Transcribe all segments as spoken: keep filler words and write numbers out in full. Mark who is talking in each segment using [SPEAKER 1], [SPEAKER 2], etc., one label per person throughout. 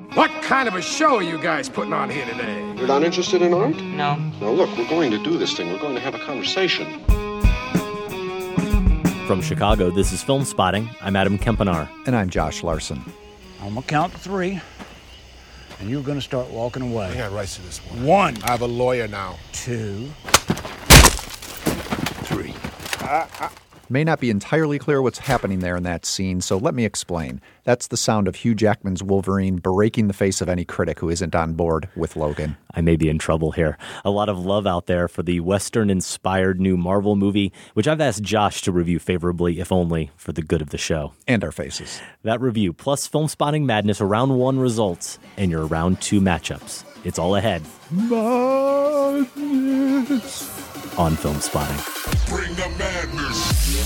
[SPEAKER 1] What kind of a show are you guys putting on here today?
[SPEAKER 2] You're not interested in art?
[SPEAKER 3] No.
[SPEAKER 2] Now look, we're going to do this thing. We're going to have a conversation.
[SPEAKER 4] From Chicago, this is Film Spotting. I'm Adam Kempenaar.
[SPEAKER 5] And I'm Josh Larson.
[SPEAKER 6] I'm going to count to three, and you're going to start walking away.
[SPEAKER 1] I got rights to this one.
[SPEAKER 6] One.
[SPEAKER 1] I have a lawyer now.
[SPEAKER 6] Two. Three.
[SPEAKER 1] Uh, uh.
[SPEAKER 5] May not be entirely clear what's happening there in that scene, so let me explain. That's the sound of Hugh Jackman's Wolverine breaking the face of any critic who isn't on board with Logan.
[SPEAKER 4] I may be in trouble here. A lot of love out there for the Western-inspired new Marvel movie, which I've asked Josh to review favorably, if only for the good of the show.
[SPEAKER 5] And our faces.
[SPEAKER 4] That review, plus Film Spotting Madness round one results, and your round two matchups. It's all ahead. Madness. On Film Spotting.
[SPEAKER 7] Bring the madness.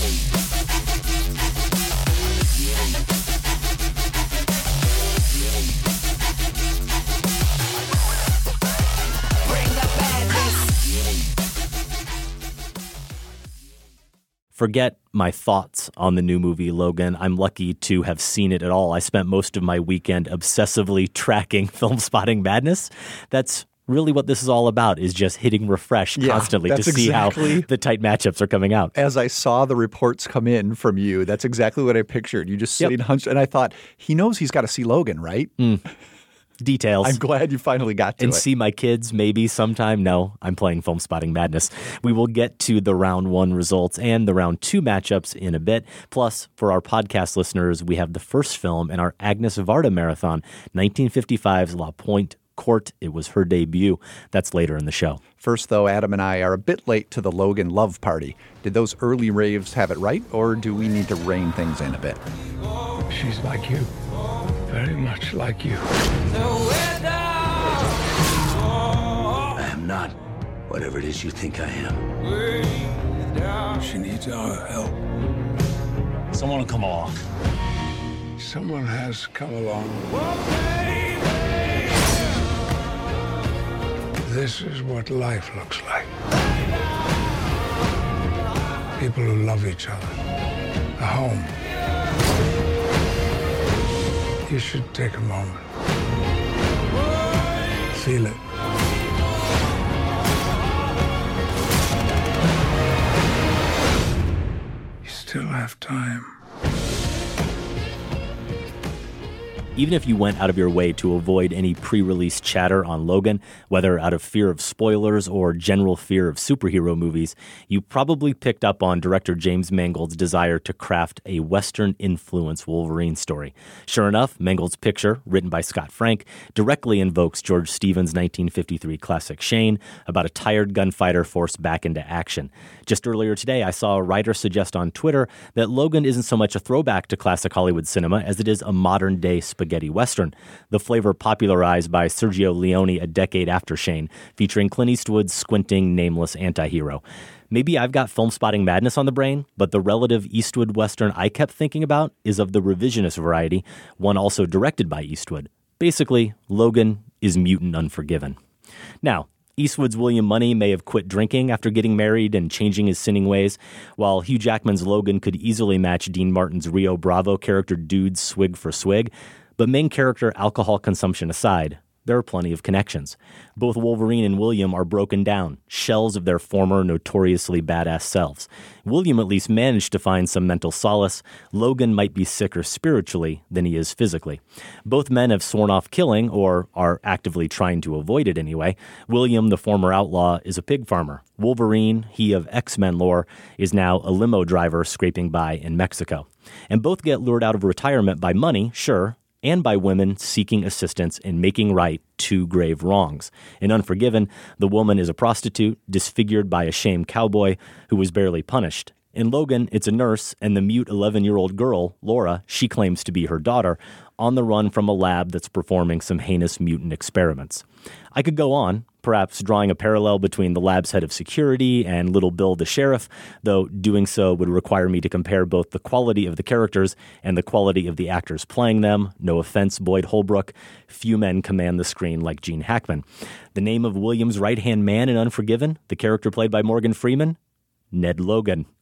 [SPEAKER 4] Forget my thoughts on the new movie Logan. I'm lucky to have seen it at all. I spent most of my weekend obsessively tracking Film Spotting Madness. That's really what this is all about, is just hitting refresh
[SPEAKER 5] yeah,
[SPEAKER 4] constantly to see
[SPEAKER 5] exactly,
[SPEAKER 4] how the tight matchups are coming out.
[SPEAKER 5] As I saw the reports come in from you, that's exactly what I pictured. You just sitting
[SPEAKER 4] yep.
[SPEAKER 5] hunched, and I thought, he knows he's got to see Logan, right?
[SPEAKER 4] Mm. Details.
[SPEAKER 5] I'm glad you finally got to
[SPEAKER 4] and
[SPEAKER 5] it.
[SPEAKER 4] And see my kids maybe sometime. No, I'm playing Film Spotting Madness. We will get to the round one results and the round two matchups in a bit. Plus, for our podcast listeners, we have the first film in our Agnes Varda marathon, nineteen fifty-five's La Pointe Court. It was her debut. That's later in the show.
[SPEAKER 5] First, though, Adam and I are a bit late to the Logan love party. Did those early raves have it right, or do we need to rein things in a bit?
[SPEAKER 8] She's like you. Very much like you.
[SPEAKER 9] I am not whatever it is you think I am.
[SPEAKER 8] She needs our help.
[SPEAKER 9] Someone will come along.
[SPEAKER 8] Someone has come along. This is what life looks like. People who love each other. A home. You should take a moment. Feel it. You still have time.
[SPEAKER 4] Even if you went out of your way to avoid any pre-release chatter on Logan, whether out of fear of spoilers or general fear of superhero movies, you probably picked up on director James Mangold's desire to craft a Western-influenced Wolverine story. Sure enough, Mangold's picture, written by Scott Frank, directly invokes George Stevens' nineteen fifty-three classic Shane, about a tired gunfighter forced back into action. Just earlier today, I saw a writer suggest on Twitter that Logan isn't so much a throwback to classic Hollywood cinema as it is a modern-day spaghetti western, the flavor popularized by Sergio Leone a decade after Shane, featuring Clint Eastwood's squinting, nameless anti-hero. Maybe I've got Film Spotting Madness on the brain, but the relative Eastwood western I kept thinking about is of the revisionist variety, one also directed by Eastwood. Basically, Logan is Mutant Unforgiven. Now, Eastwood's William Money may have quit drinking after getting married and changing his sinning ways, while Hugh Jackman's Logan could easily match Dean Martin's Rio Bravo character Dude's swig for swig. But main character alcohol consumption aside, there are plenty of connections. Both Wolverine and William are broken down, shells of their former notoriously badass selves. William at least managed to find some mental solace. Logan might be sicker spiritually than he is physically. Both men have sworn off killing, or are actively trying to avoid it anyway. William, the former outlaw, is a pig farmer. Wolverine, he of X-Men lore, is now a limo driver scraping by in Mexico. And both get lured out of retirement by money, sure, and by women seeking assistance in making right two grave wrongs. In Unforgiven, the woman is a prostitute, disfigured by a shamed cowboy who was barely punished. In Logan, it's a nurse, and the mute eleven-year-old girl, Laura, she claims to be her daughter, on the run from a lab that's performing some heinous mutant experiments. I could go on, perhaps drawing a parallel between the lab's head of security and Little Bill the sheriff, though doing so would require me to compare both the quality of the characters and the quality of the actors playing them. No offense, Boyd Holbrook. Few men command the screen like Gene Hackman. The name of William's right-hand man in Unforgiven, the character played by Morgan Freeman? Ned Logan.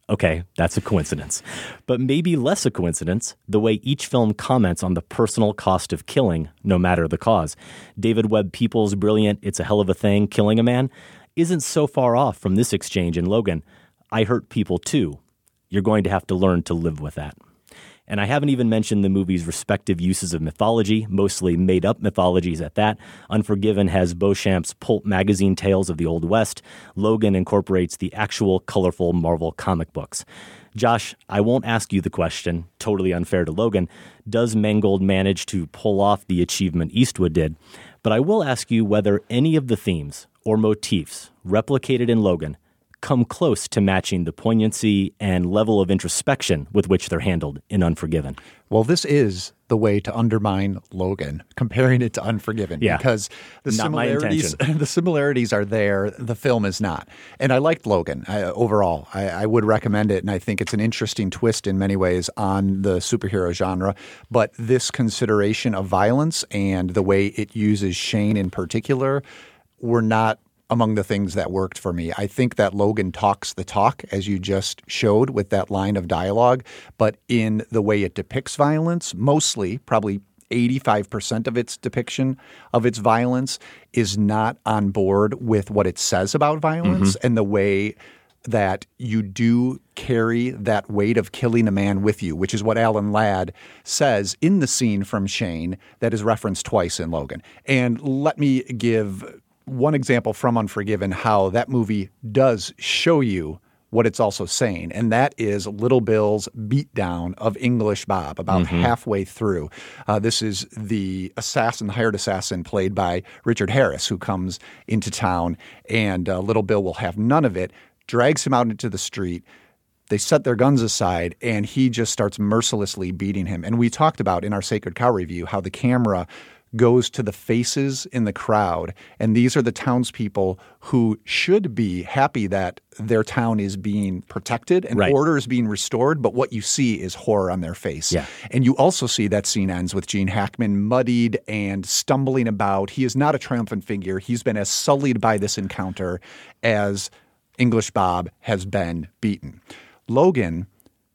[SPEAKER 4] Okay, that's a coincidence. But maybe less a coincidence, the way each film comments on the personal cost of killing, no matter the cause. David Webb Peoples' brilliant "It's a hell of a thing, killing a man" isn't so far off from this exchange in Logan. I hurt people too. You're going to have to learn to live with that. And I haven't even mentioned the movie's respective uses of mythology, mostly made-up mythologies at that. Unforgiven has Beauchamp's pulp magazine tales of the Old West. Logan incorporates the actual colorful Marvel comic books. Josh, I won't ask you the question, totally unfair to Logan, does Mangold manage to pull off the achievement Eastwood did? But I will ask you whether any of the themes or motifs replicated in Logan come close to matching the poignancy and level of introspection with which they're handled in Unforgiven.
[SPEAKER 5] Well, this is the way to undermine Logan, comparing it to Unforgiven,
[SPEAKER 4] yeah.
[SPEAKER 5] because the
[SPEAKER 4] Not
[SPEAKER 5] similarities the similarities are there. The film is not. And I liked Logan I, overall. I, I would recommend it, and I think it's an interesting twist in many ways on the superhero genre. But this consideration of violence and the way it uses Shane in particular were not among the things that worked for me. I think that Logan talks the talk, as you just showed with that line of dialogue, but in the way it depicts violence, mostly, probably eighty-five percent of its depiction of its violence is not on board with what it says about violence mm-hmm. and the way that you do carry that weight of killing a man with you, which is what Alan Ladd says in the scene from Shane that is referenced twice in Logan. And let me give one example from Unforgiven, how that movie does show you what it's also saying, and that is Little Bill's beatdown of English Bob about mm-hmm. halfway through. Uh, this is the assassin, the hired assassin played by Richard Harris, who comes into town, and uh, Little Bill will have none of it, drags him out into the street. They set their guns aside, and he just starts mercilessly beating him. And we talked about in our Sacred Cow review how the camera goes to the faces in the crowd. And these are the townspeople who should be happy that their town is being protected and
[SPEAKER 4] right.
[SPEAKER 5] order is being restored. But what you see is horror on their face.
[SPEAKER 4] Yeah.
[SPEAKER 5] And you also see that scene ends with Gene Hackman muddied and stumbling about. He is not a triumphant figure. He's been as sullied by this encounter as English Bob has been beaten. Logan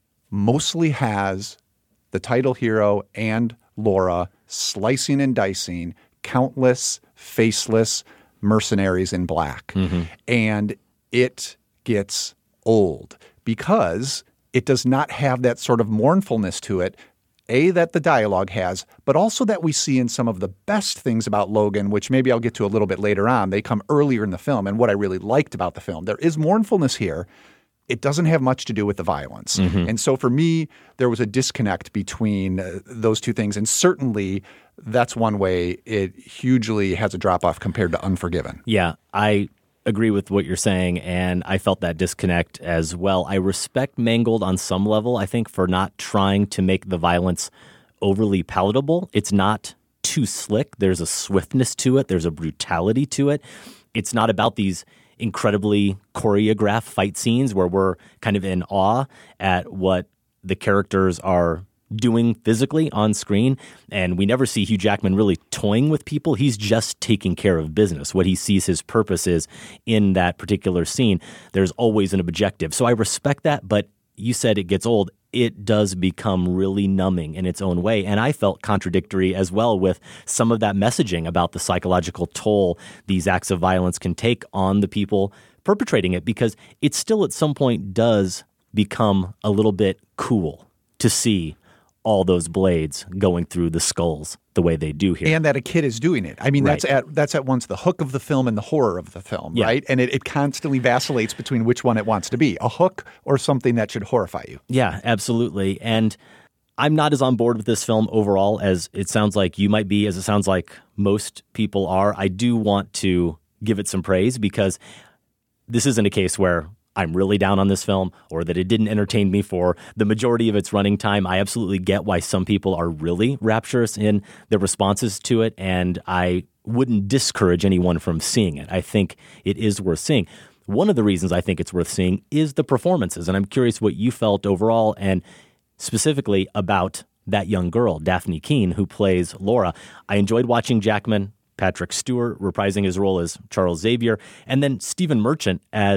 [SPEAKER 5] mostly has the title hero and Laura slicing and dicing countless faceless mercenaries in black. Mm-hmm. And it gets old because it does not have that sort of mournfulness to it, A, that the dialogue has, but also that we see in some of the best things about Logan, which maybe I'll get to a little bit later on. They come earlier in the film, and what I really liked about the film. There is mournfulness here. It doesn't have much to do with the violence. Mm-hmm. And so for me, there was a disconnect between uh, those two things. And certainly that's one way it hugely has a drop-off compared to Unforgiven.
[SPEAKER 4] Yeah, I agree with what you're saying, and I felt that disconnect as well. I respect Mangold on some level, I think, for not trying to make the violence overly palatable. It's not too slick. There's a swiftness to it. There's a brutality to it. It's not about these incredibly choreographed fight scenes where we're kind of in awe at what the characters are doing physically on screen. And we never see Hugh Jackman really toying with people. He's just taking care of business. What he sees his purpose is in that particular scene. There's always an objective. So I respect that, but you said it gets old. It does become really numbing in its own way. And I felt contradictory as well with some of that messaging about the psychological toll these acts of violence can take on the people perpetrating it, because it still at some point does become a little bit cool to see all those blades going through the skulls the way they do here.
[SPEAKER 5] And that a kid is doing it. I mean,
[SPEAKER 4] right.
[SPEAKER 5] that's at that's at once the hook of the film and the horror of the film,
[SPEAKER 4] yeah.
[SPEAKER 5] right? And it, it constantly vacillates between which one it wants to be, a hook or something that should horrify you.
[SPEAKER 4] Yeah, absolutely. And I'm not as on board with this film overall as it sounds like you might be, as it sounds like most people are. I do want to give it some praise because this isn't a case where I'm really down on this film or that it didn't entertain me for the majority of its running time. I absolutely get why some people are really rapturous in their responses to it, and I wouldn't discourage anyone from seeing it. I think it is worth seeing. One of the reasons I think it's worth seeing is the performances, and I'm curious what you felt overall and specifically about that young girl, Daphne Keane, who plays Laura. I enjoyed watching Jackman, Patrick Stewart reprising his role as Charles Xavier, and then Stephen Merchant as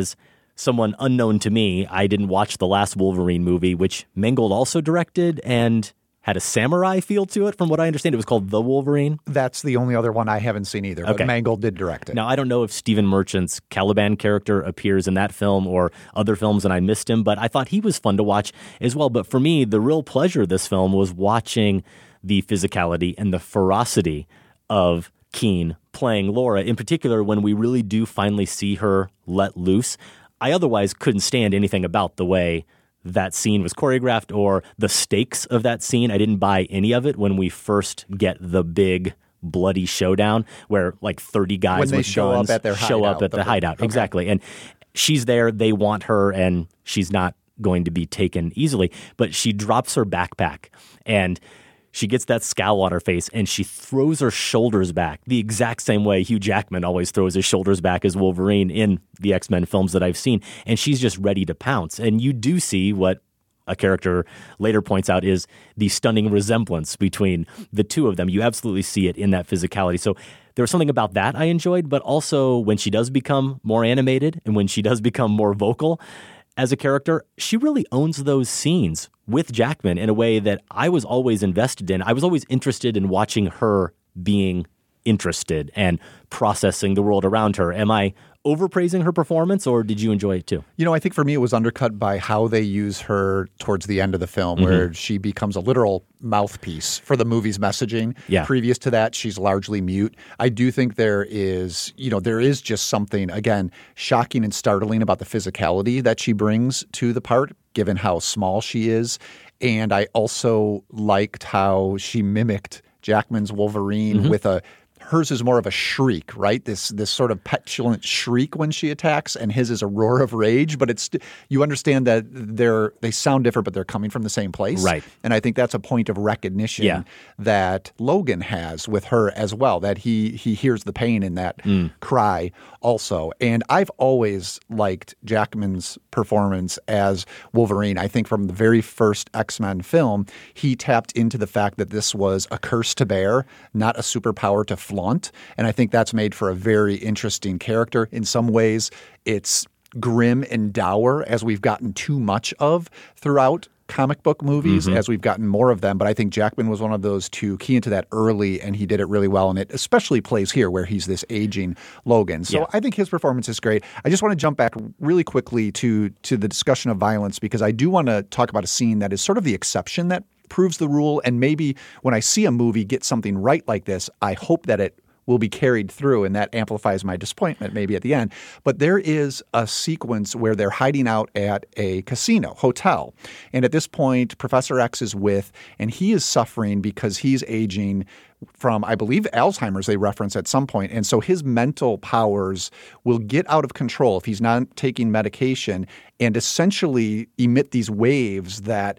[SPEAKER 4] someone unknown to me, I didn't watch the last Wolverine movie, which Mangold also directed and had a samurai feel to it. From what I understand, it was called The Wolverine.
[SPEAKER 5] That's the only other one I haven't seen either, but
[SPEAKER 4] Okay.
[SPEAKER 5] Mangold did direct it.
[SPEAKER 4] Now, I don't know if Stephen Merchant's Caliban character appears in that film or other films and I missed him, but I thought he was fun to watch as well. But for me, the real pleasure of this film was watching the physicality and the ferocity of Keene playing Laura, in particular when we really do finally see her let loose. I otherwise couldn't stand anything about the way that scene was choreographed or the stakes of that scene. I didn't buy any of it when we first get the big bloody showdown where like thirty guys
[SPEAKER 5] When they
[SPEAKER 4] with
[SPEAKER 5] show
[SPEAKER 4] guns
[SPEAKER 5] up at their
[SPEAKER 4] show
[SPEAKER 5] hideout,
[SPEAKER 4] up at the,
[SPEAKER 5] the-
[SPEAKER 4] hideout.
[SPEAKER 5] okay.
[SPEAKER 4] Exactly. And she's there. They want her and she's not going to be taken easily. But she drops her backpack and she gets that scowl on her face and she throws her shoulders back the exact same way Hugh Jackman always throws his shoulders back as Wolverine in the X-Men films that I've seen. And she's just ready to pounce. And you do see what a character later points out is the stunning resemblance between the two of them. You absolutely see it in that physicality. So there was something about that I enjoyed, but also when she does become more animated and when she does become more vocal as a character, she really owns those scenes with Jackman in a way that I was always invested in. I was always interested in watching her being interested and processing the world around her. Am I overpraising her performance, or did you enjoy it too?
[SPEAKER 5] You know, I think for me it was undercut by how they use her towards the end of the film,
[SPEAKER 4] Mm-hmm.
[SPEAKER 5] where she becomes a literal mouthpiece for the movie's messaging.
[SPEAKER 4] Yeah.
[SPEAKER 5] Previous to that, she's largely mute. I do think there is, you know, there is just something, again, shocking and startling about the physicality that she brings to the part, given how small she is. And I also liked how she mimicked Jackman's Wolverine
[SPEAKER 4] Mm-hmm.
[SPEAKER 5] with a hers is more of a shriek, right? This this sort of petulant shriek when she attacks, and his is a roar of rage. But it's you understand that they're they sound different, but they're coming from the same place,
[SPEAKER 4] Right.
[SPEAKER 5] And I think that's a point of recognition
[SPEAKER 4] Yeah.
[SPEAKER 5] that Logan has with her as well. That he he hears the pain in that
[SPEAKER 4] Mm.
[SPEAKER 5] cry also. And I've always liked Jackman's performance as Wolverine. I think from the very first X-Men film, he tapped into the fact that this was a curse to bear, not a superpower to flaunt. And I think that's made for a very interesting character. In some ways, it's grim and dour, as we've gotten too much of throughout comic book movies,
[SPEAKER 4] Mm-hmm.
[SPEAKER 5] as we've gotten more of them. But I think Jackman was one of those to key into that early, and he did it really well. And it especially plays here where he's this aging Logan. So
[SPEAKER 4] Yeah.
[SPEAKER 5] I think his performance is great. I just want to jump back really quickly to to the discussion of violence, because I do want to talk about a scene that is sort of the exception that proves the rule. And maybe when I see a movie get something right like this, I hope that it will be carried through, and that amplifies my disappointment maybe at the end. But there is a sequence where they're hiding out at a casino hotel. And at this point, Professor X is with, and he is suffering because he's aging from, I believe, Alzheimer's they reference at some point. And so his mental powers will get out of control if he's not taking medication and essentially emit these waves that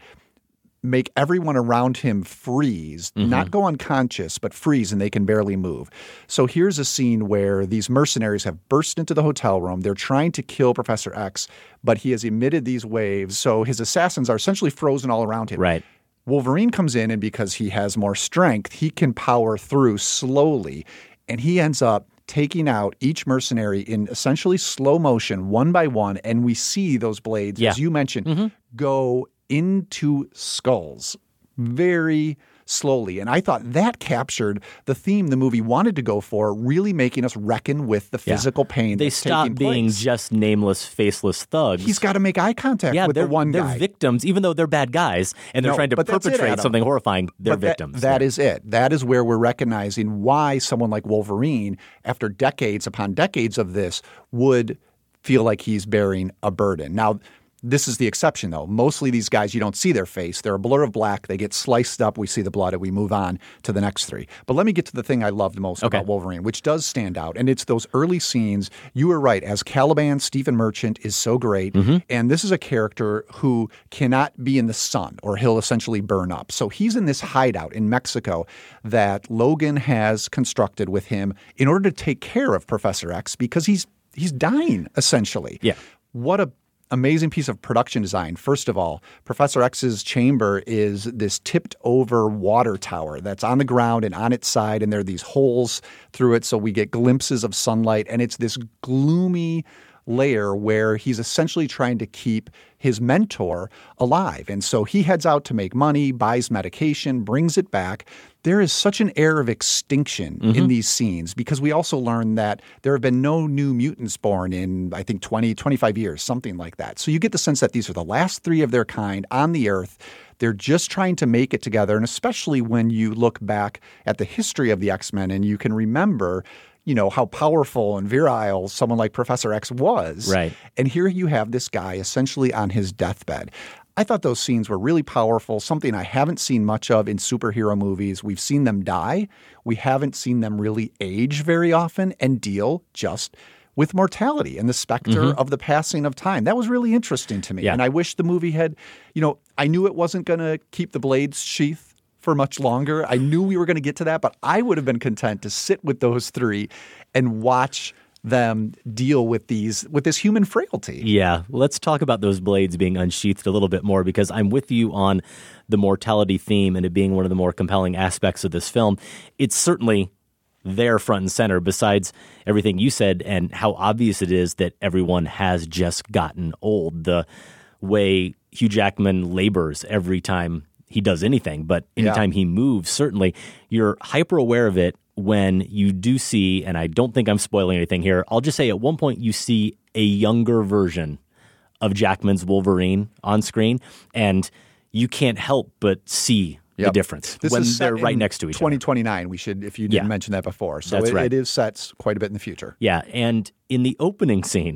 [SPEAKER 5] make everyone around him freeze,
[SPEAKER 4] Mm-hmm.
[SPEAKER 5] not go unconscious, but freeze, and they can barely move. So here's a scene where these mercenaries have burst into the hotel room. They're trying to kill Professor X, but he has emitted these waves. So his assassins are essentially frozen all around him.
[SPEAKER 4] Right.
[SPEAKER 5] Wolverine comes in, and because he has more strength, he can power through slowly, and he ends up taking out each mercenary in essentially slow motion, one by one, and we see those blades,
[SPEAKER 4] Yeah.
[SPEAKER 5] as you mentioned,
[SPEAKER 4] Mm-hmm.
[SPEAKER 5] go into skulls very slowly. And I thought that captured the theme the movie wanted to go for, really making us reckon with the
[SPEAKER 4] Yeah.
[SPEAKER 5] physical pain
[SPEAKER 4] They
[SPEAKER 5] that's
[SPEAKER 4] stop
[SPEAKER 5] taking
[SPEAKER 4] being
[SPEAKER 5] place.
[SPEAKER 4] just nameless, faceless thugs.
[SPEAKER 5] He's got to make eye contact
[SPEAKER 4] yeah,
[SPEAKER 5] with
[SPEAKER 4] they're,
[SPEAKER 5] the one
[SPEAKER 4] they're
[SPEAKER 5] guy.
[SPEAKER 4] victims, even though they're bad guys, and they're
[SPEAKER 5] No,
[SPEAKER 4] trying to
[SPEAKER 5] but that's it,
[SPEAKER 4] perpetrate
[SPEAKER 5] Adam.
[SPEAKER 4] something horrifying. They're
[SPEAKER 5] But that-
[SPEAKER 4] victims.
[SPEAKER 5] That
[SPEAKER 4] Yeah.
[SPEAKER 5] is it. That is where we're recognizing why someone like Wolverine, after decades upon decades of this, would feel like he's bearing a burden. Now, this is the exception, though. Mostly these guys, you don't see their face. They're a blur of black. They get sliced up. We see the blood, and we move on to the next three. But let me get to the thing I loved most
[SPEAKER 4] Okay.
[SPEAKER 5] about Wolverine, which does stand out, and it's those early scenes. You were right. As Caliban, Stephen Merchant is so great,
[SPEAKER 4] Mm-hmm.
[SPEAKER 5] and this is a character who cannot be in the sun, or he'll essentially burn up. So he's in this hideout in Mexico that Logan has constructed with him in order to take care of Professor X, because he's he's dying, essentially.
[SPEAKER 4] Yeah.
[SPEAKER 5] What a amazing piece of production design. First of all, Professor X's chamber is this tipped over water tower that's on the ground and on its side, and there are these holes through it, so we get glimpses of sunlight, and it's this gloomy, lair where he's essentially trying to keep his mentor alive. And so he heads out to make money, buys medication, brings it back. There is such an air of extinction mm-hmm. in these scenes because we also learn that there have been no new mutants born in, I think, twenty, twenty-five years, something like that. So you get the sense that these are the last three of their kind on the Earth. They're just trying to make it together. And especially when you look back at the history of the X-Men and you can remember, you know, how powerful and virile someone like Professor X was.
[SPEAKER 4] Right.
[SPEAKER 5] And here you have this guy essentially on his deathbed. I thought those scenes were really powerful, something I haven't seen much of in superhero movies. We've seen them die. We haven't seen them really age very often and deal just with mortality and the specter mm-hmm. of the passing of time. That was really interesting to me.
[SPEAKER 4] Yeah.
[SPEAKER 5] And I wish the movie had, you know, I knew it wasn't going to keep the blades sheath for much longer. I knew we were going to get to that, but I would have been content to sit with those three and watch them deal with these with this human frailty.
[SPEAKER 4] Yeah, let's talk about those blades being unsheathed a little bit more because I'm with you on the mortality theme and it being one of the more compelling aspects of this film. It's certainly there front and center besides everything you said and how obvious it is that everyone has just gotten old. The way Hugh Jackman labors every time he does anything, but anytime yeah. he moves, certainly you're hyper aware of it when you do see, and I don't think I'm spoiling anything here, I'll just say at one point you see a younger version of Jackman's Wolverine on screen, and you can't help but see yep. the difference
[SPEAKER 5] this
[SPEAKER 4] when
[SPEAKER 5] is
[SPEAKER 4] they're right next to each
[SPEAKER 5] twenty twenty-nine, other. We should, if you didn't
[SPEAKER 4] yeah.
[SPEAKER 5] mention that before. So
[SPEAKER 4] That's
[SPEAKER 5] it,
[SPEAKER 4] right.
[SPEAKER 5] it is set quite a bit in the future.
[SPEAKER 4] Yeah, and in the opening scene,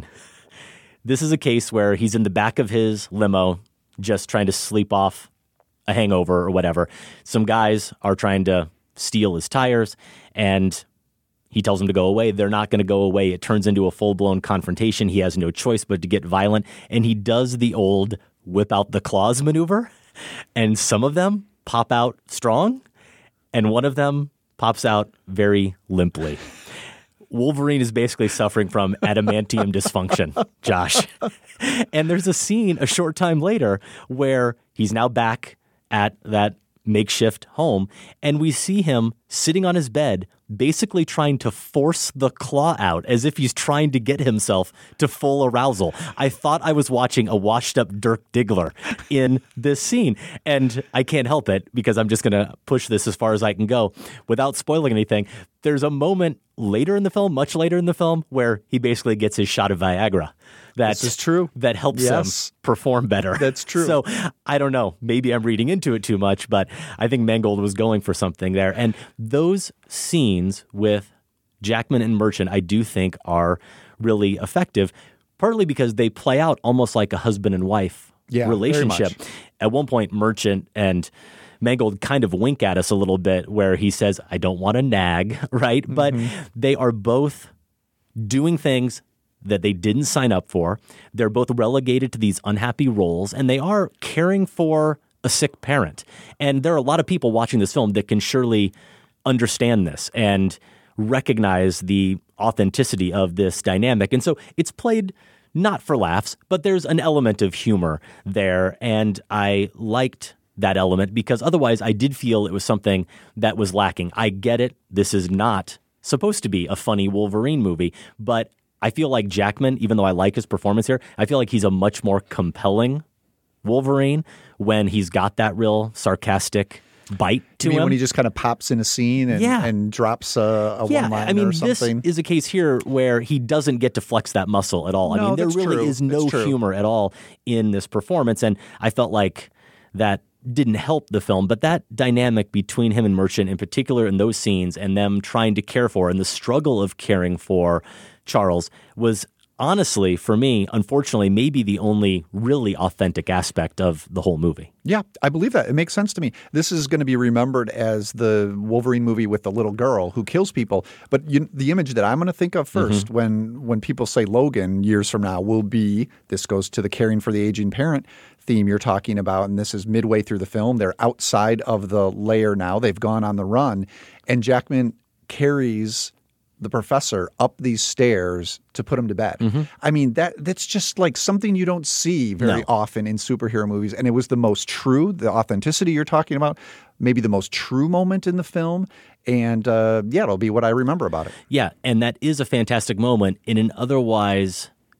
[SPEAKER 4] this is a case where he's in the back of his limo just trying to sleep off a hangover or whatever. Some guys are trying to steal his tires, and he tells them to go away. They're not going to go away. It turns into a full-blown confrontation. He has no choice but to get violent, and he does the old whip out the claws maneuver, and some of them pop out strong, and one of them pops out very limply. Wolverine is basically suffering from adamantium dysfunction, Josh. And there's a scene a short time later where he's now back at that makeshift home, and we see him sitting on his bed, basically trying to force the claw out as if he's trying to get himself to full arousal. I thought I was watching a washed-up Dirk Diggler in this scene, and I can't help it because I'm just going to push this as far as I can go without spoiling anything. There's a moment later in the film, much later in the film, where he basically gets his shot of Viagra. That's
[SPEAKER 5] this is true.
[SPEAKER 4] That helps
[SPEAKER 5] yes.
[SPEAKER 4] him perform better.
[SPEAKER 5] That's true.
[SPEAKER 4] So I don't know. Maybe I'm reading into it too much, but I think Mangold was going for something there. And those scenes with Jackman and Merchant, I do think are really effective, partly because they play out almost like a husband and wife
[SPEAKER 5] yeah,
[SPEAKER 4] relationship.
[SPEAKER 5] Very much.
[SPEAKER 4] At one point, Merchant and Mangold kind of wink at us a little bit where he says, I don't want to nag, right? Mm-hmm. But they are both doing things that they didn't sign up for. They're both relegated to these unhappy roles, and they are caring for a sick parent. And there are a lot of people watching this film that can surely understand this and recognize the authenticity of this dynamic. And so it's played not for laughs, but there's an element of humor there. And I liked that element because otherwise I did feel it was something that was lacking. I get it. This is not supposed to be a funny Wolverine movie, but I feel like Jackman, even though I like his performance here, I feel like he's a much more compelling Wolverine when he's got that real sarcastic bite to
[SPEAKER 5] you mean
[SPEAKER 4] him.
[SPEAKER 5] When he just kind of pops in a scene and,
[SPEAKER 4] yeah.
[SPEAKER 5] and drops a, a
[SPEAKER 4] yeah,
[SPEAKER 5] one-liner
[SPEAKER 4] I mean,
[SPEAKER 5] or something?
[SPEAKER 4] This is a case here where he doesn't get to flex that muscle at all.
[SPEAKER 5] No,
[SPEAKER 4] I mean, there
[SPEAKER 5] that's
[SPEAKER 4] really
[SPEAKER 5] true.
[SPEAKER 4] is no humor at all in this performance, and I felt like that didn't help the film, but that dynamic between him and Merchant in particular in those scenes and them trying to care for and the struggle of caring for Charles was honestly, for me, unfortunately, maybe the only really authentic aspect of the whole movie.
[SPEAKER 5] Yeah, I believe that. It makes sense to me. This is going to be remembered as the Wolverine movie with the little girl who kills people. But you, the image that I'm going to think of first mm-hmm. when, when people say Logan years from now will be, this goes to the caring for the aging parent theme you're talking about, and this is midway through the film. They're outside of the lair now. They've gone on the run, and Jackman carries the professor up these stairs to put him to bed. Mm-hmm. I mean, that that's just like something you don't see very
[SPEAKER 4] no.
[SPEAKER 5] often in superhero movies. And it was the most true, the authenticity you're talking about, maybe the most true moment in the film. And uh, yeah, it'll be what I remember about it.
[SPEAKER 4] Yeah, and that is a fantastic moment in an otherwise,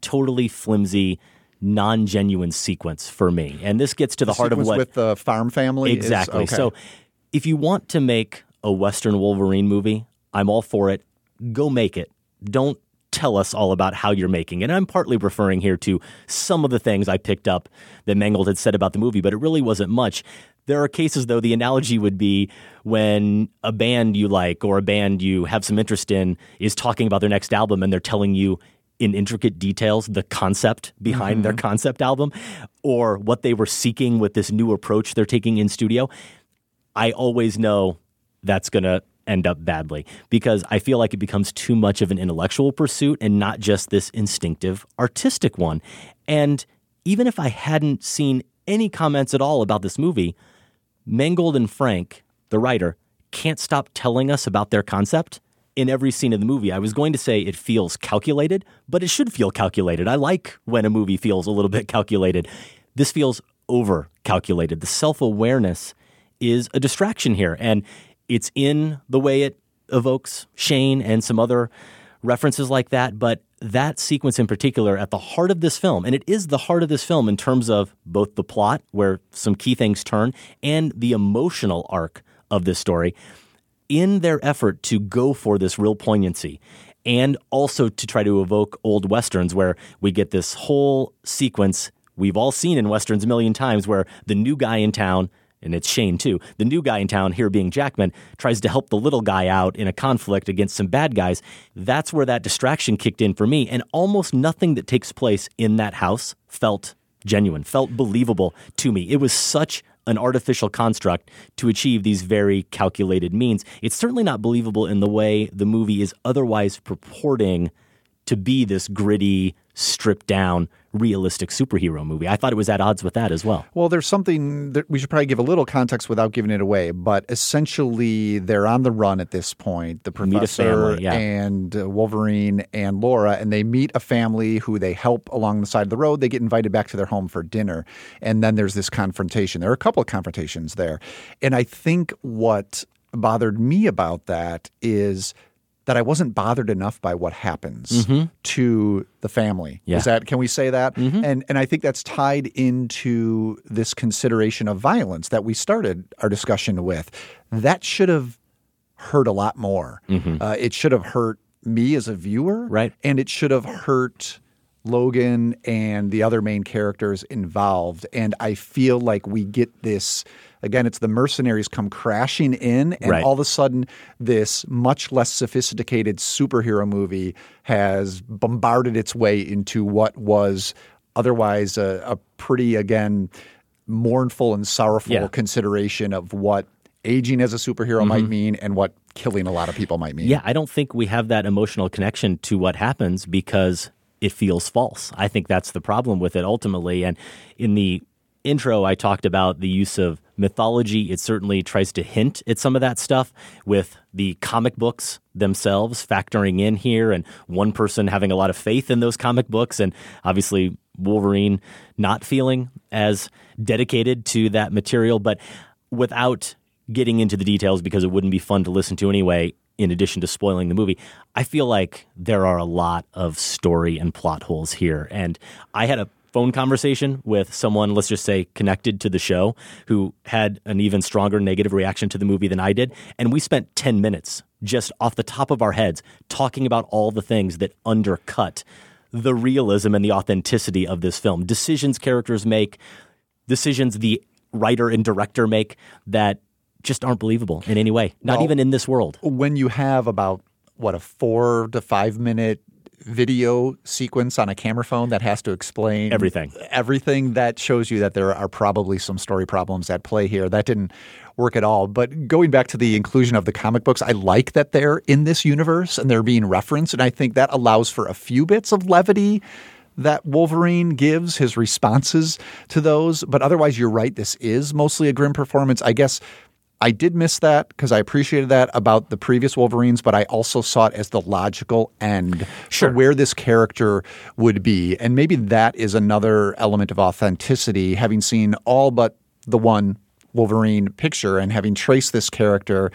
[SPEAKER 4] totally flimsy, non-genuine sequence for me. And this gets to the,
[SPEAKER 5] the
[SPEAKER 4] heart of what...
[SPEAKER 5] with the farm family?
[SPEAKER 4] Exactly.
[SPEAKER 5] Is, okay.
[SPEAKER 4] So if you want to make a Western Wolverine movie, I'm all for it. Go make it. Don't tell us all about how you're making it. And I'm partly referring here to some of the things I picked up that Mangold had said about the movie, but it really wasn't much. There are cases, though, the analogy would be when a band you like or a band you have some interest in is talking about their next album and they're telling you in intricate details the concept behind mm-hmm. their concept album or what they were seeking with this new approach they're taking in studio. I always know that's going to end up badly because I feel like it becomes too much of an intellectual pursuit and not just this instinctive artistic one. And even if I hadn't seen any comments at all about this movie, Mangold and Frank, the writer, can't stop telling us about their concept in every scene of the movie. I was going to say it feels calculated, but it should feel calculated. I like when a movie feels a little bit calculated. This feels over-calculated. The self-awareness is a distraction here, and it's in the way it evokes Shane and some other references like that, but that sequence in particular at the heart of this film, and it is the heart of this film in terms of both the plot, where some key things turn, and the emotional arc of this story, in their effort to go for this real poignancy and also to try to evoke old Westerns where we get this whole sequence we've all seen in Westerns a million times where the new guy in town, and it's Shane too, the new guy in town, here being Jackman, tries to help the little guy out in a conflict against some bad guys. That's where that distraction kicked in for me, and almost nothing that takes place in that house felt genuine, felt believable to me. It was such an artificial construct to achieve these very calculated means. It's certainly not believable in the way the movie is otherwise purporting to be this gritty, stripped down, realistic superhero movie. I thought it was at odds with that as well.
[SPEAKER 5] Well, there's something that we should probably give a little context without giving it away, but essentially they're on the run at this point, the professor
[SPEAKER 4] family, yeah.
[SPEAKER 5] and uh, Wolverine and Laura, and they meet a family who they help along the side of the road. They get invited back to their home for dinner, and then there's this confrontation. There are a couple of confrontations there, and I think what bothered me about that is that I wasn't bothered enough by what happens
[SPEAKER 4] mm-hmm.
[SPEAKER 5] to the family.
[SPEAKER 4] Yeah.
[SPEAKER 5] Is that, can we say that?
[SPEAKER 4] Mm-hmm.
[SPEAKER 5] And and I think that's tied into this consideration of violence that we started our discussion with. That should have hurt a lot more.
[SPEAKER 4] Mm-hmm.
[SPEAKER 5] Uh, it should have hurt me as a viewer.
[SPEAKER 4] Right.
[SPEAKER 5] And it should have hurt Logan and the other main characters involved. And I feel like we get this, again, it's the mercenaries come crashing in, and
[SPEAKER 4] right.
[SPEAKER 5] all of a sudden this much less sophisticated superhero movie has bombarded its way into what was otherwise a, a pretty, again, mournful and sorrowful
[SPEAKER 4] yeah.
[SPEAKER 5] consideration of what aging as a superhero mm-hmm. might mean and what killing a lot of people might mean.
[SPEAKER 4] Yeah, I don't think we have that emotional connection to what happens because it feels false. I think that's the problem with it ultimately. And in the intro, I talked about the use of mythology. It certainly tries to hint at some of that stuff with the comic books themselves factoring in here and one person having a lot of faith in those comic books and obviously Wolverine not feeling as dedicated to that material. But without getting into the details because it wouldn't be fun to listen to anyway, in addition to spoiling the movie, I feel like there are a lot of story and plot holes here. And I had a phone conversation with someone, let's just say, connected to the show, who had an even stronger negative reaction to the movie than I did. And we spent ten minutes just off the top of our heads talking about all the things that undercut the realism and the authenticity of this film. Decisions characters make, decisions the writer and director make that just aren't believable in any way, not
[SPEAKER 5] well,
[SPEAKER 4] even in this world.
[SPEAKER 5] When you have about, what, a four to five minute video sequence on a camera phone that has to explain
[SPEAKER 4] everything,
[SPEAKER 5] everything that shows you that there are probably some story problems at play here. That didn't work at all. But going back to the inclusion of the comic books, I like that they're in this universe and they're being referenced. And I think that allows for a few bits of levity that Wolverine gives, his responses to those. But otherwise, you're right. This is mostly a grim performance. I guess I did miss that because I appreciated that about the previous Wolverines, but I also saw it as the logical end
[SPEAKER 4] sure.
[SPEAKER 5] for where this character would be. And maybe that is another element of authenticity, having seen all but the one Wolverine picture and having traced this character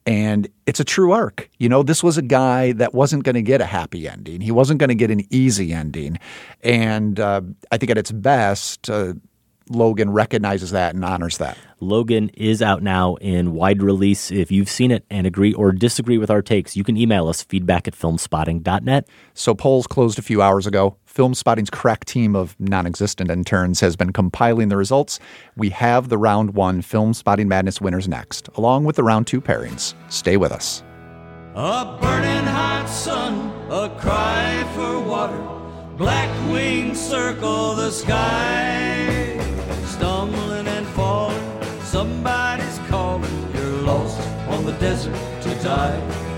[SPEAKER 5] And it's a true arc. You know, this was a guy that wasn't going to get a happy ending. He wasn't going to get an easy ending. And uh, I think at its best, uh, Logan recognizes that and honors that.
[SPEAKER 4] Logan is out now in wide release. If you've seen it and agree or disagree with our takes, you can email us, feedback at filmspotting dot net.
[SPEAKER 5] So polls closed a few hours ago. Filmspotting's crack team of non-existent interns has been compiling the results. We have the round one Filmspotting Madness winners next, along with the round two pairings. Stay with us.
[SPEAKER 3] A burning hot sun, a cry for water, black wings circle the sky, stumbling and falling, somebody's calling, you're lost on the desert to die.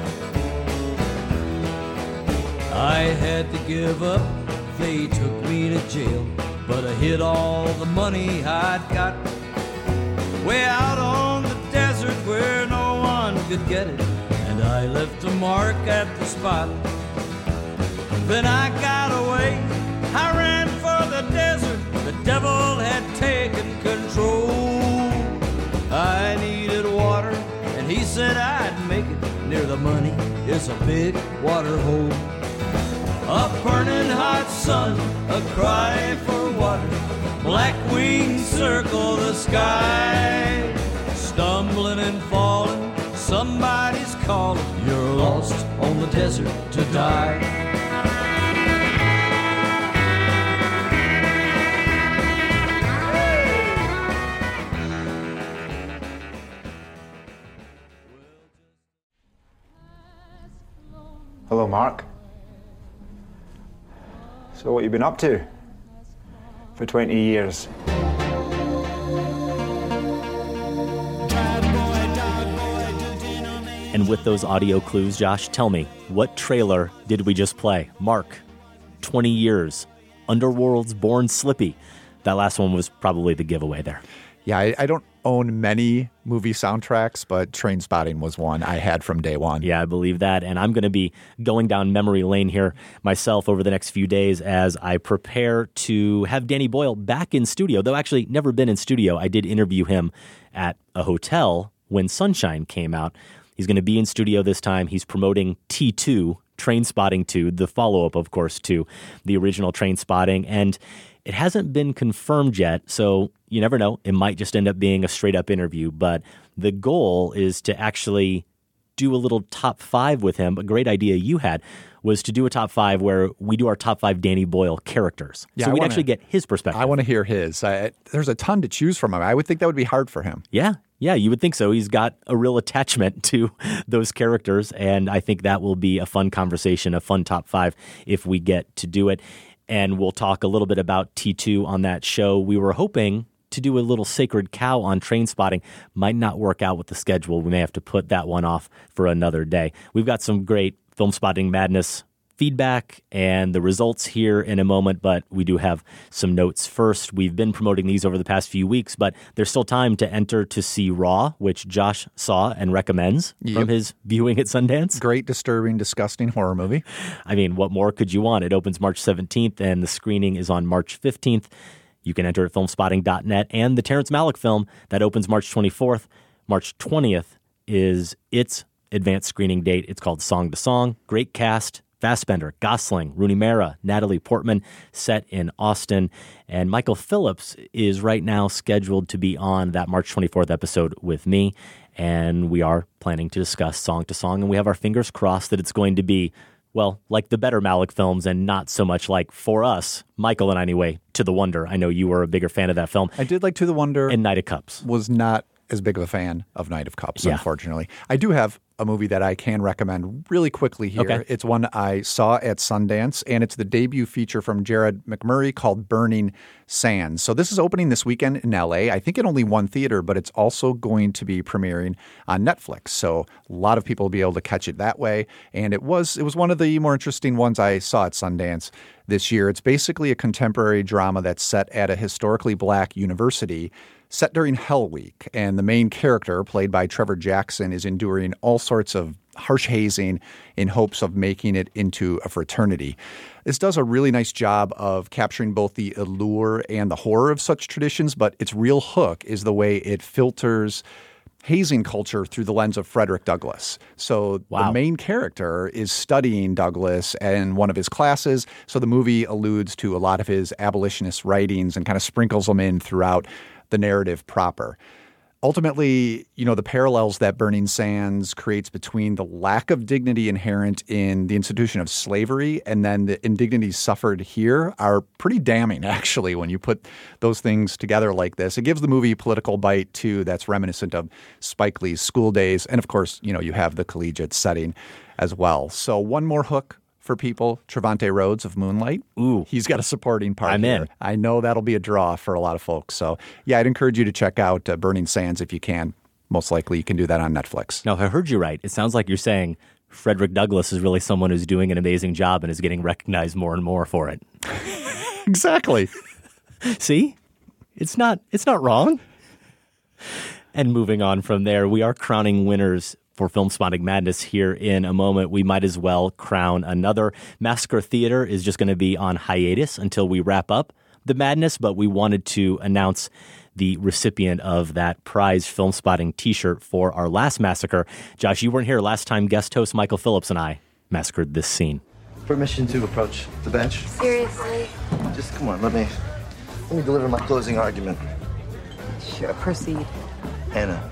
[SPEAKER 3] I had to give up, they took me to jail, but I hid all the money I'd got, way out on the desert where no one could get it, and I left a mark at the spot. Then I got away, I ran for the desert, the devil had taken control. I needed water, and he said I'd make it, near the money is a big water hole. A burning hot sun, a cry for water, black wings circle the sky, stumbling and falling, somebody's calling, you're lost on the desert to die.
[SPEAKER 10] Hello, Mark. So what you been up to for twenty years?
[SPEAKER 4] And with those audio clues, Josh, tell me, what trailer did we just play? Mark, twenty years, Underworld's Born Slippy. That last one was probably the giveaway there.
[SPEAKER 5] Yeah, I, I don't own many movie soundtracks, but Trainspotting was one I had from day one.
[SPEAKER 4] Yeah, I believe that. And I'm going to be going down memory lane here myself over the next few days as I prepare to have Danny Boyle back in studio, though actually never been in studio. I did interview him at a hotel when Sunshine came out. He's going to be in studio this time. He's promoting T two, Trainspotting two, the follow-up, of course, to the original Trainspotting. And it hasn't been confirmed yet, so you never know. It might just end up being a straight-up interview. But the goal is to actually do a little top five with him. A great idea you had was to do a top five where we do our top five Danny Boyle characters.
[SPEAKER 5] Yeah,
[SPEAKER 4] so
[SPEAKER 5] I
[SPEAKER 4] we'd
[SPEAKER 5] wanna,
[SPEAKER 4] actually get his perspective.
[SPEAKER 5] I want to hear his. I, there's a ton to choose from him. I would think that would be hard for him.
[SPEAKER 4] Yeah, yeah, you would think so. He's got a real attachment to those characters, and I think that will be a fun conversation, a fun top five if we get to do it. And we'll talk a little bit about T two on that show. We were hoping to do a little Sacred Cow on Trainspotting. Might not work out with the schedule. We may have to put that one off for another day. We've got some great Filmspotting Madness feedback and the results here in a moment, but we do have some notes first. We've been promoting these over the past few weeks, but there's still time to enter to see Raw, which Josh saw and recommends yep. from his viewing at Sundance.
[SPEAKER 5] Great, disturbing, disgusting horror movie.
[SPEAKER 4] I mean, what more could you want? It opens March seventeenth, and the screening is on March fifteenth. You can enter at filmspotting dot net, and the Terrence Malick film that opens March twenty-fourth. March twentieth is its advanced screening date. It's called Song to Song. Great cast. Fassbender, Gosling, Rooney Mara, Natalie Portman, set in Austin. And Michael Phillips is right now scheduled to be on that March twenty-fourth episode with me. And we are planning to discuss Song to Song. And we have our fingers crossed that it's going to be, well, like the better Malick films and not so much like, for us, Michael and I anyway, To the Wonder. I know you were a bigger fan of that film.
[SPEAKER 5] I did like To the Wonder.
[SPEAKER 4] And Night of Cups.
[SPEAKER 5] Was not as big of a fan of Night of Cups,
[SPEAKER 4] yeah.
[SPEAKER 5] unfortunately. I do have a movie that I can recommend really quickly here.
[SPEAKER 4] Okay.
[SPEAKER 5] It's one I saw at Sundance, and it's the debut feature from Jared McMurray called Burning Sands. So this is opening this weekend in L A. I think in only one theater, but it's also going to be premiering on Netflix. So a lot of people will be able to catch it that way. And it was it was one of the more interesting ones I saw at Sundance this year. It's basically a contemporary drama that's set at a historically black university set during Hell Week, and the main character, played by Trevor Jackson, is enduring all sorts of harsh hazing in hopes of making it into a fraternity. This does a really nice job of capturing both the allure and the horror of such traditions, but its real hook is the way it filters hazing culture through the lens of Frederick Douglass. So
[SPEAKER 4] wow.
[SPEAKER 5] the main character is studying Douglass in one of his classes. So the movie alludes to a lot of his abolitionist writings and kind of sprinkles them in throughout the narrative proper. Ultimately, you know, the parallels that Burning Sands creates between the lack of dignity inherent in the institution of slavery and then the indignities suffered here are pretty damning, actually, when you put those things together like this. It gives the movie a political bite, too, that's reminiscent of Spike Lee's School Days. And, of course, you know, you have the collegiate setting as well. So one more hook for people, Trevante Rhodes of Moonlight.
[SPEAKER 4] Ooh.
[SPEAKER 5] He's got a supporting part
[SPEAKER 4] I'm
[SPEAKER 5] here.
[SPEAKER 4] in.
[SPEAKER 5] I know that'll be a draw for a lot of folks. So, yeah, I'd encourage you to check out uh, Burning Sands if you can. Most likely you can do that on Netflix.
[SPEAKER 4] Now, if I heard you right, it sounds like you're saying Frederick Douglass is really someone who's doing an amazing job and is getting recognized more and more for it.
[SPEAKER 5] Exactly.
[SPEAKER 4] See? It's not it's not wrong. And moving on from there, we are crowning winners for Film Spotting Madness here in a moment. We might as well crown another. Massacre Theater is just going to be on hiatus until we wrap up the madness, but we wanted to announce the recipient of that prize Film Spotting t-shirt for our last massacre. Josh, you weren't here last time. Guest host Michael Phillips and I massacred this scene.
[SPEAKER 11] Permission to approach the bench?
[SPEAKER 12] Seriously?
[SPEAKER 11] Just come on, let me let me deliver my closing argument.
[SPEAKER 12] Sure, proceed.
[SPEAKER 11] Anna,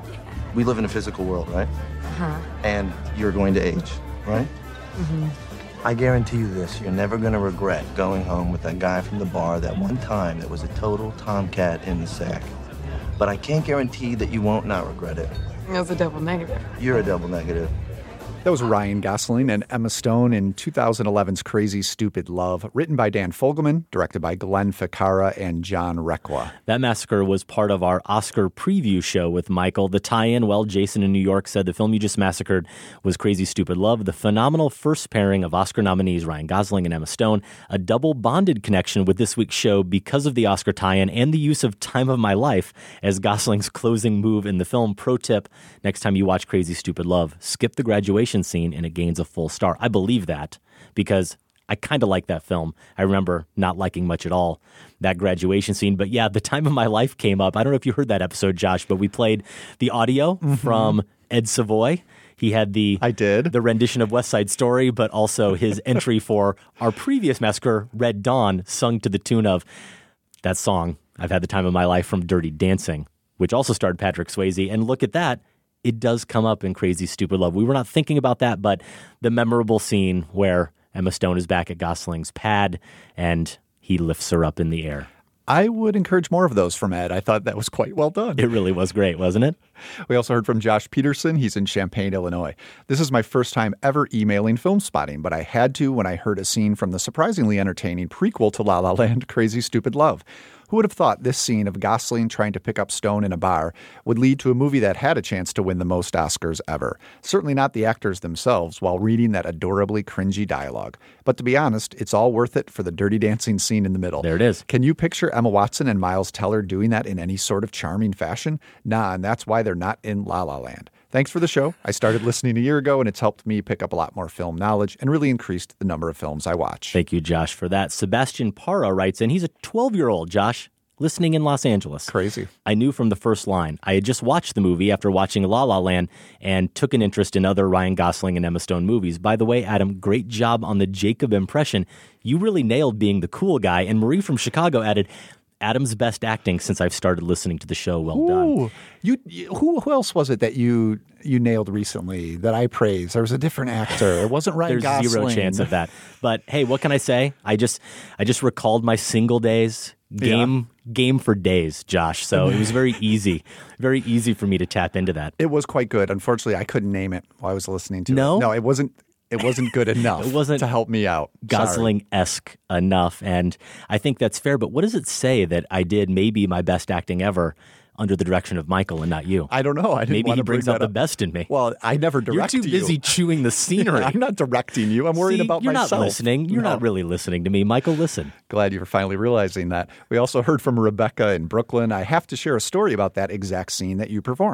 [SPEAKER 11] we live in a physical world, right?
[SPEAKER 12] Uh-huh.
[SPEAKER 11] And you're going to age, right?
[SPEAKER 12] Mm-hmm.
[SPEAKER 11] I guarantee you this, you're never going to regret going home with that guy from the bar that one time that was a total tomcat in the sack. But I can't guarantee that you won't not regret it.
[SPEAKER 12] That's a double negative.
[SPEAKER 11] You're a double negative.
[SPEAKER 5] That was Ryan Gosling and Emma Stone in two thousand eleven's Crazy Stupid Love, written by Dan Fogelman, directed by Glenn Ficarra and John Requa.
[SPEAKER 4] That massacre was part of our Oscar preview show with Michael. The tie-in, well, Jason in New York said the film you just massacred was Crazy Stupid Love, the phenomenal first pairing of Oscar nominees Ryan Gosling and Emma Stone, a double bonded connection with this week's show because of the Oscar tie-in and the use of Time of My Life as Gosling's closing move in the film. Pro tip, next time you watch Crazy Stupid Love, skip the graduation scene and it gains a full star. I believe that because I kind of like that film. I remember not liking much at all that graduation scene. But yeah, The Time of My Life came up. I don't know if you heard that episode, Josh, but we played the audio mm-hmm. from Ed Savoy. He had the
[SPEAKER 5] I did
[SPEAKER 4] the rendition of West Side Story, but also his entry for our previous massacre, Red Dawn, sung to the tune of that song, I've Had the Time of My Life, from Dirty Dancing, which also starred Patrick Swayze. And look at that. It does come up in Crazy Stupid Love. We were not thinking about that, but the memorable scene where Emma Stone is back at Gosling's pad and he lifts her up in the air.
[SPEAKER 5] I would encourage more of those from Ed. I thought that was quite well done.
[SPEAKER 4] It really was great, wasn't it?
[SPEAKER 5] We also heard from Josh Peterson. He's in Champaign, Illinois. This is my first time ever emailing Film Spotting, but I had to when I heard a scene from the surprisingly entertaining prequel to La La Land, Crazy Stupid Love. Who would have thought this scene of Gosling trying to pick up Stone in a bar would lead to a movie that had a chance to win the most Oscars ever? Certainly not the actors themselves while reading that adorably cringy dialogue. But to be honest, it's all worth it for the Dirty Dancing scene in the middle.
[SPEAKER 4] There it is.
[SPEAKER 5] Can you picture Emma Watson and Miles Teller doing that in any sort of charming fashion? Nah, and that's why they're not in La La Land. Thanks for the show. I started listening a year ago, and it's helped me pick up a lot more film knowledge and really increased the number of films I watch.
[SPEAKER 4] Thank you, Josh, for that. Sebastian Parra writes in. He's a twelve-year-old, Josh, listening in Los Angeles.
[SPEAKER 5] Crazy.
[SPEAKER 4] I knew from the first line. I had just watched the movie after watching La La Land and took an interest in other Ryan Gosling and Emma Stone movies. By the way, Adam, great job on the Jacob impression. You really nailed being the cool guy. And Marie from Chicago added, Adam's best acting since I've started listening to the show. Well
[SPEAKER 5] Ooh.
[SPEAKER 4] done.
[SPEAKER 5] You, you who, who else was it that you you nailed recently that I praised? There was a different actor. It wasn't Ryan
[SPEAKER 4] There's
[SPEAKER 5] Gosling.
[SPEAKER 4] Zero chance of that. But hey, what can I say? I just I just recalled my single days game yeah. game for days, Josh. So it was very easy, very easy for me to tap into that.
[SPEAKER 5] It was quite good. Unfortunately, I couldn't name it while I was listening to
[SPEAKER 4] no?
[SPEAKER 5] it. No, it wasn't. It wasn't good enough
[SPEAKER 4] it wasn't
[SPEAKER 5] to help me out.
[SPEAKER 4] Gosling-esque enough, and I think that's fair. But what does it say that I did maybe my best acting ever under the direction of Michael and not you?
[SPEAKER 5] I don't know. I didn't
[SPEAKER 4] Maybe
[SPEAKER 5] want
[SPEAKER 4] he
[SPEAKER 5] to
[SPEAKER 4] brings
[SPEAKER 5] bring
[SPEAKER 4] out
[SPEAKER 5] that
[SPEAKER 4] the
[SPEAKER 5] up.
[SPEAKER 4] best in me.
[SPEAKER 5] Well, I never direct you.
[SPEAKER 4] You're too busy
[SPEAKER 5] you.
[SPEAKER 4] chewing the scenery.
[SPEAKER 5] I'm not directing you. I'm worried
[SPEAKER 4] See,
[SPEAKER 5] about
[SPEAKER 4] you're
[SPEAKER 5] myself.
[SPEAKER 4] You're not listening. You're
[SPEAKER 5] no.
[SPEAKER 4] not really listening to me. Michael, listen.
[SPEAKER 5] Glad you're finally realizing that. We also heard from Rebecca in Brooklyn. I have to share a story about that exact scene that you performed.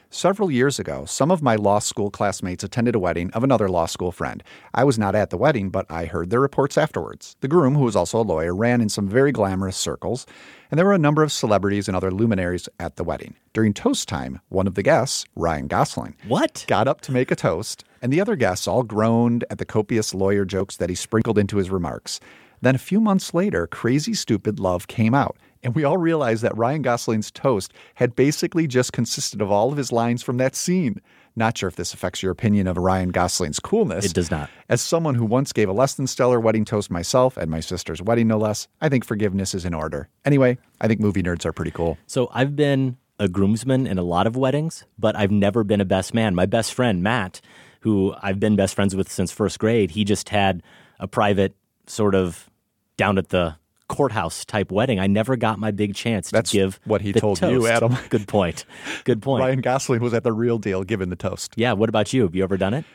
[SPEAKER 5] Several years ago, some of my law school classmates attended a wedding of another law school friend. I was not at the wedding, but I heard their reports afterwards. The groom, who was also a lawyer, ran in some very glamorous circles, and there were a number of celebrities and other luminaries at the wedding. During toast time, one of the guests, Ryan Gosling,
[SPEAKER 4] what?
[SPEAKER 5] got up to make a toast, and the other guests all groaned at the copious lawyer jokes that he sprinkled into his remarks. Then a few months later, Crazy Stupid Love came out, and we all realized that Ryan Gosling's toast had basically just consisted of all of his lines from that scene. Not sure if this affects your opinion of Ryan Gosling's coolness.
[SPEAKER 4] It does not.
[SPEAKER 5] As someone who once gave a less than stellar wedding toast myself at my sister's wedding, no less, I think forgiveness is in order. Anyway, I think movie nerds are pretty cool.
[SPEAKER 4] So I've been a groomsman in a lot of weddings, but I've never been a best man. My best friend, Matt, who I've been best friends with since first grade, he just had a private sort of down at the courthouse type wedding. I never got my big chance
[SPEAKER 5] That's
[SPEAKER 4] to give
[SPEAKER 5] what he
[SPEAKER 4] the
[SPEAKER 5] told
[SPEAKER 4] toast.
[SPEAKER 5] you, Adam.
[SPEAKER 4] Good point. Good point.
[SPEAKER 5] Ryan Gosling was at the real deal giving the toast.
[SPEAKER 4] Yeah. What about you? Have you ever done it?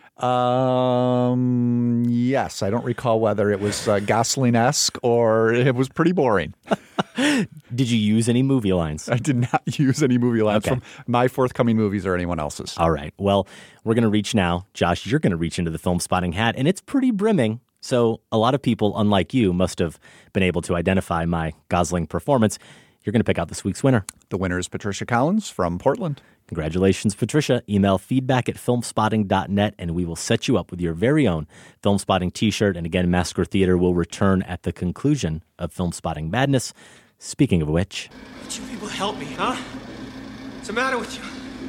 [SPEAKER 5] Um. Yes. I don't recall whether it was uh, Gosling-esque or it was pretty boring.
[SPEAKER 4] Did you use any movie lines?
[SPEAKER 5] I did not use any movie lines
[SPEAKER 4] Okay.
[SPEAKER 5] from my forthcoming movies or anyone else's.
[SPEAKER 4] All right. Well, we're going to reach now. Josh, you're going to reach into the Film Spotting hat, and it's pretty brimming. So a lot of people, unlike you, must have been able to identify my Gosling performance. You're going to pick out this week's winner.
[SPEAKER 5] The winner is Patricia Collins from Portland.
[SPEAKER 4] Congratulations, Patricia. Email feedback at filmspotting dot net, and we will set you up with your very own Film Spotting t-shirt. And again, Massacre Theater will return at the conclusion of Film Spotting Madness. Speaking of which...
[SPEAKER 13] Would you people help me, huh? What's the matter with you?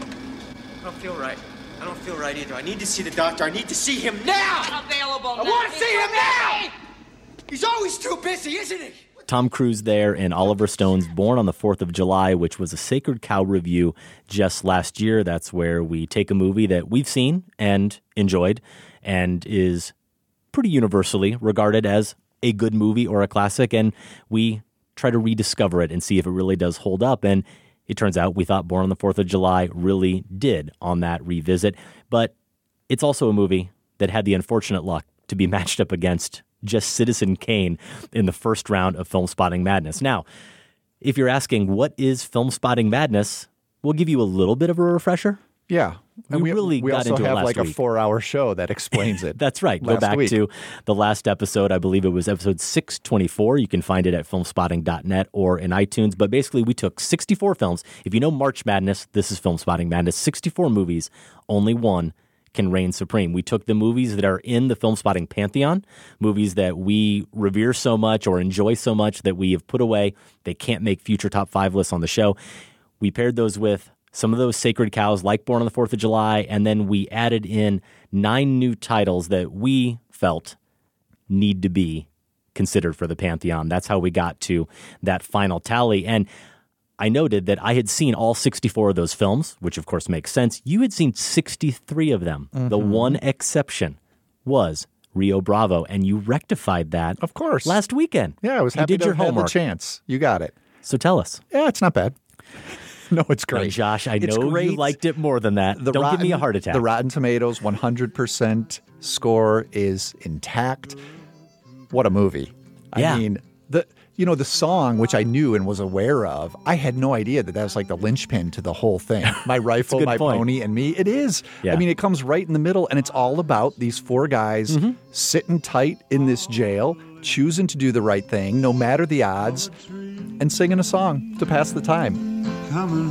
[SPEAKER 13] I don't feel right. I don't feel right either. I need to see the doctor. I need to see him now!
[SPEAKER 14] Available
[SPEAKER 13] I
[SPEAKER 14] now.
[SPEAKER 13] want to see him now! He's always too busy, isn't he?
[SPEAKER 4] Tom Cruise there in Oliver Stone's Born on the fourth of July, which was a Sacred Cow review just last year. That's where we take a movie that we've seen and enjoyed and is pretty universally regarded as a good movie or a classic, and we try to rediscover it and see if it really does hold up. And it turns out we thought Born on the fourth of July really did on that revisit. But it's also a movie that had the unfortunate luck to be matched up against just Citizen Kane in the first round of Film Spotting Madness. Now, if you're asking what is Film Spotting Madness, we'll give you a little bit of a refresher.
[SPEAKER 5] Yeah.
[SPEAKER 4] We,
[SPEAKER 5] And we
[SPEAKER 4] really
[SPEAKER 5] we
[SPEAKER 4] got
[SPEAKER 5] also
[SPEAKER 4] into it
[SPEAKER 5] have
[SPEAKER 4] last
[SPEAKER 5] like
[SPEAKER 4] week.
[SPEAKER 5] a four-hour show that explains it.
[SPEAKER 4] That's right. Go
[SPEAKER 5] last
[SPEAKER 4] back
[SPEAKER 5] week.
[SPEAKER 4] to the last episode. I believe it was episode six twenty-four. You can find it at filmspotting dot net or in iTunes. But basically, we took sixty-four films. If you know March Madness, this is Film Spotting Madness. sixty-four movies, only one can reign supreme. We took the movies that are in the Film Spotting pantheon, movies that we revere so much or enjoy so much that we have put away. They can't make future top five lists on the show. We paired those with some of those sacred cows like Born on the fourth of July, and then we added in nine new titles that we felt need to be considered for the Pantheon. That's how we got to that final tally. And I noted that I had seen all sixty-four of those films, which of course makes sense. You had seen sixty-three of them. Mm-hmm. The one exception was Rio Bravo, and you rectified that,
[SPEAKER 5] of course,
[SPEAKER 4] last weekend.
[SPEAKER 5] Yeah, I was
[SPEAKER 4] you
[SPEAKER 5] happy
[SPEAKER 4] did
[SPEAKER 5] to
[SPEAKER 4] your
[SPEAKER 5] have
[SPEAKER 4] homework.
[SPEAKER 5] the chance. You got it.
[SPEAKER 4] So tell us.
[SPEAKER 5] Yeah, it's not bad. No, it's great.
[SPEAKER 4] No, Josh, I
[SPEAKER 5] It's
[SPEAKER 4] know
[SPEAKER 5] great.
[SPEAKER 4] you liked it more than that.
[SPEAKER 5] The
[SPEAKER 4] Don't
[SPEAKER 5] Rotten,
[SPEAKER 4] give me a heart attack.
[SPEAKER 5] The Rotten Tomatoes one hundred percent score is intact. What a movie.
[SPEAKER 4] Yeah.
[SPEAKER 5] I mean, the you know, the song, which I knew and was aware of, I had no idea that that was like the linchpin to the whole thing. My Rifle,
[SPEAKER 4] good
[SPEAKER 5] My
[SPEAKER 4] point.
[SPEAKER 5] Pony, and Me. It is.
[SPEAKER 4] Yeah.
[SPEAKER 5] I mean, it comes right in the middle, and it's all about these four guys
[SPEAKER 4] Mm-hmm.
[SPEAKER 5] sitting tight in this jail, choosing to do the right thing, no matter the odds, and singing a song to pass the time.
[SPEAKER 15] Coming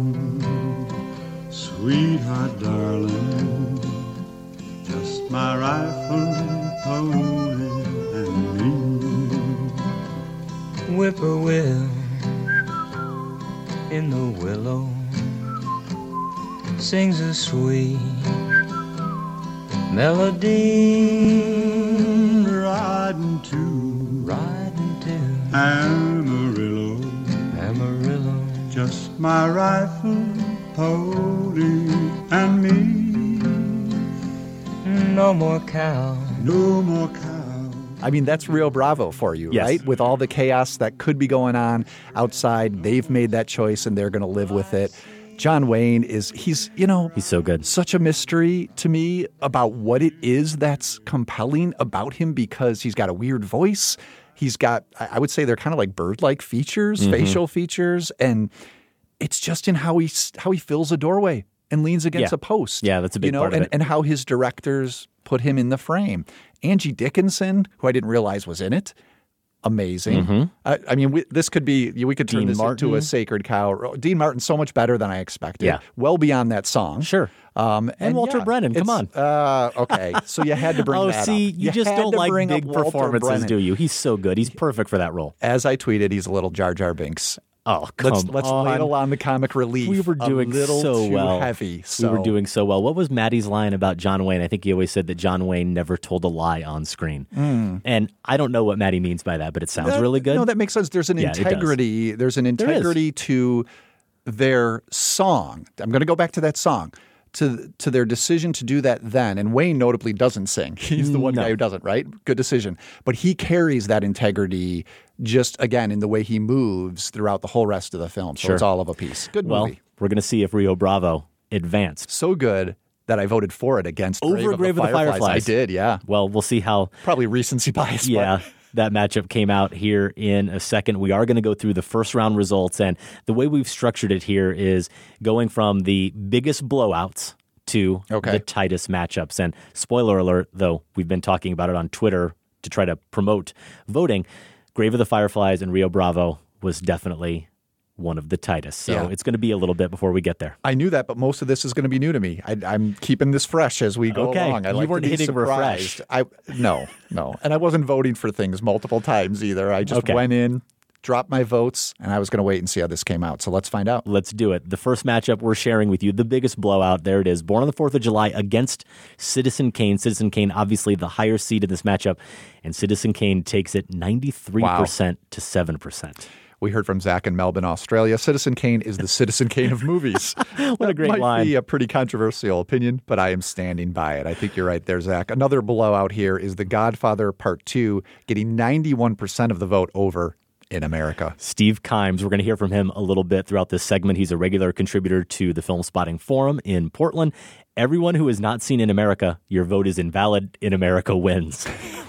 [SPEAKER 15] home, sweetheart, darling, just my rifle, pony, and me.
[SPEAKER 3] Whippoorwill in the willow sings a sweet melody,
[SPEAKER 15] riding to,
[SPEAKER 3] riding to
[SPEAKER 15] Amarillo,
[SPEAKER 3] Amarillo.
[SPEAKER 15] just my rifle, pony, and me.
[SPEAKER 3] No more cow,
[SPEAKER 15] no more cow.
[SPEAKER 5] I mean, that's Rio Bravo for you,
[SPEAKER 4] Yes.
[SPEAKER 5] right? With all the chaos that could be going on outside, they've made that choice and they're going to live with it. John Wayne is, he's, you know,
[SPEAKER 4] he's so good.
[SPEAKER 5] Such a mystery to me about what it is that's compelling about him, because he's got a weird voice. He's got, I would say they're kind of like bird-like features,
[SPEAKER 4] Mm-hmm.
[SPEAKER 5] facial features, and it's just in how he how he fills a doorway. and leans against
[SPEAKER 4] Yeah.
[SPEAKER 5] a post.
[SPEAKER 4] Yeah, that's a big
[SPEAKER 5] you know,
[SPEAKER 4] part of
[SPEAKER 5] and,
[SPEAKER 4] it.
[SPEAKER 5] and how his directors put him in the frame. Angie Dickinson, who I didn't realize was in it, amazing.
[SPEAKER 4] Mhm.
[SPEAKER 5] I, I mean, we, this could be, we could turn
[SPEAKER 4] Dean
[SPEAKER 5] this
[SPEAKER 4] Martin.
[SPEAKER 5] into a sacred cow. Dean Martin, so much better than I expected.
[SPEAKER 4] Yeah.
[SPEAKER 5] Well beyond that song.
[SPEAKER 4] Sure.
[SPEAKER 5] Um,
[SPEAKER 4] And Walter
[SPEAKER 5] yeah,
[SPEAKER 4] Brennan, come
[SPEAKER 5] it's- Uh, okay, so you had to bring
[SPEAKER 4] oh,
[SPEAKER 5] that
[SPEAKER 4] see,
[SPEAKER 5] up.
[SPEAKER 4] you, just
[SPEAKER 5] had
[SPEAKER 4] don't
[SPEAKER 5] to
[SPEAKER 4] like
[SPEAKER 5] bring
[SPEAKER 4] big
[SPEAKER 5] up Walter
[SPEAKER 4] performances,
[SPEAKER 5] Brennan.
[SPEAKER 4] do you? He's so good. He's perfect for that role.
[SPEAKER 5] As I tweeted, he's a little Jar Jar Binks.
[SPEAKER 4] Oh, come
[SPEAKER 5] let's let's
[SPEAKER 4] on.
[SPEAKER 5] ladle on the comic relief.
[SPEAKER 4] We were doing
[SPEAKER 5] a little
[SPEAKER 4] so
[SPEAKER 5] too
[SPEAKER 4] well.
[SPEAKER 5] heavy. So.
[SPEAKER 4] We were doing so well. What was Maddie's line about John Wayne? I think he always said that John Wayne never told a lie on screen.
[SPEAKER 5] Mm.
[SPEAKER 4] And I don't know what Maddie means by that, but it sounds
[SPEAKER 5] That-
[SPEAKER 4] really good.
[SPEAKER 5] No, that makes sense. There's an
[SPEAKER 4] Yeah, it does.
[SPEAKER 5] integrity. There's an
[SPEAKER 4] There is.
[SPEAKER 5] integrity to their song. I'm going to go back to that song. To to their decision to do that then, and Wayne notably doesn't sing. He's the one
[SPEAKER 4] No.
[SPEAKER 5] guy who doesn't, right? Good decision. But he carries that integrity just, again, in the way he moves throughout the whole rest of the film. So
[SPEAKER 4] Sure.
[SPEAKER 5] it's all of a piece. Good
[SPEAKER 4] well,
[SPEAKER 5] movie.
[SPEAKER 4] we're going to see if Rio Bravo advanced.
[SPEAKER 5] So good that I voted for it against
[SPEAKER 4] Over
[SPEAKER 5] Grave,
[SPEAKER 4] Grave
[SPEAKER 5] of,
[SPEAKER 4] of
[SPEAKER 5] the
[SPEAKER 4] the
[SPEAKER 5] Fireflies.
[SPEAKER 4] Fireflies.
[SPEAKER 5] I did, yeah.
[SPEAKER 4] Well, we'll see how.
[SPEAKER 5] Probably recency bias. but-
[SPEAKER 4] Yeah, that matchup came out here in a second. We are going to go through the first round results, and the way we've structured it here is going from the biggest blowouts to
[SPEAKER 5] Okay.
[SPEAKER 4] the tightest matchups. And spoiler alert, though, we've been talking about it on Twitter to try to promote voting. Grave of the Fireflies and Rio Bravo was definitely one of the tightest. So
[SPEAKER 5] Yeah.
[SPEAKER 4] it's going to be a little bit before we get there.
[SPEAKER 5] I knew that, but most of this is going to be new to me. I, I'm keeping this fresh as we go
[SPEAKER 4] Okay.
[SPEAKER 5] along. I
[SPEAKER 4] You
[SPEAKER 5] like
[SPEAKER 4] weren't
[SPEAKER 5] to be
[SPEAKER 4] hitting
[SPEAKER 5] surprised. I no, no, and I wasn't voting for things multiple times either. I just
[SPEAKER 4] Okay.
[SPEAKER 5] went in, dropped my votes, and I was going to wait and see how this came out. So let's find out.
[SPEAKER 4] Let's do it. The first matchup we're sharing with you, the biggest blowout. There it is. Born on the fourth of July against Citizen Kane. Citizen Kane, obviously the higher seed in this matchup, and Citizen Kane takes it ninety-three percent to seven percent.
[SPEAKER 5] We heard from Zach in Melbourne, Australia. Citizen Kane is the Citizen Kane of movies.
[SPEAKER 4] What a
[SPEAKER 5] That
[SPEAKER 4] great
[SPEAKER 5] might
[SPEAKER 4] line.
[SPEAKER 5] be a pretty controversial opinion, but I am standing by it. I think you're right there, Zach. Another blowout here is The Godfather Part two, getting ninety-one percent of the vote over in America.
[SPEAKER 4] Steve Kimes, we're going to hear from him a little bit throughout this segment. He's a regular contributor to the Film Spotting Forum in Portland. Everyone who is not seen in America, your vote is invalid. In America wins.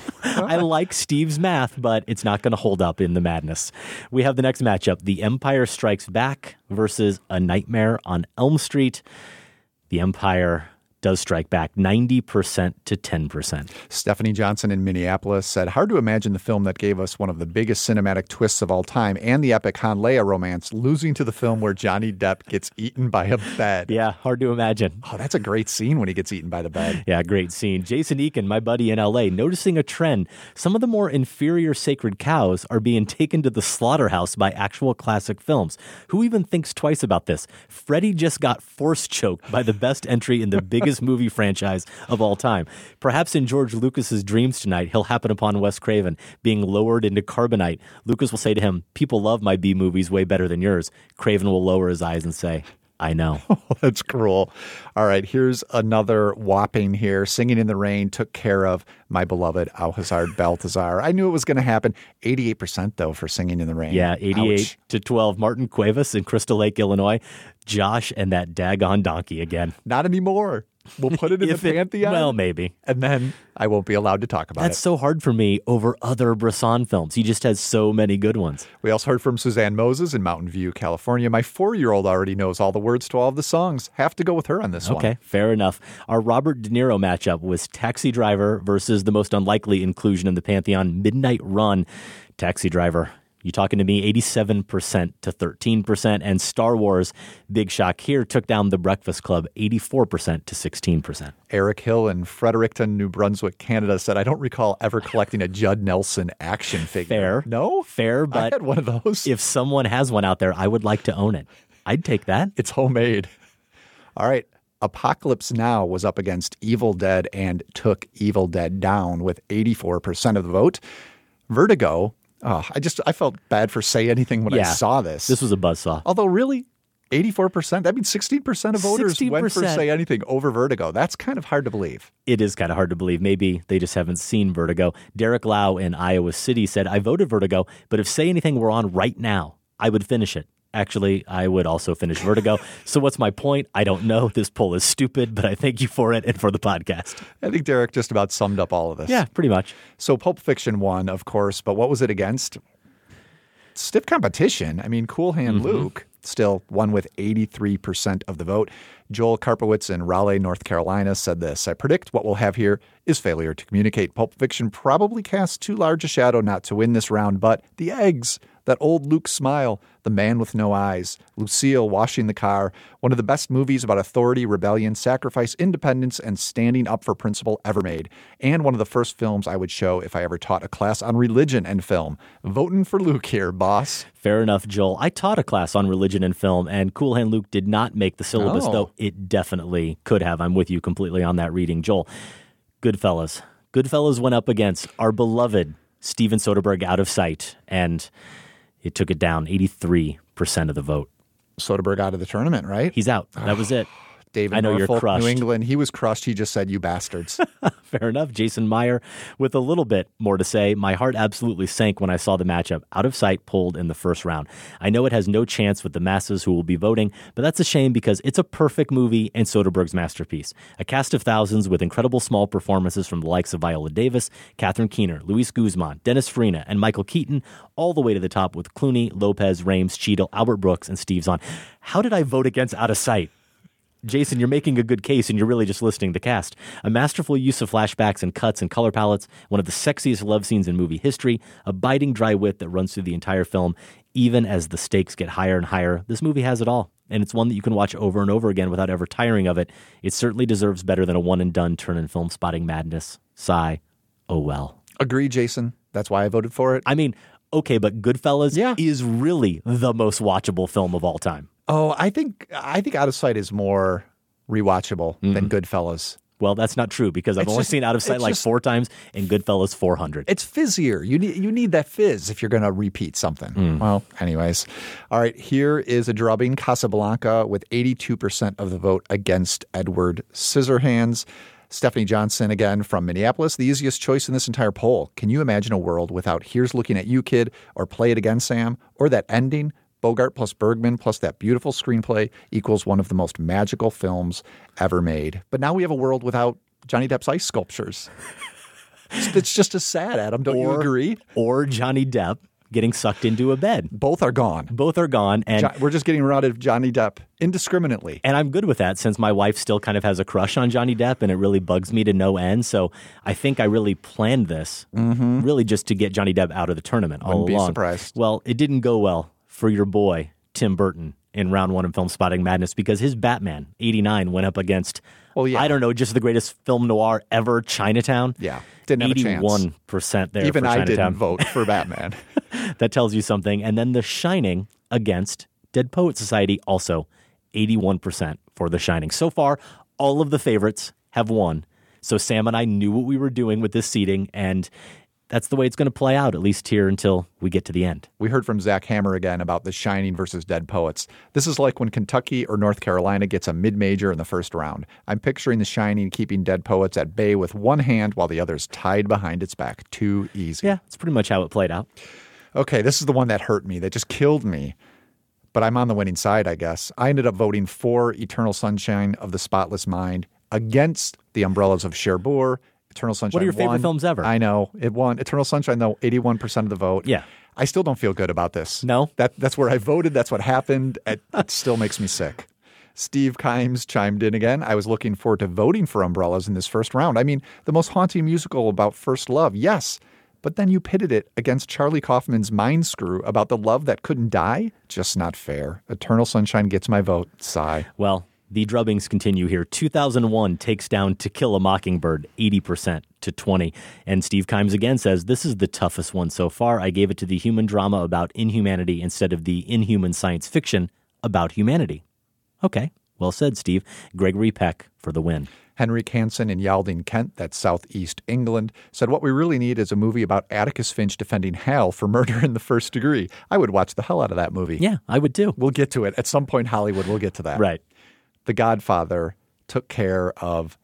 [SPEAKER 4] I like Steve's math, but it's not going to hold up in the madness. We have the next matchup, The Empire Strikes Back versus A Nightmare on Elm Street. The Empire does strike back ninety percent to ten percent.
[SPEAKER 5] Stephanie Johnson in Minneapolis said, hard to imagine the film that gave us one of the biggest cinematic twists of all time and the epic Han Leia romance losing to the film where Johnny Depp gets eaten by a bed.
[SPEAKER 4] Yeah, hard to imagine.
[SPEAKER 5] Oh, that's a great scene when he gets eaten by the bed.
[SPEAKER 4] Yeah, great scene. Jason Eakin, my buddy in L A, noticing a trend. Some of the more inferior sacred cows are being taken to the slaughterhouse by actual classic films. Who even thinks twice about this? Freddy just got force choked by the best entry in the biggest movie franchise of all time. Perhaps in George Lucas's dreams tonight, he'll happen upon Wes Craven being lowered into carbonite. Lucas will say to him, people love my B movies way better than yours. Craven will lower his eyes and say, I know.
[SPEAKER 5] Oh, that's cruel. All right, here's another whopping here. Singing in the Rain took care of my beloved Alhazard Baltazar. I knew it was going to happen. eighty-eight percent, though, for Singing in the Rain.
[SPEAKER 4] Yeah, eighty-eight
[SPEAKER 5] Ouch.
[SPEAKER 4] to twelve. Martin Cuevas in Crystal Lake, Illinois. Josh and that daggone donkey again.
[SPEAKER 5] Not anymore. We'll put it in the
[SPEAKER 4] If it-
[SPEAKER 5] Pantheon.
[SPEAKER 4] well, maybe.
[SPEAKER 5] And then I won't be allowed to talk about
[SPEAKER 4] That's
[SPEAKER 5] it.
[SPEAKER 4] so hard for me over other Bresson films. He just has so many good ones.
[SPEAKER 5] We also heard from Suzanne Moses in Mountain View, California. My four-year-old already knows all the words to all of the songs. Have to go with her on this one.
[SPEAKER 4] Okay, fair enough. Our Robert De Niro matchup was Taxi Driver versus the most unlikely inclusion in the Pantheon, Midnight Run. Taxi Driver. You talking to me? eighty-seven percent to thirteen percent. And Star Wars, big shock here, took down The Breakfast Club, eighty-four percent to sixteen percent.
[SPEAKER 5] Eric Hill in Fredericton, New Brunswick, Canada said, I don't recall ever collecting a Judd Nelson action figure.
[SPEAKER 4] Fair.
[SPEAKER 5] No?
[SPEAKER 4] Fair,
[SPEAKER 5] I
[SPEAKER 4] but
[SPEAKER 5] had one of those.
[SPEAKER 4] if someone has one out there, I would like to own it. I'd take that.
[SPEAKER 5] It's homemade. All right. Apocalypse Now was up against Evil Dead and took Evil Dead down with eighty-four percent of the vote. Vertigo, oh, I just I felt bad for saying anything when I
[SPEAKER 4] Yeah.
[SPEAKER 5] saw this.
[SPEAKER 4] This was a buzzsaw.
[SPEAKER 5] Although really, eighty-four percent, that means sixteen percent of voters went for
[SPEAKER 4] sixteen percent.
[SPEAKER 5] Say Anything over Vertigo. That's kind of hard to believe.
[SPEAKER 4] It is kind of hard to believe. Maybe they just haven't seen Vertigo. Derek Lau in Iowa City said, I voted Vertigo, but if Say Anything were on right now, I would finish it. Actually, I would also finish Vertigo. So what's my point? I don't know. This poll is stupid, but I thank you for it and for the podcast.
[SPEAKER 5] I think Derek just about summed up all of this.
[SPEAKER 4] Yeah, pretty much.
[SPEAKER 5] So Pulp Fiction won, of course, but what was it against? Stiff competition. I mean, Cool Hand
[SPEAKER 4] Mm-hmm.
[SPEAKER 5] Luke still won with eighty-three percent of the vote. Joel Karpowitz in Raleigh, North Carolina said this: I predict what we'll have here is failure to communicate. Pulp Fiction probably casts too large a shadow not to win this round, but the eggs, that old Luke smile, The Man with No Eyes, Lucille washing the car, one of the best movies about authority, rebellion, sacrifice, independence, and standing up for principle ever made, and one of the first films I would show if I ever taught a class on religion and film. Voting for Luke here, boss.
[SPEAKER 4] Fair enough, Joel. I taught a class on religion and film, and Cool Hand Luke did not make the syllabus,
[SPEAKER 5] Oh.
[SPEAKER 4] though it definitely could have. I'm with you completely on that reading. Joel, Goodfellas. Goodfellas went up against our beloved Steven Soderbergh, Out of Sight, and it took it down eighty-three percent of the vote.
[SPEAKER 5] Soderbergh out of the tournament, right?
[SPEAKER 4] He's out. That was it.
[SPEAKER 5] David
[SPEAKER 4] I know
[SPEAKER 5] Norfolk,
[SPEAKER 4] you're crushed.
[SPEAKER 5] New England, he was crushed. He just said, you bastards.
[SPEAKER 4] Fair enough. Jason Meyer with a little bit more to say. My heart absolutely sank when I saw the matchup. Out of Sight pulled in the first round. I know it has no chance with the masses who will be voting, but that's a shame because it's a perfect movie and Soderbergh's masterpiece. A cast of thousands with incredible small performances from the likes of Viola Davis, Catherine Keener, Luis Guzman, Dennis Farina, and Michael Keaton, all the way to the top with Clooney, Lopez, Rames, Cheadle, Albert Brooks, and Steve Zahn. How did I vote against Out of Sight? Jason, you're making a good case and you're really just listing the cast. A masterful use of flashbacks and cuts and color palettes, one of the sexiest love scenes in movie history, a biting dry wit that runs through the entire film. Even as the stakes get higher and higher, this movie has it all. And it's one that you can watch over and over again without ever tiring of it. It certainly deserves better than a one and done turn in film spotting madness. Sigh. Oh well.
[SPEAKER 5] Agree, Jason. That's why I voted for it.
[SPEAKER 4] I mean, okay, but Goodfellas
[SPEAKER 5] Yeah.
[SPEAKER 4] is really the most watchable film of all time.
[SPEAKER 5] Oh, I think I think Out of Sight is more rewatchable than Goodfellas.
[SPEAKER 4] Well, that's not true because I've
[SPEAKER 5] It's
[SPEAKER 4] only
[SPEAKER 5] just-
[SPEAKER 4] seen Out of Sight
[SPEAKER 5] it's
[SPEAKER 4] like
[SPEAKER 5] just-
[SPEAKER 4] four times and Goodfellas four hundred.
[SPEAKER 5] It's fizzier. You need you need that fizz if you're going to repeat something. Well, anyways. All right, here is a drubbing. Casablanca with eighty-two percent of the vote against Edward Scissorhands. Stephanie Johnson again from Minneapolis, the easiest choice in this entire poll. Can you imagine a world without Here's Looking at You, Kid, or Play It Again, Sam, or that ending? Bogart plus Bergman plus that beautiful screenplay equals one of the most magical films ever made. But now we have a world without Johnny Depp's ice sculptures. It's, it's just as sad, Adam. Don't you
[SPEAKER 4] Or-
[SPEAKER 5] agree?
[SPEAKER 4] Or Johnny Depp getting sucked into a bed.
[SPEAKER 5] Both are gone.
[SPEAKER 4] Both are gone. And
[SPEAKER 5] Jo- we're just getting rid of Johnny Depp indiscriminately.
[SPEAKER 4] And I'm good with that since my wife still kind of has a crush on Johnny Depp and it really bugs me to no end. So I think I really planned this really just to get Johnny Depp out of the tournament all
[SPEAKER 5] Wouldn't be
[SPEAKER 4] along.
[SPEAKER 5] surprised.
[SPEAKER 4] Well, it didn't go well for your boy, Tim Burton, in round one of Film Spotting Madness because his Batman, eighty-nine, went up against,
[SPEAKER 5] Well, yeah.
[SPEAKER 4] I don't know, just the greatest film noir ever, Chinatown.
[SPEAKER 5] Yeah, didn't have a chance.
[SPEAKER 4] eighty-one percent there
[SPEAKER 5] Even
[SPEAKER 4] for
[SPEAKER 5] I
[SPEAKER 4] Chinatown.
[SPEAKER 5] didn't vote for Batman.
[SPEAKER 4] That tells you something. And then The Shining against Dead Poet Society, also eighty-one percent for The Shining. So far, all of the favorites have won. So Sam and I knew what we were doing with this seating, and that's the way it's going to play out, at least here until we get to the end.
[SPEAKER 5] We heard from Zach Hammer again about The Shining versus Dead Poets. This is like when Kentucky or North Carolina gets a mid-major in the first round. I'm picturing The Shining keeping Dead Poets at bay with one hand while the other's tied behind its back. Too easy.
[SPEAKER 4] Yeah, it's pretty much how it played out.
[SPEAKER 5] Okay, this is the one that hurt me, that just killed me. But I'm on the winning side, I guess. I ended up voting for Eternal Sunshine of the Spotless Mind against The Umbrellas of Cherbourg. Eternal Sunshine
[SPEAKER 4] What are your favorite
[SPEAKER 5] won.
[SPEAKER 4] films ever?
[SPEAKER 5] I know. It won. Eternal Sunshine, though, eighty-one percent of the vote.
[SPEAKER 4] Yeah.
[SPEAKER 5] I still don't feel good about this.
[SPEAKER 4] No?
[SPEAKER 5] That That's where I voted. That's what happened. It, it still makes me sick. Steve Kimes chimed in again. I was looking forward to voting for Umbrellas in this first round. I mean, the most haunting musical about first love, yes. But then you pitted it against Charlie Kaufman's Mind Screw about the love that couldn't die? Just not fair. Eternal Sunshine gets my vote. Sigh.
[SPEAKER 4] Well, the drubbings continue here. two thousand one takes down To Kill a Mockingbird, eighty percent to twenty. And Steve Kimes again says, this is the toughest one so far. I gave it to the human drama about inhumanity instead of the inhuman science fiction about humanity. Okay, well said, Steve. Gregory Peck for the win.
[SPEAKER 5] Henrik Hansen in Yalding, Kent, that's southeast England, said what we really need is a movie about Atticus Finch defending Hal for murder in the first degree. I would watch the hell out of that movie.
[SPEAKER 4] Yeah, I would too.
[SPEAKER 5] We'll get to it. At some point, Hollywood, we'll get to that.
[SPEAKER 4] Right.
[SPEAKER 5] The Godfather took care of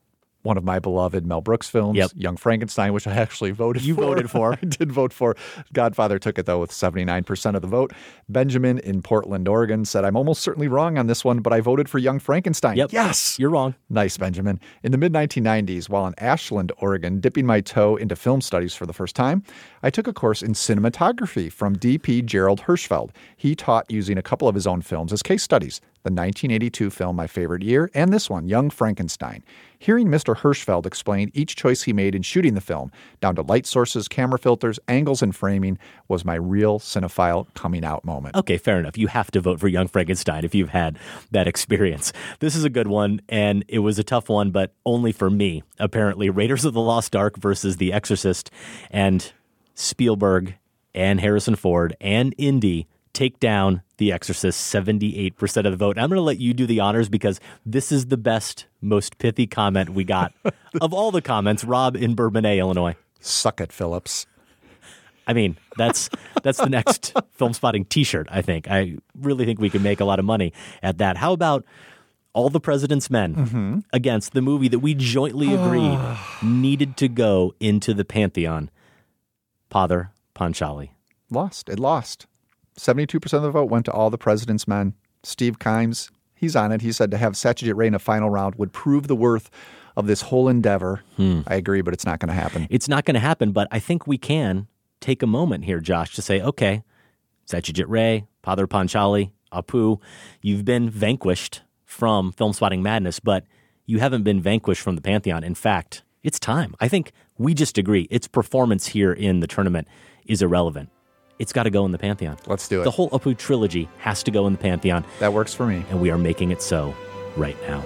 [SPEAKER 5] one of my beloved Mel Brooks films,
[SPEAKER 4] Yep.
[SPEAKER 5] Young Frankenstein, which I actually voted
[SPEAKER 4] You
[SPEAKER 5] for.
[SPEAKER 4] voted for.
[SPEAKER 5] I did vote for. Godfather took it, though, with seventy-nine percent of the vote. Benjamin in Portland, Oregon said, I'm almost certainly wrong on this one, but I voted for Young Frankenstein.
[SPEAKER 4] Yep.
[SPEAKER 5] Yes!
[SPEAKER 4] You're wrong.
[SPEAKER 5] Nice, Benjamin. In the mid nineteen nineties, while in Ashland, Oregon, dipping my toe into film studies for the first time, I took a course in cinematography from D P Gerald Hirschfeld. He taught using a couple of his own films as case studies, the nineteen eighty-two film My Favorite Year and this one, Young Frankenstein. Hearing Mister Hirschfeld explain each choice he made in shooting the film, down to light sources, camera filters, angles, and framing, was my real cinephile coming out moment.
[SPEAKER 4] Okay, fair enough. You have to vote for Young Frankenstein if you've had that experience. This is a good one, and it was a tough one, but only for me. Apparently, Raiders of the Lost Ark versus The Exorcist, and Spielberg and Harrison Ford and Indy take down The Exorcist, seventy-eight percent of the vote. I'm going to let you do the honors because this is the best, most pithy comment we got of all the comments. Rob in Bourbonnais, Illinois.
[SPEAKER 5] Suck it, Phillips.
[SPEAKER 4] I mean, that's that's the next Film Spotting t-shirt, I think. I really think we can make a lot of money at that. How about All the President's Men
[SPEAKER 5] Mm-hmm.
[SPEAKER 4] against the movie that we jointly agreed needed to go into the Pantheon, Padre Panchali?
[SPEAKER 5] Lost. It lost. seventy-two percent of the vote went to All the President's Men. Steve Kimes, he's on it. He said to have Satyajit Ray in a final round would prove the worth of this whole endeavor.
[SPEAKER 4] Hmm.
[SPEAKER 5] I agree, but it's not going to happen.
[SPEAKER 4] It's not going to happen, but I think we can take a moment here, Josh, to say, okay, Satyajit Ray, Padre Panchali, Apu, you've been vanquished from Film Spotting Madness, but you haven't been vanquished from the Pantheon. In fact, it's time. I think we just agree. Its performance here in the tournament is irrelevant. It's got to go in the Pantheon.
[SPEAKER 5] Let's do it.
[SPEAKER 4] The whole Apu trilogy has to go in the Pantheon.
[SPEAKER 5] That works for me.
[SPEAKER 4] And we are making it so right now.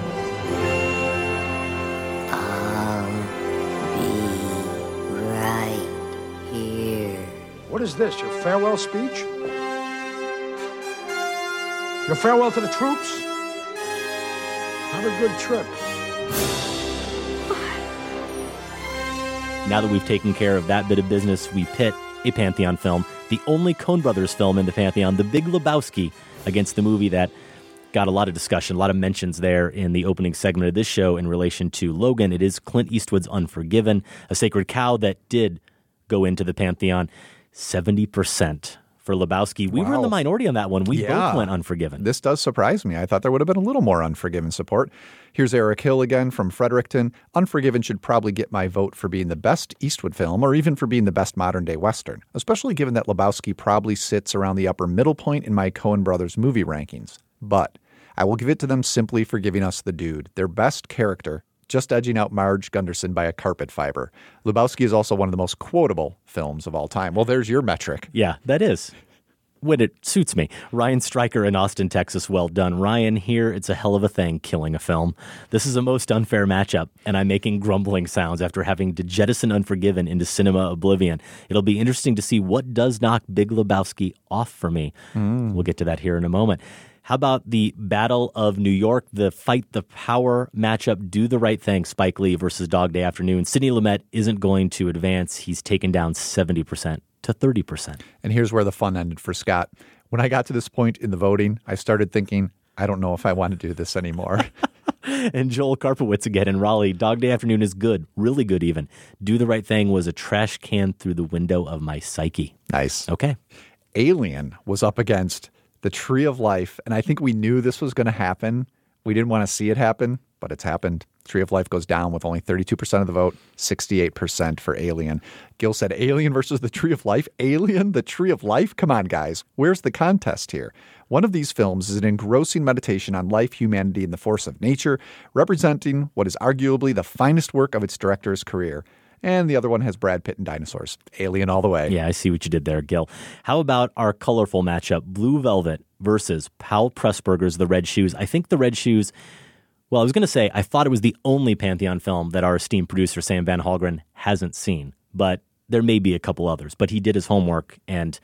[SPEAKER 14] Right here.
[SPEAKER 1] What is this, your farewell speech? Your farewell to the troops? Have a good trip.
[SPEAKER 4] Now that we've taken care of that bit of business, we pit a Pantheon film, the only Coen Brothers film in the Pantheon, The Big Lebowski, against the movie that got a lot of discussion, a lot of mentions there in the opening segment of this show in relation to Logan. It is Clint Eastwood's Unforgiven, a sacred cow that did go into the Pantheon. seventy percent for Lebowski. We
[SPEAKER 5] Wow.
[SPEAKER 4] were in the minority on that one. We
[SPEAKER 5] Yeah.
[SPEAKER 4] both went Unforgiven.
[SPEAKER 5] This does surprise me. I thought there would have been a little more Unforgiven support. Here's Eric Hill again from Fredericton. Unforgiven should probably get my vote for being the best Eastwood film or even for being the best modern-day Western, especially given that Lebowski probably sits around the upper middle point in my Coen Brothers movie rankings. But I will give it to them simply for giving us the dude, their best character, just edging out Marge Gunderson by a carpet fiber. Lebowski is also one of the most quotable films of all time. Well, there's your metric.
[SPEAKER 4] Yeah, that is. When it suits me. Ryan Stryker in Austin, Texas, well done. Ryan, here, it's a hell of a thing killing a film. This is a most unfair matchup, and I'm making grumbling sounds after having to jettison Unforgiven into cinema oblivion. It'll be interesting to see what does knock Big Lebowski off for me.
[SPEAKER 5] Mm.
[SPEAKER 4] We'll get to that here in a moment. How about the Battle of New York, the Fight the Power matchup, Do the Right Thing, Spike Lee versus Dog Day Afternoon? Sidney Lumet isn't going to advance. He's taken down seventy percent to thirty percent.
[SPEAKER 5] And here's where the fun ended for Scott. When I got to this point in the voting, I started thinking, I don't know if I want to do this anymore.
[SPEAKER 4] And Joel Karpowitz again in Raleigh. Dog Day Afternoon is good, really good even. Do the Right Thing was a trash can through the window of my psyche.
[SPEAKER 5] Nice.
[SPEAKER 4] Okay.
[SPEAKER 5] Alien was up against The Tree of Life, and I think we knew this was going to happen. We didn't want to see it happen, but it's happened. Tree of Life goes down with only thirty-two percent of the vote, sixty-eight percent for Alien. Gil said, Alien versus The Tree of Life? Alien, The Tree of Life? Come on, guys. Where's the contest here? One of these films is an engrossing meditation on life, humanity, and the force of nature, representing what is arguably the finest work of its director's career. And the other one has Brad Pitt and dinosaurs. Alien all the way.
[SPEAKER 4] Yeah, I see what you did there, Gil. How about our colorful matchup, Blue Velvet versus Powell Pressburger's The Red Shoes? I think The Red Shoes, well, I was going to say, I thought it was the only Pantheon film that our esteemed producer, Sam Van Halgren, hasn't seen. But there may be a couple others. But he did his homework, and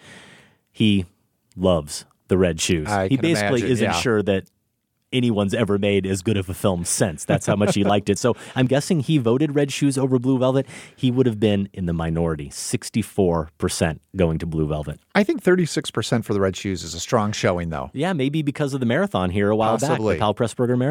[SPEAKER 4] he loves The Red Shoes.
[SPEAKER 5] I
[SPEAKER 4] he
[SPEAKER 5] can
[SPEAKER 4] basically
[SPEAKER 5] imagine,
[SPEAKER 4] isn't
[SPEAKER 5] yeah.
[SPEAKER 4] sure that anyone's ever made as good of a film since. That's how much he liked it. So I'm guessing he voted Red Shoes over Blue Velvet. He would have been in the minority, sixty-four percent going to Blue Velvet.
[SPEAKER 5] I think thirty-six percent for The Red Shoes is a strong showing, though.
[SPEAKER 4] Yeah, maybe because of the marathon here a while
[SPEAKER 5] Possibly.
[SPEAKER 4] back, the Powell Pressburger Marathon.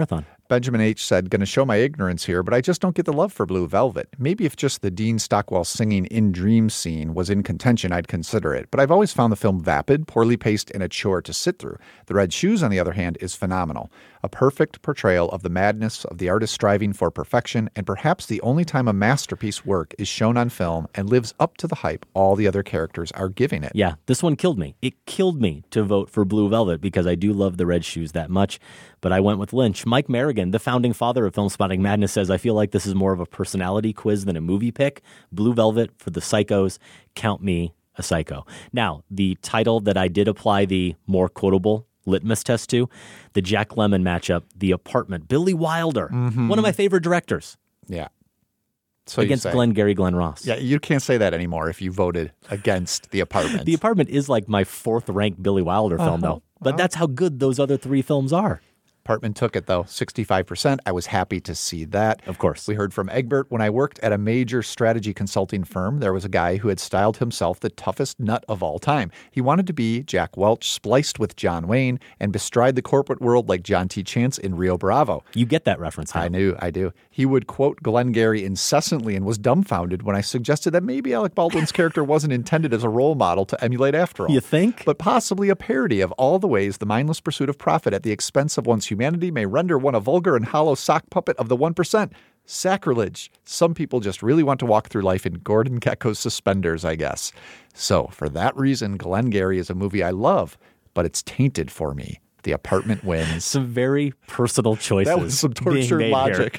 [SPEAKER 5] Benjamin H. said, going to show my ignorance here, but I just don't get the love for Blue Velvet. Maybe if just the Dean Stockwell singing In Dreams scene was in contention, I'd consider it. But I've always found the film vapid, poorly paced, and a chore to sit through. The Red Shoes, on the other hand, is phenomenal. A perfect portrayal of the madness of the artist striving for perfection, and perhaps the only time a masterpiece work is shown on film and lives up to the hype all the other characters are giving it.
[SPEAKER 4] Yeah, this one killed me. It killed me to vote for Blue Velvet because I do love the Red Shoes that much. But I went with Lynch. Mike Merrigan, the founding father of Film Spotting Madness, says, I feel like this is more of a personality quiz than a movie pick. Blue Velvet for the psychos. Count me a psycho. Now, the title that I did apply the more quotable litmus test to, the Jack Lemmon matchup, The Apartment. Billy Wilder,
[SPEAKER 5] mm-hmm.
[SPEAKER 4] one of my favorite directors.
[SPEAKER 5] Yeah. So
[SPEAKER 4] against Glengarry Glen Ross.
[SPEAKER 5] Yeah, you can't say that anymore if you voted against The Apartment.
[SPEAKER 4] The Apartment is like my fourth-ranked Billy Wilder
[SPEAKER 5] uh-huh.
[SPEAKER 4] film, though. But uh-huh. that's how good those other three films are.
[SPEAKER 5] Apartment took it, though, sixty-five percent. I was happy to see that.
[SPEAKER 4] Of course.
[SPEAKER 5] We heard from Egbert. When I worked at a major strategy consulting firm, there was a guy who had styled himself the toughest nut of all time. He wanted to be Jack Welch spliced with John Wayne and bestride the corporate world like John T. Chance in Rio Bravo.
[SPEAKER 4] You get that reference now.
[SPEAKER 5] I knew, I do. He would quote Glengarry incessantly and was dumbfounded when I suggested that maybe Alec Baldwin's character wasn't intended as a role model to emulate after all.
[SPEAKER 4] You think?
[SPEAKER 5] But possibly a parody of all the ways the mindless pursuit of profit at the expense of one's humanity may render one a vulgar and hollow sock puppet of the one percent. Sacrilege. Some people just really want to walk through life in Gordon Gekko's suspenders, I guess. So, for that reason, Glengarry is a movie I love, but it's tainted for me. The Apartment wins.
[SPEAKER 4] Some very personal choices.
[SPEAKER 5] That was some tortured logic.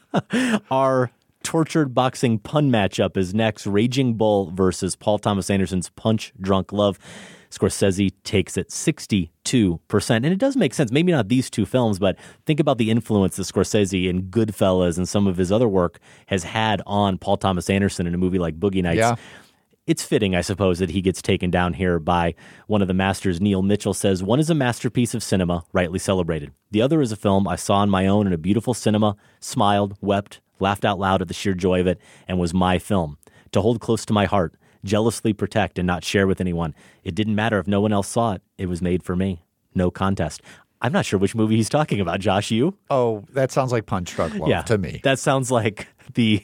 [SPEAKER 4] Our tortured boxing pun matchup is next. Raging Bull versus Paul Thomas Anderson's Punch Drunk Love. Scorsese takes it sixty-two percent. And it does make sense. Maybe not these two films, but think about the influence that Scorsese in Goodfellas and some of his other work has had on Paul Thomas Anderson in a movie like Boogie Nights.
[SPEAKER 5] Yeah.
[SPEAKER 4] It's fitting, I suppose, that he gets taken down here by one of the masters. Neil Mitchell says, one is a masterpiece of cinema, rightly celebrated. The other is a film I saw on my own in a beautiful cinema, smiled, wept, laughed out loud at the sheer joy of it, and was my film. To hold close to my heart, jealously protect, and not share with anyone. It didn't matter if no one else saw it. It was made for me. No contest. I'm not sure which movie he's talking about, Josh. You?
[SPEAKER 5] Oh, that sounds like Punch Drunk Love
[SPEAKER 4] yeah,
[SPEAKER 5] to me.
[SPEAKER 4] That sounds like the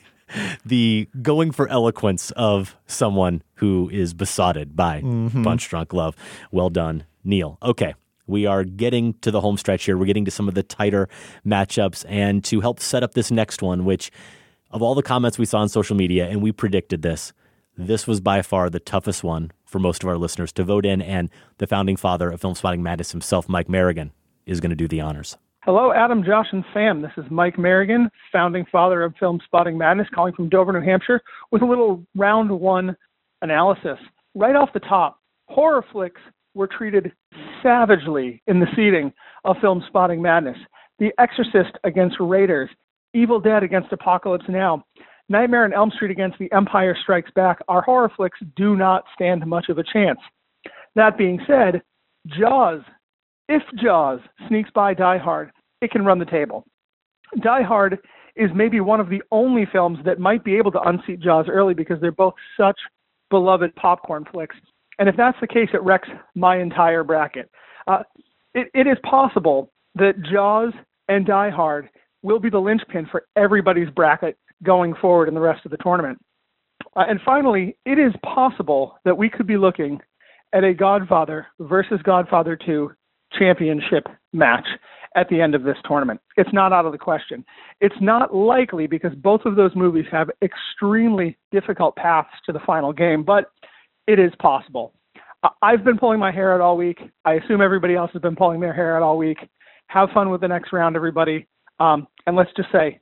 [SPEAKER 4] the going for eloquence of someone who is besotted by mm-hmm. Punch Drunk Love. Well done, Neil. Okay. We are getting to the home stretch here. We're getting to some of the tighter matchups. And to help set up this next one, which of all the comments we saw on social media, and we predicted this, this was by far the toughest one for most of our listeners to vote in. And the founding father of Film Spotting Madness himself, Mike Merrigan, is going to do the honors.
[SPEAKER 16] Hello, Adam, Josh, and Sam. This is Mike Merrigan, founding father of Film Spotting Madness, calling from Dover, New Hampshire, with a little round one analysis. Right off the top, horror flicks were treated savagely in the seeding of Film Spotting Madness. The Exorcist against Raiders, Evil Dead against Apocalypse Now, Nightmare on Elm Street against The Empire Strikes Back. Our horror flicks do not stand much of a chance. That being said, Jaws, if Jaws sneaks by Die Hard, it can run the table. Die Hard is maybe one of the only films that might be able to unseat Jaws early because they're both such beloved popcorn flicks. And if that's the case, it wrecks my entire bracket. Uh, it, it is possible that Jaws and Die Hard will be the linchpin for everybody's bracket going forward in the rest of the tournament. Uh, and finally, it is possible that we could be looking at a Godfather versus Godfather two championship match at the end of this tournament. It's not out of the question. It's not likely because both of those movies have extremely difficult paths to the final game, but it is possible. I've been pulling my hair out all week. I assume everybody else has been pulling their hair out all week. Have fun with the next round, everybody. Um, and let's just say,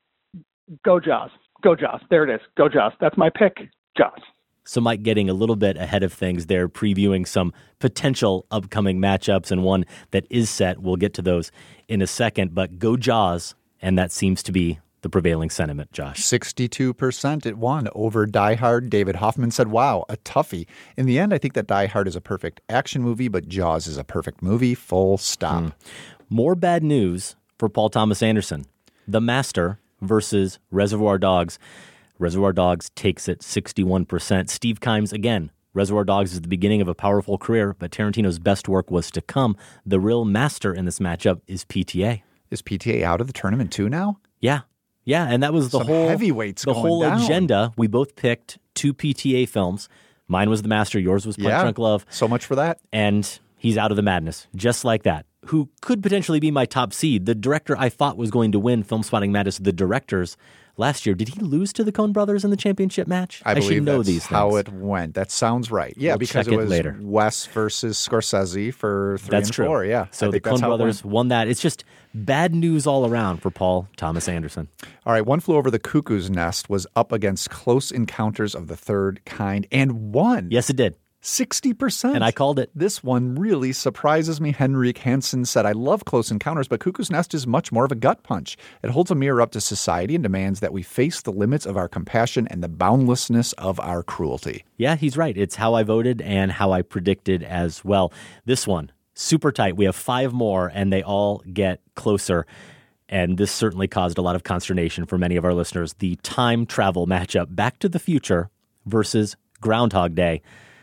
[SPEAKER 16] go Jaws. Go Jaws. There it is. Go Jaws. That's my pick. Jaws.
[SPEAKER 4] So Mike getting a little bit ahead of things there, previewing some potential upcoming matchups and one that is set. We'll get to those in a second, but go Jaws, and that seems to be the prevailing sentiment, Josh.
[SPEAKER 5] sixty-two percent it won over Die Hard. David Hoffman said, wow, a toughie. In the end, I think that Die Hard is a perfect action movie, but Jaws is a perfect movie, full stop. Mm.
[SPEAKER 4] More bad news for Paul Thomas Anderson. The Master versus Reservoir Dogs. Reservoir Dogs takes it sixty-one percent. Steve Kimes, again, Reservoir Dogs is the beginning of a powerful career, but Tarantino's best work was to come. The real master in this matchup is P T A.
[SPEAKER 5] Is P T A out of the tournament too now?
[SPEAKER 4] Yeah. Yeah, and that was the
[SPEAKER 5] Some
[SPEAKER 4] whole
[SPEAKER 5] heavyweights
[SPEAKER 4] the
[SPEAKER 5] going
[SPEAKER 4] whole
[SPEAKER 5] down.
[SPEAKER 4] agenda. We both picked two P T A films. Mine was The Master, yours was Punch
[SPEAKER 5] Yeah.
[SPEAKER 4] Drunk Love.
[SPEAKER 5] So much for that.
[SPEAKER 4] And he's out of the madness, just like that. Who could potentially be my top seed? The director I thought was going to win Film Spotting Madness, the directors last year. Did he lose to the Coen Brothers in the championship match?
[SPEAKER 5] I, believe
[SPEAKER 4] should know
[SPEAKER 5] that's
[SPEAKER 4] these things.
[SPEAKER 5] how it went. That sounds right. Yeah,
[SPEAKER 4] We'll
[SPEAKER 5] because
[SPEAKER 4] check
[SPEAKER 5] it
[SPEAKER 4] it
[SPEAKER 5] was
[SPEAKER 4] later.
[SPEAKER 5] Wes versus Scorsese for three
[SPEAKER 4] That's
[SPEAKER 5] and
[SPEAKER 4] true.
[SPEAKER 5] four. Yeah.
[SPEAKER 4] So
[SPEAKER 5] I
[SPEAKER 4] the
[SPEAKER 5] think that's
[SPEAKER 4] Coen
[SPEAKER 5] how it
[SPEAKER 4] Brothers
[SPEAKER 5] went.
[SPEAKER 4] won that. It's just bad news all around for Paul Thomas Anderson.
[SPEAKER 5] All right, One Flew Over the Cuckoo's Nest was up against Close Encounters of the Third Kind and won.
[SPEAKER 4] Yes, it did.
[SPEAKER 5] sixty percent.
[SPEAKER 4] And I called it.
[SPEAKER 5] This one really surprises me. Henrik Hansen said, I love Close Encounters, but Cuckoo's Nest is much more of a gut punch. It holds a mirror up to society and demands that we face the limits of our compassion and the boundlessness of our cruelty.
[SPEAKER 4] Yeah, he's right. It's how I voted and how I predicted as well. This one, super tight. We have five more, and they all get closer. And this certainly caused a lot of consternation for many of our listeners. The time travel matchup, Back to the Future versus Groundhog Day.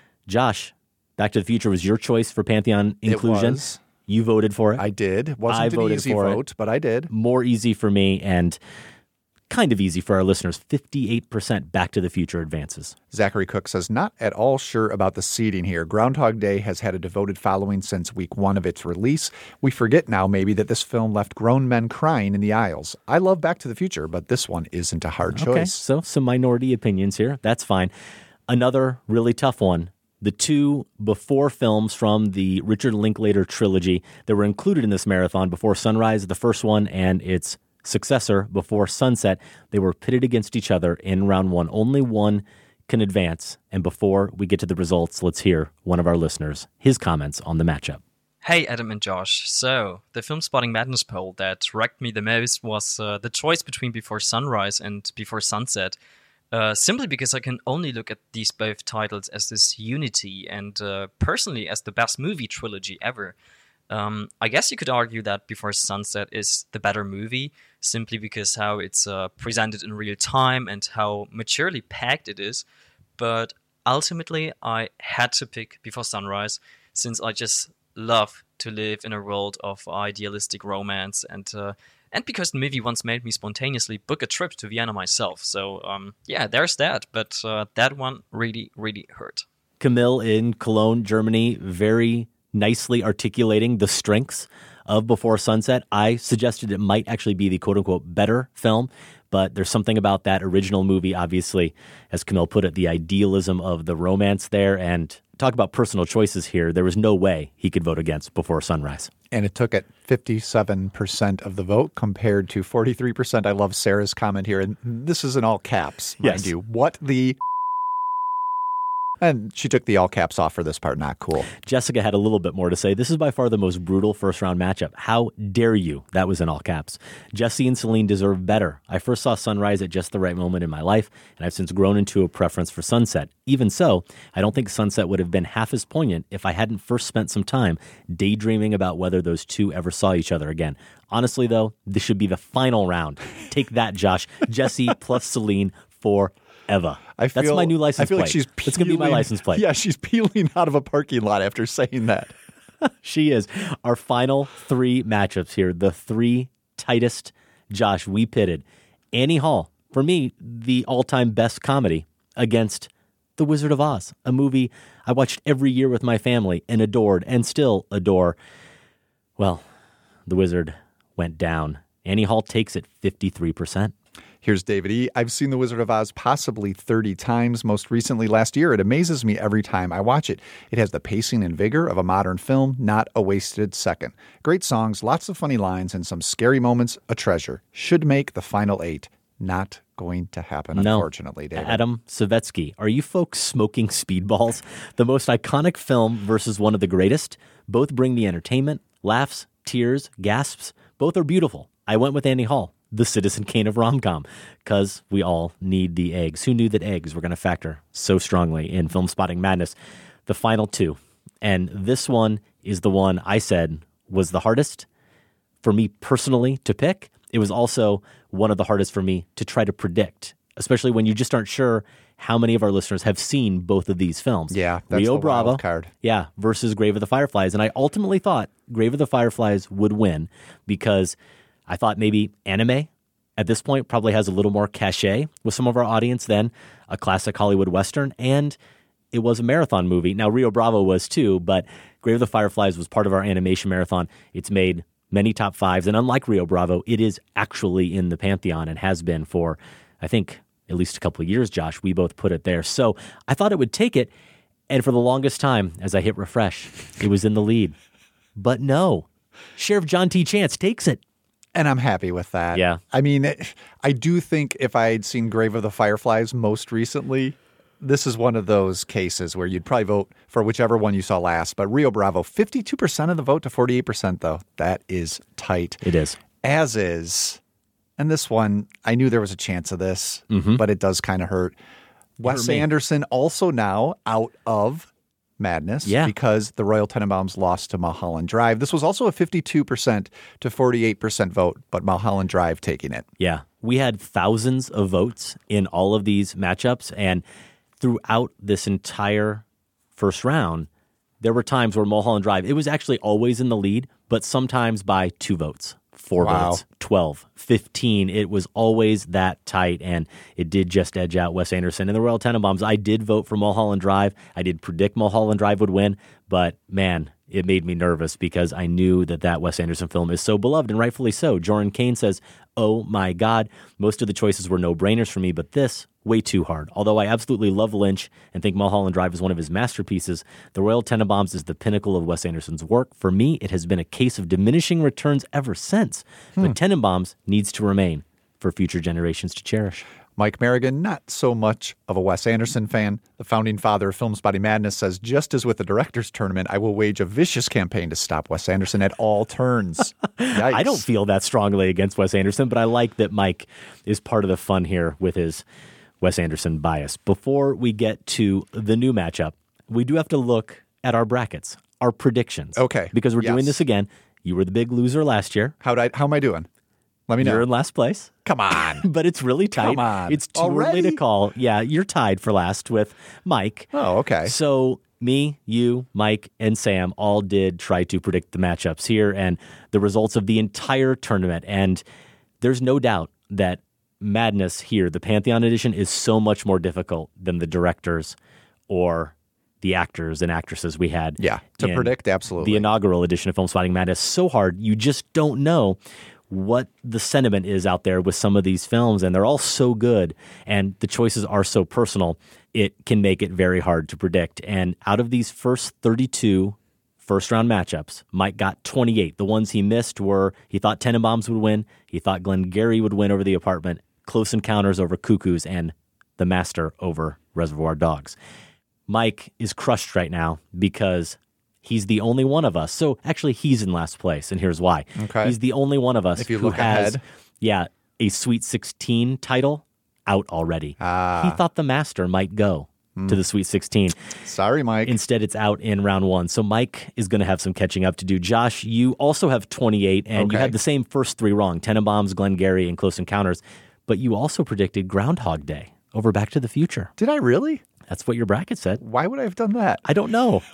[SPEAKER 4] Josh, Back to the Future was your choice for Pantheon inclusion.
[SPEAKER 5] It was.
[SPEAKER 4] You voted for it.
[SPEAKER 5] I did. It wasn't
[SPEAKER 4] I
[SPEAKER 5] an
[SPEAKER 4] voted
[SPEAKER 5] easy
[SPEAKER 4] for
[SPEAKER 5] vote,
[SPEAKER 4] it.
[SPEAKER 5] but I did.
[SPEAKER 4] More easy for me and kind of easy for our listeners. fifty-eight percent Back to the Future advances.
[SPEAKER 5] Zachary Cook says, not at all sure about the seeding here. Groundhog Day has had a devoted following since week one of its release. We forget now maybe that this film left grown men crying in the aisles. I love Back to the Future, but this one isn't a hard choice.
[SPEAKER 4] Okay, so some minority opinions here. That's fine. Another really tough one. The two before films from the Richard Linklater trilogy that were included in this marathon, Before Sunrise, the first one, and its successor, Before Sunset, they were pitted against each other in round one. Only one can advance. And before we get to the results, let's hear one of our listeners, his comments on the matchup.
[SPEAKER 17] Hey, Adam and Josh. So, the Film Spotting Madness poll that wrecked me the most was uh, the choice between Before Sunrise and Before Sunset. Uh, simply because I can only look at these both titles as this unity and uh, personally as the best movie trilogy ever. Um, I guess you could argue that Before Sunset is the better movie simply because how it's uh, presented in real time and how maturely packed it is. But ultimately, I had to pick Before Sunrise since I just love to live in a world of idealistic romance and uh, and because the movie once made me spontaneously book a trip to Vienna myself. So, um, yeah, there's that. But uh, that one really, really hurt.
[SPEAKER 4] Camille in Cologne, Germany, very nicely articulating the strengths of Before Sunset. I suggested it might actually be the quote-unquote better film, but there's something about that original movie, obviously, as Camille put it, the idealism of the romance there. And talk about personal choices here. There was no way he could vote against Before Sunrise.
[SPEAKER 5] And it took at fifty-seven percent of the vote compared to forty-three percent. I love Sarah's comment here. And this is in all caps, mind
[SPEAKER 4] Yes.
[SPEAKER 5] you. What the... And she took the all caps off for this part. Not cool.
[SPEAKER 4] Jessica had a little bit more to say. This is by far the most brutal first-round matchup. How dare you? That was in all caps. Jesse and Celine deserve better. I first saw Sunrise at just the right moment in my life, and I've since grown into a preference for Sunset. Even so, I don't think Sunset would have been half as poignant if I hadn't first spent some time daydreaming about whether those two ever saw each other again. Honestly, though, this should be the final round. Take that, Josh. Jesse plus Celine for Eva.
[SPEAKER 5] I feel,
[SPEAKER 4] That's my new license
[SPEAKER 5] I feel
[SPEAKER 4] plate.
[SPEAKER 5] like she's peeling,
[SPEAKER 4] It's going to be my license plate.
[SPEAKER 5] Yeah, she's peeling out of a parking lot after saying that.
[SPEAKER 4] She is. Our final three matchups here, the three tightest. Josh, we pitted Annie Hall, for me, the all-time best comedy, against The Wizard of Oz, a movie I watched every year with my family and adored and still adore. Well, The Wizard went down. Annie Hall takes it fifty-three percent.
[SPEAKER 5] Here's David E. I've seen The Wizard of Oz possibly thirty times, most recently last year. It amazes me every time I watch it. It has the pacing and vigor of a modern film, not a wasted second. Great songs, lots of funny lines, and some scary moments, a treasure. Should make the final eight. Not going to happen,
[SPEAKER 4] No.
[SPEAKER 5] unfortunately, David.
[SPEAKER 4] Adam Savetsky, are you folks smoking speedballs? The most iconic film versus one of the greatest. Both bring the entertainment, laughs, tears, gasps. Both are beautiful. I went with Annie Hall, the Citizen Kane of rom-com, because we all need the eggs. Who knew that eggs were going to factor so strongly in Film Spotting Madness? The final two. And this one is the one I said was the hardest for me personally to pick. It was also one of the hardest for me to try to predict, especially when you just aren't sure how many of our listeners have seen both of these films.
[SPEAKER 5] Yeah, that's
[SPEAKER 4] Rio
[SPEAKER 5] the
[SPEAKER 4] Bravo,
[SPEAKER 5] wild card.
[SPEAKER 4] Yeah, versus Grave of the Fireflies. And I ultimately thought Grave of the Fireflies would win because I thought maybe anime at this point probably has a little more cachet with some of our audience than a classic Hollywood Western, and it was a marathon movie. Now, Rio Bravo was too, but Grave of the Fireflies was part of our animation marathon. It's made many top fives, and unlike Rio Bravo, it is actually in the Pantheon and has been for, I think, at least a couple of years, Josh. We both put it there. So I thought it would take it, and for the longest time, as I hit refresh, it was in the lead. But no, Sheriff John T. Chance takes it.
[SPEAKER 5] And I'm happy with that.
[SPEAKER 4] Yeah.
[SPEAKER 5] I mean, it, I do think if I had seen Grave of the Fireflies most recently, this is one of those cases where you'd probably vote for whichever one you saw last. But Rio Bravo, fifty-two percent of the vote to forty-eight percent, though. That is tight.
[SPEAKER 4] It is.
[SPEAKER 5] As is, and this one, I knew there was a chance of this,
[SPEAKER 4] mm-hmm.
[SPEAKER 5] but it does kind of hurt. Wes
[SPEAKER 4] me.
[SPEAKER 5] Anderson also now out of Madness
[SPEAKER 4] yeah.
[SPEAKER 5] because the Royal Tenenbaums lost to Mulholland Drive. This was also a fifty-two percent to forty-eight percent vote, but Mulholland Drive taking it.
[SPEAKER 4] Yeah. We had thousands of votes in all of these matchups, and throughout this entire first round, there were times where Mulholland Drive, it was actually always in the lead, but sometimes by two votes, four
[SPEAKER 5] wow.
[SPEAKER 4] votes, twelve, fifteen. It was always that tight, and it did just edge out Wes Anderson. And the Royal Tenenbaums, I did vote for Mulholland Drive. I did predict Mulholland Drive would win, but man, it made me nervous because I knew that that Wes Anderson film is so beloved, and rightfully so. Joran Kane says, oh my God, most of the choices were no-brainers for me, but this, way too hard. Although I absolutely love Lynch and think Mulholland Drive is one of his masterpieces, The Royal Tenenbaums is the pinnacle of Wes Anderson's work. For me, it has been a case of diminishing returns ever since. Hmm. But Tenenbaums needs to remain for future generations to cherish.
[SPEAKER 5] Mike Merrigan, not so much of a Wes Anderson fan. The founding father of Film Spotting Madness says, just as with the director's tournament, I will wage a vicious campaign to stop Wes Anderson at all turns.
[SPEAKER 4] I don't feel that strongly against Wes Anderson, but I like that Mike is part of the fun here with his Wes Anderson bias. Before we get to the new matchup, we do have to look at our brackets, our predictions.
[SPEAKER 5] Okay.
[SPEAKER 4] Because we're
[SPEAKER 5] yes.
[SPEAKER 4] doing this again. You were the big loser last year.
[SPEAKER 5] How'd I, how am I doing? Let me know.
[SPEAKER 4] You're in last place.
[SPEAKER 5] Come on.
[SPEAKER 4] But it's really tight.
[SPEAKER 5] Come on.
[SPEAKER 4] It's too
[SPEAKER 5] Already?
[SPEAKER 4] early to call. Yeah, you're tied for last with Mike.
[SPEAKER 5] Oh, okay.
[SPEAKER 4] So me, you, Mike, and Sam all did try to predict the matchups here and the results of the entire tournament. And there's no doubt that Madness here, the Pantheon edition, is so much more difficult than the directors or the actors and actresses we had.
[SPEAKER 5] Yeah, to predict, absolutely.
[SPEAKER 4] The inaugural edition of Film Spotting Madness. So hard, you just don't know what the sentiment is out there with some of these films, and they're all so good, and the choices are so personal, it can make it very hard to predict. And out of these first thirty-two first-round matchups, Mike got twenty-eight. The ones he missed were, he thought Tenenbaums would win, he thought Glengarry would win over The Apartment, Close Encounters over Cuckoos, and The Master over Reservoir Dogs. Mike is crushed right now because he's the only one of us. So actually, he's in last place, and here's why.
[SPEAKER 5] Okay.
[SPEAKER 4] He's the only one of us
[SPEAKER 5] if you
[SPEAKER 4] who
[SPEAKER 5] look
[SPEAKER 4] has,
[SPEAKER 5] ahead.
[SPEAKER 4] yeah, a Sweet sixteen title out already.
[SPEAKER 5] Ah.
[SPEAKER 4] He thought The Master might go mm. to the Sweet sixteen.
[SPEAKER 5] Sorry, Mike.
[SPEAKER 4] Instead, it's out in round one. So Mike is going to have some catching up to do. Josh, you also have twenty-eight, and
[SPEAKER 5] okay.
[SPEAKER 4] you had the same first three wrong, Tenenbaums, Glengarry, and Close Encounters. But you also predicted Groundhog Day over Back to the Future.
[SPEAKER 5] Did I really?
[SPEAKER 4] That's what your bracket said.
[SPEAKER 5] Why would I have done that?
[SPEAKER 4] I don't know.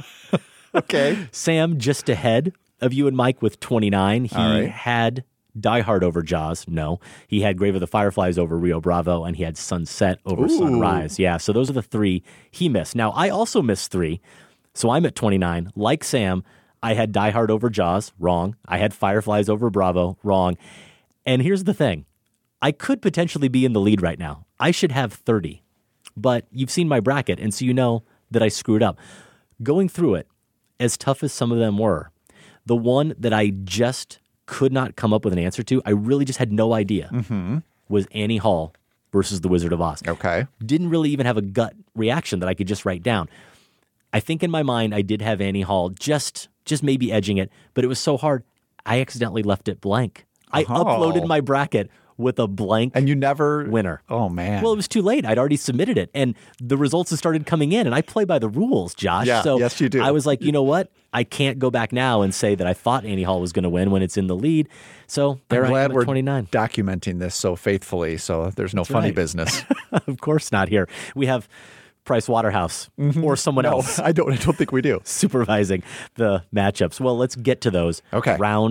[SPEAKER 5] Okay.
[SPEAKER 4] Sam just ahead of you and Mike with twenty-nine. He
[SPEAKER 5] right.
[SPEAKER 4] had Die Hard over Jaws. No. He had Grave of the Fireflies over Rio Bravo, and he had Sunset over
[SPEAKER 5] Ooh.
[SPEAKER 4] Sunrise. Yeah, so those are the three he missed. Now, I also missed three, so I'm at twenty-nine. Like Sam, I had Die Hard over Jaws. Wrong. I had Fireflies over Bravo. Wrong. And here's the thing. I could potentially be in the lead right now. I should have thirty. But you've seen my bracket, and so you know that I screwed up. Going through it, as tough as some of them were, the one that I just could not come up with an answer to, I really just had no idea,
[SPEAKER 5] mm-hmm.
[SPEAKER 4] was Annie Hall versus The Wizard of Oz.
[SPEAKER 5] Okay.
[SPEAKER 4] Didn't really even have a gut reaction that I could just write down. I think in my mind I did have Annie Hall just, just maybe edging it, but it was so hard, I accidentally left it blank. I
[SPEAKER 5] Oh.
[SPEAKER 4] uploaded my bracket with a blank
[SPEAKER 5] And you never...
[SPEAKER 4] winner.
[SPEAKER 5] Oh, man.
[SPEAKER 4] Well, it was too late. I'd already submitted it, and the results had started coming in, and I play by the rules, Josh.
[SPEAKER 5] Yeah,
[SPEAKER 4] so
[SPEAKER 5] yes, you do.
[SPEAKER 4] I was like, you know what? I can't go back now and say that I thought Annie Hall was going to win when it's in the lead. So there
[SPEAKER 5] I'm
[SPEAKER 4] I
[SPEAKER 5] glad
[SPEAKER 4] am at
[SPEAKER 5] we're
[SPEAKER 4] twenty-nine.
[SPEAKER 5] documenting this so faithfully, so there's no
[SPEAKER 4] That's
[SPEAKER 5] funny
[SPEAKER 4] right.
[SPEAKER 5] business.
[SPEAKER 4] Of course not here. We have Price Waterhouse
[SPEAKER 5] Mm-hmm.
[SPEAKER 4] or someone
[SPEAKER 5] no,
[SPEAKER 4] else
[SPEAKER 5] I don't. I don't think we do.
[SPEAKER 4] supervising the matchups. Well, let's get to those.
[SPEAKER 5] Okay.
[SPEAKER 4] Round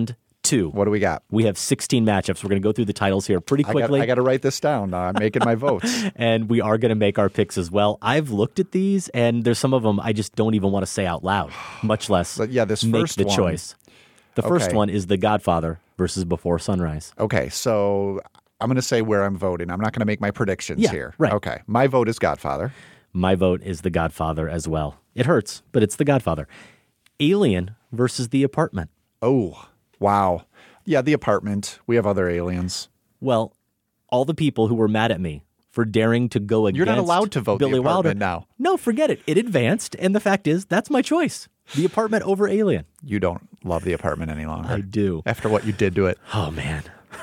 [SPEAKER 4] two.
[SPEAKER 5] What do we got?
[SPEAKER 4] We have sixteen matchups. We're going to go through the titles here pretty quickly.
[SPEAKER 5] I got to write this down. Uh, I'm making my votes.
[SPEAKER 4] And we are going to make our picks as well. I've looked at these, and there's some of them I just don't even want to say out loud, much less
[SPEAKER 5] but yeah, this
[SPEAKER 4] make
[SPEAKER 5] first
[SPEAKER 4] the
[SPEAKER 5] one,
[SPEAKER 4] choice. The first
[SPEAKER 5] okay.
[SPEAKER 4] one is The Godfather versus Before Sunrise.
[SPEAKER 5] Okay, so I'm going to say where I'm voting. I'm not going to make my predictions
[SPEAKER 4] yeah,
[SPEAKER 5] here.
[SPEAKER 4] Right.
[SPEAKER 5] Okay, my vote is Godfather.
[SPEAKER 4] My vote is The Godfather as well. It hurts, but it's The Godfather. Alien versus The Apartment.
[SPEAKER 5] Oh, wow. Yeah, The Apartment. We have other aliens.
[SPEAKER 4] Well, all the people who were mad at me for daring to go against
[SPEAKER 5] You're not allowed to vote
[SPEAKER 4] Billy
[SPEAKER 5] The Apartment
[SPEAKER 4] Wilder
[SPEAKER 5] now.
[SPEAKER 4] No, forget it. It advanced, and the fact is, that's my choice. The Apartment over Alien.
[SPEAKER 5] You don't love The Apartment any longer.
[SPEAKER 4] I do.
[SPEAKER 5] After what you did to it.
[SPEAKER 4] Oh, man.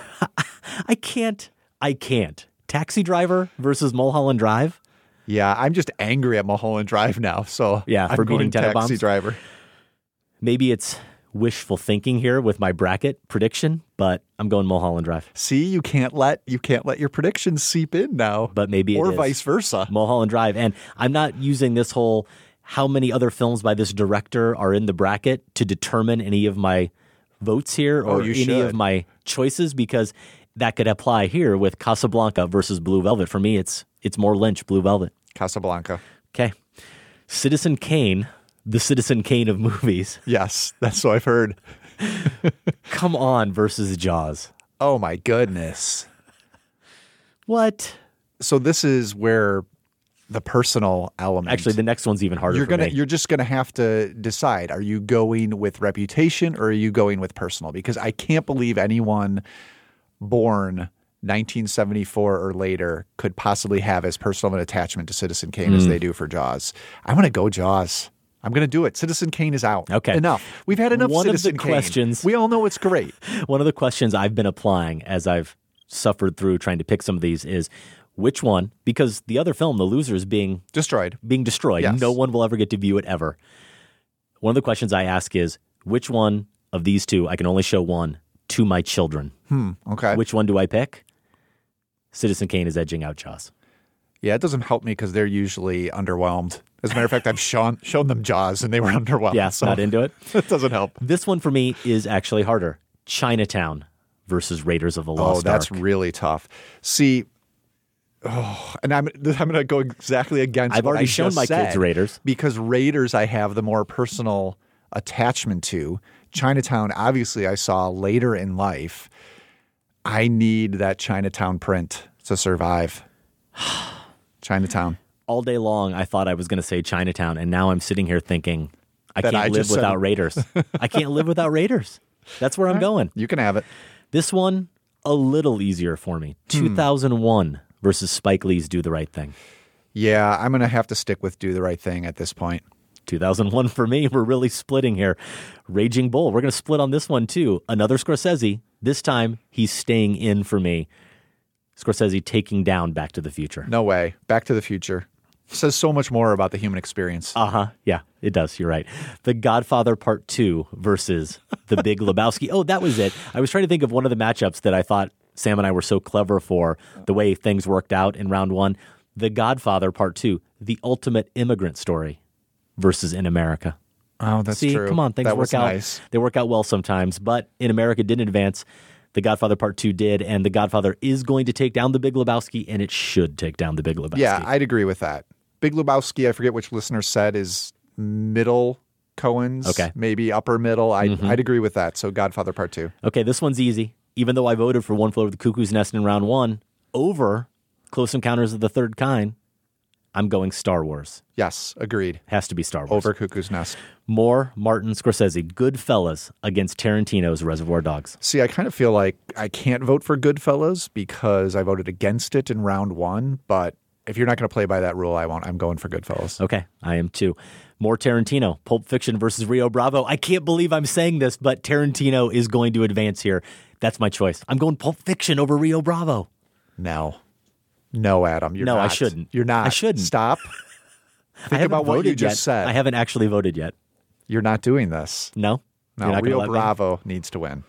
[SPEAKER 4] I can't. I can't. Taxi Driver versus Mulholland Drive.
[SPEAKER 5] Yeah, I'm just angry at Mulholland Drive now. So
[SPEAKER 4] yeah,
[SPEAKER 5] I'm
[SPEAKER 4] for
[SPEAKER 5] going
[SPEAKER 4] beating
[SPEAKER 5] Taxi
[SPEAKER 4] Tenenbaums.
[SPEAKER 5] Driver.
[SPEAKER 4] Maybe it's wishful thinking here with my bracket prediction, but I'm going Mulholland Drive.
[SPEAKER 5] See, you can't let you can't let your predictions seep in now.
[SPEAKER 4] But maybe it
[SPEAKER 5] or
[SPEAKER 4] is.
[SPEAKER 5] vice versa.
[SPEAKER 4] Mulholland Drive, and I'm not using this whole how many other films by this director are in the bracket to determine any of my votes here or
[SPEAKER 5] oh, you
[SPEAKER 4] any
[SPEAKER 5] should.
[SPEAKER 4] of my choices, because that could apply here with Casablanca versus Blue Velvet. For me, it's it's more Lynch, Blue Velvet.
[SPEAKER 5] Casablanca.
[SPEAKER 4] Okay. Citizen Kane, the Citizen Kane of movies.
[SPEAKER 5] Yes, that's what I've heard.
[SPEAKER 4] Come On versus Jaws.
[SPEAKER 5] Oh, my goodness.
[SPEAKER 4] What?
[SPEAKER 5] So this is where the personal element.
[SPEAKER 4] Actually, the next one's even harder
[SPEAKER 5] you're
[SPEAKER 4] for
[SPEAKER 5] gonna,
[SPEAKER 4] me.
[SPEAKER 5] You're just going to have to decide. Are you going with reputation or are you going with personal? Because I can't believe anyone born nineteen seventy-four or later could possibly have as personal of an attachment to Citizen Kane
[SPEAKER 4] Mm.
[SPEAKER 5] as they do for Jaws. I'm going to go Jaws. I'm going to do it. Citizen Kane is out.
[SPEAKER 4] Okay.
[SPEAKER 5] Enough. We've had enough
[SPEAKER 4] One
[SPEAKER 5] Citizen
[SPEAKER 4] of the
[SPEAKER 5] Kane.
[SPEAKER 4] questions.
[SPEAKER 5] We all know it's great.
[SPEAKER 4] One of the questions I've been applying as I've suffered through trying to pick some of these is which one, because the other film, The Loser, is being
[SPEAKER 5] destroyed.
[SPEAKER 4] Being destroyed.
[SPEAKER 5] Yes.
[SPEAKER 4] No one will ever get to view it ever. One of the questions I ask is which one of these two, I can only show one, to my children.
[SPEAKER 5] Hmm. Okay.
[SPEAKER 4] Which one do I pick? Citizen Kane is edging out Jaws.
[SPEAKER 5] Yeah, it doesn't help me because they're usually underwhelmed. As a matter of fact, I've shown shown them Jaws and they were underwhelmed.
[SPEAKER 4] Yeah,
[SPEAKER 5] so
[SPEAKER 4] not into it.
[SPEAKER 5] It doesn't help.
[SPEAKER 4] This one for me is actually harder. Chinatown versus Raiders of the Lost
[SPEAKER 5] Oh, that's
[SPEAKER 4] Ark.
[SPEAKER 5] really tough. See, oh, and I'm I'm going to go exactly against.
[SPEAKER 4] I've
[SPEAKER 5] what
[SPEAKER 4] already
[SPEAKER 5] I
[SPEAKER 4] shown
[SPEAKER 5] just
[SPEAKER 4] my
[SPEAKER 5] said,
[SPEAKER 4] kids Raiders
[SPEAKER 5] because Raiders I have the more personal attachment to. Chinatown, obviously, I saw later in life. I need that Chinatown print to survive. Chinatown.
[SPEAKER 4] All day long, I thought I was going to say Chinatown, and now I'm sitting here thinking, I
[SPEAKER 5] That
[SPEAKER 4] can't
[SPEAKER 5] I
[SPEAKER 4] live
[SPEAKER 5] just said
[SPEAKER 4] without
[SPEAKER 5] it.
[SPEAKER 4] Raiders. I can't live without Raiders. That's where I'm going.
[SPEAKER 5] You can have it.
[SPEAKER 4] This one, a little easier for me.
[SPEAKER 5] Hmm.
[SPEAKER 4] two thousand one versus Spike Lee's Do the Right Thing.
[SPEAKER 5] Yeah, I'm going to have to stick with Do the Right Thing at this point.
[SPEAKER 4] two thousand one for me. We're really splitting here. Raging Bull. We're going to split on this one, too. Another Scorsese. This time, he's staying in for me. Scorsese taking down Back to the Future.
[SPEAKER 5] No way. Back to the Future. Says so much more about the human experience.
[SPEAKER 4] Uh-huh. Yeah, it does. You're right. The Godfather Part two versus The Big Lebowski. Oh, that was it. I was trying to think of one of the matchups that I thought Sam and I were so clever for, the way things worked out in round one. The Godfather Part two, The Ultimate Immigrant Story versus In America.
[SPEAKER 5] Oh, that's
[SPEAKER 4] See,
[SPEAKER 5] true.
[SPEAKER 4] come on, things
[SPEAKER 5] that
[SPEAKER 4] work
[SPEAKER 5] was
[SPEAKER 4] out.
[SPEAKER 5] Nice.
[SPEAKER 4] They work out well sometimes, but In America didn't advance. The Godfather Part two did, and The Godfather is going to take down The Big Lebowski, and it should take down The Big Lebowski.
[SPEAKER 5] Yeah, I'd agree with that. Big Lebowski, I forget which listener said, is middle Coens.
[SPEAKER 4] Okay.
[SPEAKER 5] Maybe upper middle. I'd,
[SPEAKER 4] Mhm.
[SPEAKER 5] I'd agree with that. So Godfather Part two.
[SPEAKER 4] Okay, this one's easy. Even though I voted for One Flew Over the Cuckoo's Nest in round one, over Close Encounters of the Third Kind, I'm going Star Wars.
[SPEAKER 5] Yes, agreed.
[SPEAKER 4] Has to be Star Wars.
[SPEAKER 5] Over Cuckoo's Nest.
[SPEAKER 4] More Martin Scorsese, Goodfellas against Tarantino's Reservoir Dogs.
[SPEAKER 5] See, I kind of feel like I can't vote for Goodfellas because I voted against it in round one. But if you're not going to play by that rule, I won't. I'm going for Goodfellas.
[SPEAKER 4] Okay, I am too. More Tarantino, Pulp Fiction versus Rio Bravo. I can't believe I'm saying this, but Tarantino is going to advance here. That's my choice. I'm going Pulp Fiction over Rio Bravo.
[SPEAKER 5] No. No, Adam. You're
[SPEAKER 4] no,
[SPEAKER 5] not.
[SPEAKER 4] I shouldn't.
[SPEAKER 5] You're not.
[SPEAKER 4] I shouldn't.
[SPEAKER 5] Stop.
[SPEAKER 4] I
[SPEAKER 5] Think
[SPEAKER 4] haven't
[SPEAKER 5] about what
[SPEAKER 4] voted
[SPEAKER 5] you just
[SPEAKER 4] yet.
[SPEAKER 5] said.
[SPEAKER 4] I haven't actually voted yet.
[SPEAKER 5] You're not doing this.
[SPEAKER 4] No?
[SPEAKER 5] No,
[SPEAKER 4] You're not gonna
[SPEAKER 5] Rio
[SPEAKER 4] let me?
[SPEAKER 5] Bravo needs to win.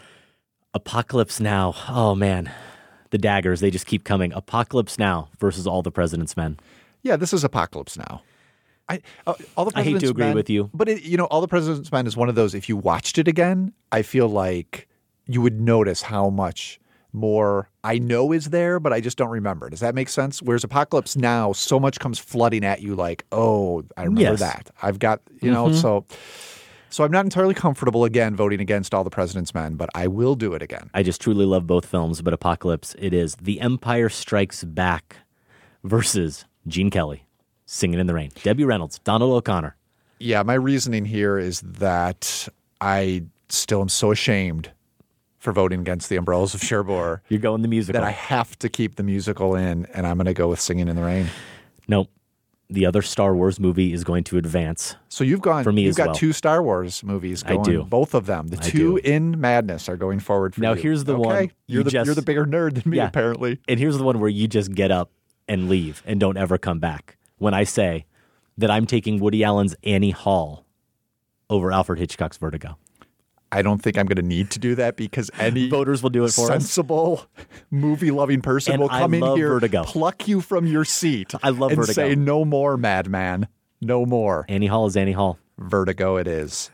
[SPEAKER 4] Apocalypse Now. Oh, man. The daggers, they just keep coming. Apocalypse Now versus All the President's Men.
[SPEAKER 5] Yeah, this is Apocalypse Now. I uh, all the
[SPEAKER 4] I hate to
[SPEAKER 5] President's
[SPEAKER 4] agree
[SPEAKER 5] Men-
[SPEAKER 4] with you.
[SPEAKER 5] but it, you know, All the President's Men is one of those. If you watched it again, I feel like you would notice how much more I know is there, but I just don't remember. Does that make sense? Whereas Apocalypse Now, so much comes flooding at you like, oh, I remember
[SPEAKER 4] Yes.
[SPEAKER 5] that. I've got, you know,
[SPEAKER 4] Mhm.
[SPEAKER 5] so so I'm not entirely comfortable again voting against All the President's Men, but I will do it again.
[SPEAKER 4] I just truly love both films, but Apocalypse, it is The Empire Strikes Back versus Gene Kelly, Singing in the Rain. Debbie Reynolds, Donald O'Connor.
[SPEAKER 5] Yeah, my reasoning here is that I still am so ashamed for voting against The Umbrellas of Cherbourg.
[SPEAKER 4] You're going the musical.
[SPEAKER 5] That I have to keep the musical in, and I'm going to go with Singing in the Rain.
[SPEAKER 4] Nope. The other Star Wars movie is going to advance.
[SPEAKER 5] So you've gone.
[SPEAKER 4] For me
[SPEAKER 5] you've
[SPEAKER 4] as
[SPEAKER 5] got
[SPEAKER 4] well.
[SPEAKER 5] two Star Wars movies
[SPEAKER 4] I
[SPEAKER 5] going.
[SPEAKER 4] do.
[SPEAKER 5] Both of them. The
[SPEAKER 4] I
[SPEAKER 5] two
[SPEAKER 4] do.
[SPEAKER 5] in Madness are going forward for
[SPEAKER 4] Now
[SPEAKER 5] you.
[SPEAKER 4] here's the
[SPEAKER 5] okay.
[SPEAKER 4] one.
[SPEAKER 5] You're
[SPEAKER 4] you
[SPEAKER 5] the
[SPEAKER 4] just,
[SPEAKER 5] you're the bigger nerd than me,
[SPEAKER 4] Yeah.
[SPEAKER 5] apparently.
[SPEAKER 4] And here's the one where you just get up and leave and don't ever come back. When I say that I'm taking Woody Allen's Annie Hall over Alfred Hitchcock's Vertigo.
[SPEAKER 5] I don't think I'm going to need to do that because any
[SPEAKER 4] voters will do it for us.
[SPEAKER 5] sensible, movie-loving person
[SPEAKER 4] And
[SPEAKER 5] will
[SPEAKER 4] I
[SPEAKER 5] come in
[SPEAKER 4] love
[SPEAKER 5] here,
[SPEAKER 4] Vertigo.
[SPEAKER 5] pluck you from your seat,
[SPEAKER 4] I love
[SPEAKER 5] and
[SPEAKER 4] Vertigo.
[SPEAKER 5] say, "No more, madman, no more."
[SPEAKER 4] Annie Hall is Annie Hall.
[SPEAKER 5] Vertigo, it is.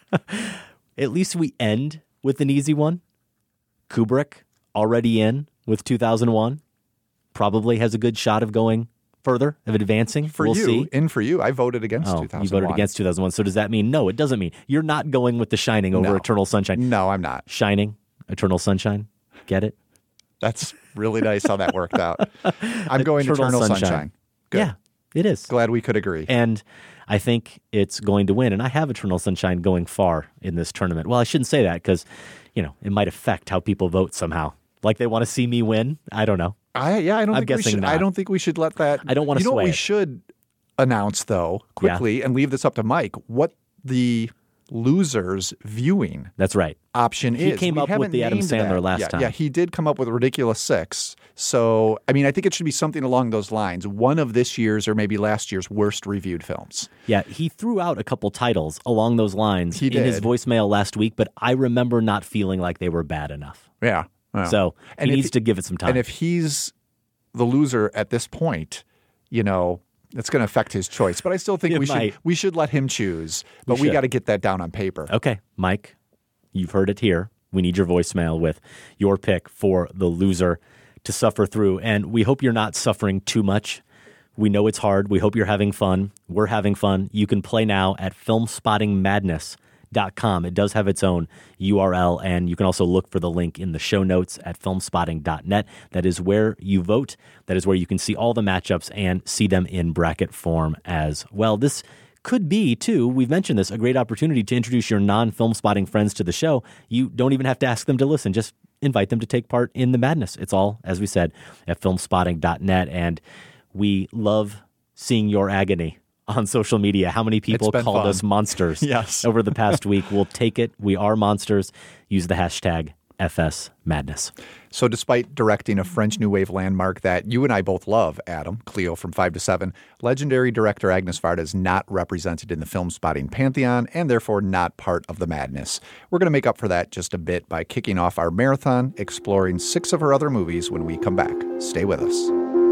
[SPEAKER 4] At least we end with an easy one. Kubrick, already in with two thousand one, probably has a good shot of going further, of advancing.
[SPEAKER 5] For
[SPEAKER 4] we'll
[SPEAKER 5] you,
[SPEAKER 4] see.
[SPEAKER 5] in for you, I voted against
[SPEAKER 4] Oh,
[SPEAKER 5] two thousand one.
[SPEAKER 4] you voted against two thousand one. So does that mean no? It doesn't mean you're not going with The Shining over
[SPEAKER 5] No.
[SPEAKER 4] Eternal Sunshine.
[SPEAKER 5] No, I'm not.
[SPEAKER 4] Shining, Eternal Sunshine. Get it?
[SPEAKER 5] That's really nice how that worked out. I'm going
[SPEAKER 4] Eternal
[SPEAKER 5] Eternal Sunshine.
[SPEAKER 4] Sunshine.
[SPEAKER 5] Good.
[SPEAKER 4] Yeah, it is.
[SPEAKER 5] Glad we could agree.
[SPEAKER 4] And I think it's going to win. And I have Eternal Sunshine going far in this tournament. Well, I shouldn't say that because, you know, it might affect how people vote somehow. Like they want to see me win. I don't know.
[SPEAKER 5] I yeah, I don't
[SPEAKER 4] I'm
[SPEAKER 5] think we
[SPEAKER 4] guessing
[SPEAKER 5] should.
[SPEAKER 4] not.
[SPEAKER 5] I don't think we should let that.
[SPEAKER 4] I don't wanna
[SPEAKER 5] You know what
[SPEAKER 4] sway
[SPEAKER 5] we
[SPEAKER 4] it.
[SPEAKER 5] should announce though quickly and leave this up to Mike. What the losers viewing
[SPEAKER 4] That's right.
[SPEAKER 5] option
[SPEAKER 4] He
[SPEAKER 5] is.
[SPEAKER 4] came
[SPEAKER 5] We
[SPEAKER 4] up with
[SPEAKER 5] haven't
[SPEAKER 4] the Adam
[SPEAKER 5] named
[SPEAKER 4] Sandler
[SPEAKER 5] that.
[SPEAKER 4] last
[SPEAKER 5] yeah,
[SPEAKER 4] time.
[SPEAKER 5] Yeah, he did come up with a ridiculous six. So I mean, I think it should be something along those lines. One of this year's or maybe last year's worst reviewed films.
[SPEAKER 4] Yeah, he threw out a couple titles along those lines
[SPEAKER 5] He
[SPEAKER 4] in his
[SPEAKER 5] did.
[SPEAKER 4] voicemail last week, but I remember not feeling like they were bad enough.
[SPEAKER 5] Yeah. yeah.
[SPEAKER 4] So
[SPEAKER 5] And
[SPEAKER 4] he
[SPEAKER 5] if
[SPEAKER 4] needs to give it some time.
[SPEAKER 5] And if he's the loser at this point, you know, it's going to affect his choice. But I still think
[SPEAKER 4] It
[SPEAKER 5] we
[SPEAKER 4] might.
[SPEAKER 5] should we should let him choose. But
[SPEAKER 4] We
[SPEAKER 5] we, got to
[SPEAKER 4] should.
[SPEAKER 5] get that down on paper.
[SPEAKER 4] Okay, Mike, you've heard it here. We need your voicemail with your pick for the loser to suffer through. And we hope you're not suffering too much. We know it's hard. We hope you're having fun. We're having fun. You can play now at film spotting madness dot com. It does have its own U R L, and you can also look for the link in the show notes at film spotting dot net. That is where you vote. That is where you can see all the matchups and see them in bracket form as well. This could be, too, we've mentioned this, a great opportunity to introduce your non-film spotting friends to the show. You don't even have to ask them to listen. Just invite them to take part in the madness. It's all, as we said, at film spotting dot net, and we love seeing your agony on social media. How many people
[SPEAKER 5] It's been
[SPEAKER 4] called
[SPEAKER 5] fun.
[SPEAKER 4] us monsters
[SPEAKER 5] Yes.
[SPEAKER 4] over the past week? We'll take it. We are monsters. Use the hashtag F S Madness.
[SPEAKER 5] So despite directing a French New Wave landmark that you and I both love, Adam, Cleo from five to seven, legendary director Agnes Varda is not represented in the film spotting pantheon and therefore not part of the madness. We're going to make up for that just a bit by kicking off our marathon, exploring six of her other movies when we come back. Stay with us.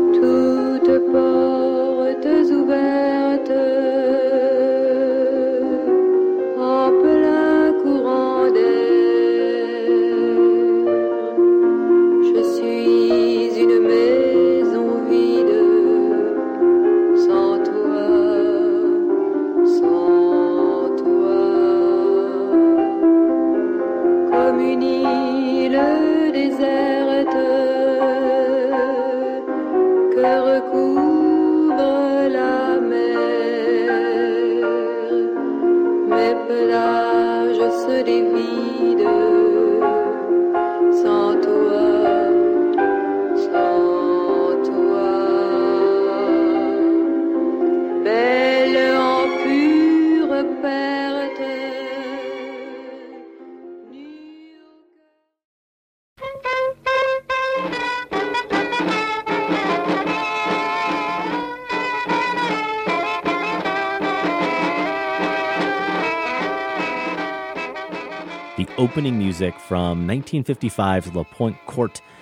[SPEAKER 18] Toutes portes ouvertes en plein courant d'air. Je suis une maison vide, sans toi, sans toi. Comme une île déserte que recouvre la mer. Mes plages se dévident sans toi, sans toi. Belle en pure perte.
[SPEAKER 4] The opening music from nineteen fifty-five's La Pointe Courte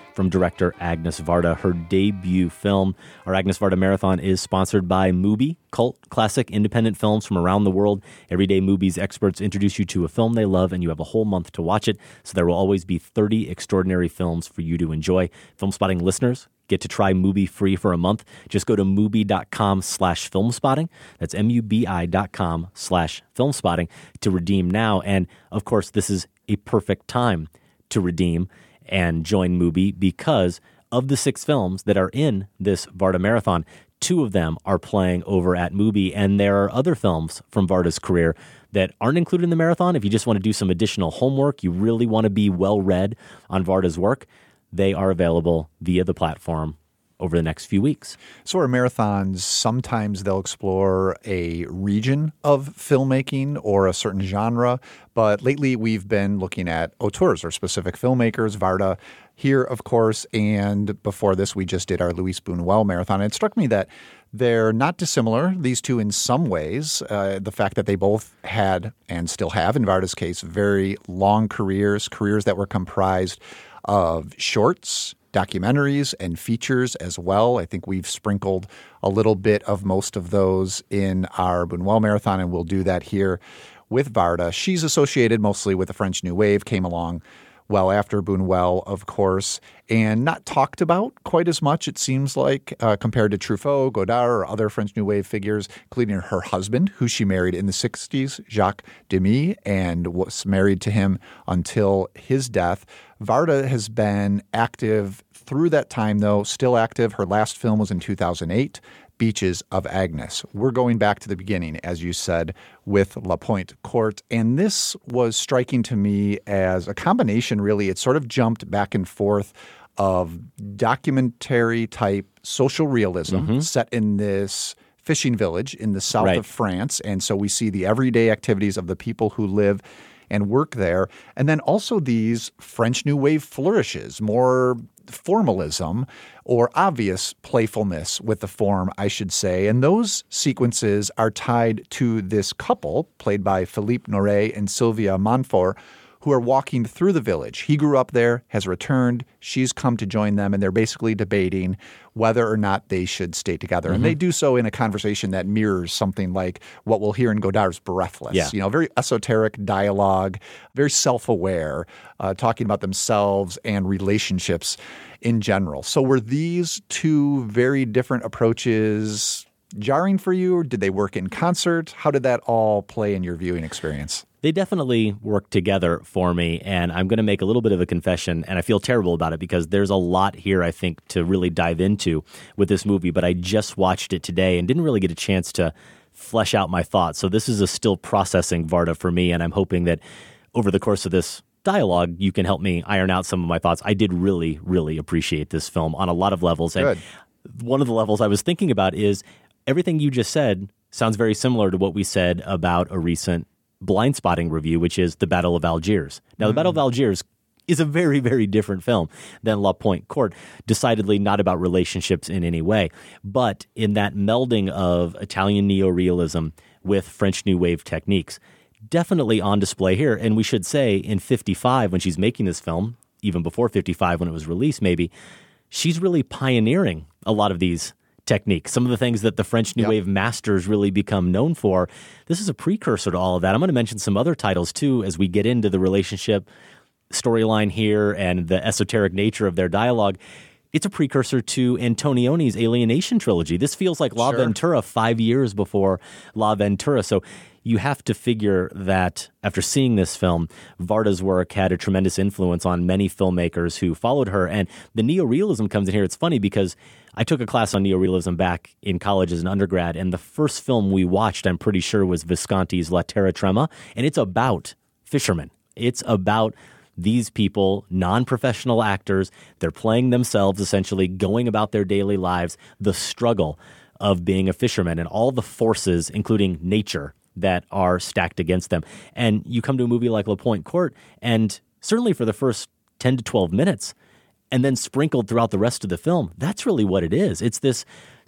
[SPEAKER 4] from director Agnes Varda, her debut film. Our Agnes Varda Marathon is sponsored by Mubi, cult classic independent films from around the world. Every day, Mubi's experts introduce you to a film they love, and you have a whole month to watch it. So there will always be thirty extraordinary films for you to enjoy. Film Spotting listeners get to try Mubi free for a month. Just go to Mubi.com slash filmspotting. That's M-U-B-I dot com slash filmspotting to redeem now. And, of course, this is a perfect time to redeem and join Mubi because of the six films that are in this Varda Marathon, two of them are playing over at Mubi, and there are other films from Varda's career that aren't included in the marathon. If you just want to do some additional homework, you really want to be well-read on Varda's work, they are available via the platform over the next few weeks.
[SPEAKER 5] So our marathons, sometimes they'll explore a region of filmmaking or a certain genre, but lately we've been looking at auteurs or specific filmmakers, Varda here, of course, and before this we just did our Luis Buñuel marathon. And it struck me that they're not dissimilar, these two, in some ways. Uh, the fact that they both had, and still have in Varda's case, very long careers, careers that were comprised of shorts, documentaries, and features as well. I think we've sprinkled a little bit of most of those in our Buñuel Marathon, and we'll do that here with Varda. She's associated mostly with the French New Wave, came along well after Buñuel, of course, and not talked about quite as much, it seems like, uh, compared to Truffaut, Godard, or other French New Wave figures, including her husband, who she married in the sixties, Jacques Demy, and was married to him until his death. Varda has been active through that time, though, still active. Her last film was in two thousand eight, Beaches of Agnes. We're going back to the beginning, as you said, with La Pointe Courte. And this was striking to me as a combination, really. It sort of jumped back and forth of documentary-type social realism mm-hmm. set in this fishing village in the south
[SPEAKER 4] right.
[SPEAKER 5] of France. And so we see the everyday activities of the people who live and work there. And then also these French New Wave flourishes, more formalism or obvious playfulness with the form, I should say. And those sequences are tied to this couple, played by Philippe Noiret and Sylvia Montfort, who are walking through the village. He grew up there, has returned. She's come to join them, and they're basically debating whether or not they should stay together. Mm-hmm. And they do so in a conversation that mirrors something like what we'll hear in Godard's Breathless.
[SPEAKER 4] Yeah.
[SPEAKER 5] You know, very esoteric dialogue, very self-aware, uh, talking about themselves and relationships in general. So were these two very different approaches jarring for you, or did they work in concert? How did that all play in your viewing experience?
[SPEAKER 4] They definitely work together for me, and I'm going to make a little bit of a confession, and I feel terrible about it because there's a lot here, I think, to really dive into with this movie, but I just watched it today and didn't really get a chance to flesh out my thoughts. So this is a still processing Varda for me, and I'm hoping that over the course of this dialogue, you can help me iron out some of my thoughts. I did really, really appreciate this film on a lot of levels, and
[SPEAKER 5] Good.
[SPEAKER 4] One of the levels I was thinking about is everything you just said sounds very similar to what we said about a recent Blind Spotting review, which is The Battle of Algiers. Now, mm. The Battle of Algiers is a very, very different film than La Pointe Courte, decidedly not about relationships in any way. But in that melding of Italian neorealism with French New Wave techniques, definitely on display here. And we should say in fifty-five, when she's making this film, even before fifty-five when it was released maybe, she's really pioneering a lot of these technique. Some of the things that the French New yep. Wave masters really become known for. This is a precursor to all of that. I'm going to mention some other titles, too, as we get into the relationship storyline here and the esoteric nature of their dialogue. It's a precursor to Antonioni's Alienation trilogy. This feels like La
[SPEAKER 5] sure.
[SPEAKER 4] Ventura five years before La Ventura. So you have to figure that after seeing this film, Varda's work had a tremendous influence on many filmmakers who followed her. And the neorealism comes in here. It's funny because I took a class on neorealism back in college as an undergrad, and the first film we watched, I'm pretty sure, was Visconti's La Terra Trema, and it's about fishermen. It's about these people, non-professional actors. They're playing themselves, essentially, going about their daily lives, the struggle of being a fisherman and all the forces, including nature, that are stacked against them. And you come to a movie like La Pointe Courte, and certainly for the first ten to twelve minutes, and then sprinkled throughout the rest of the film, that's really what it is. It's this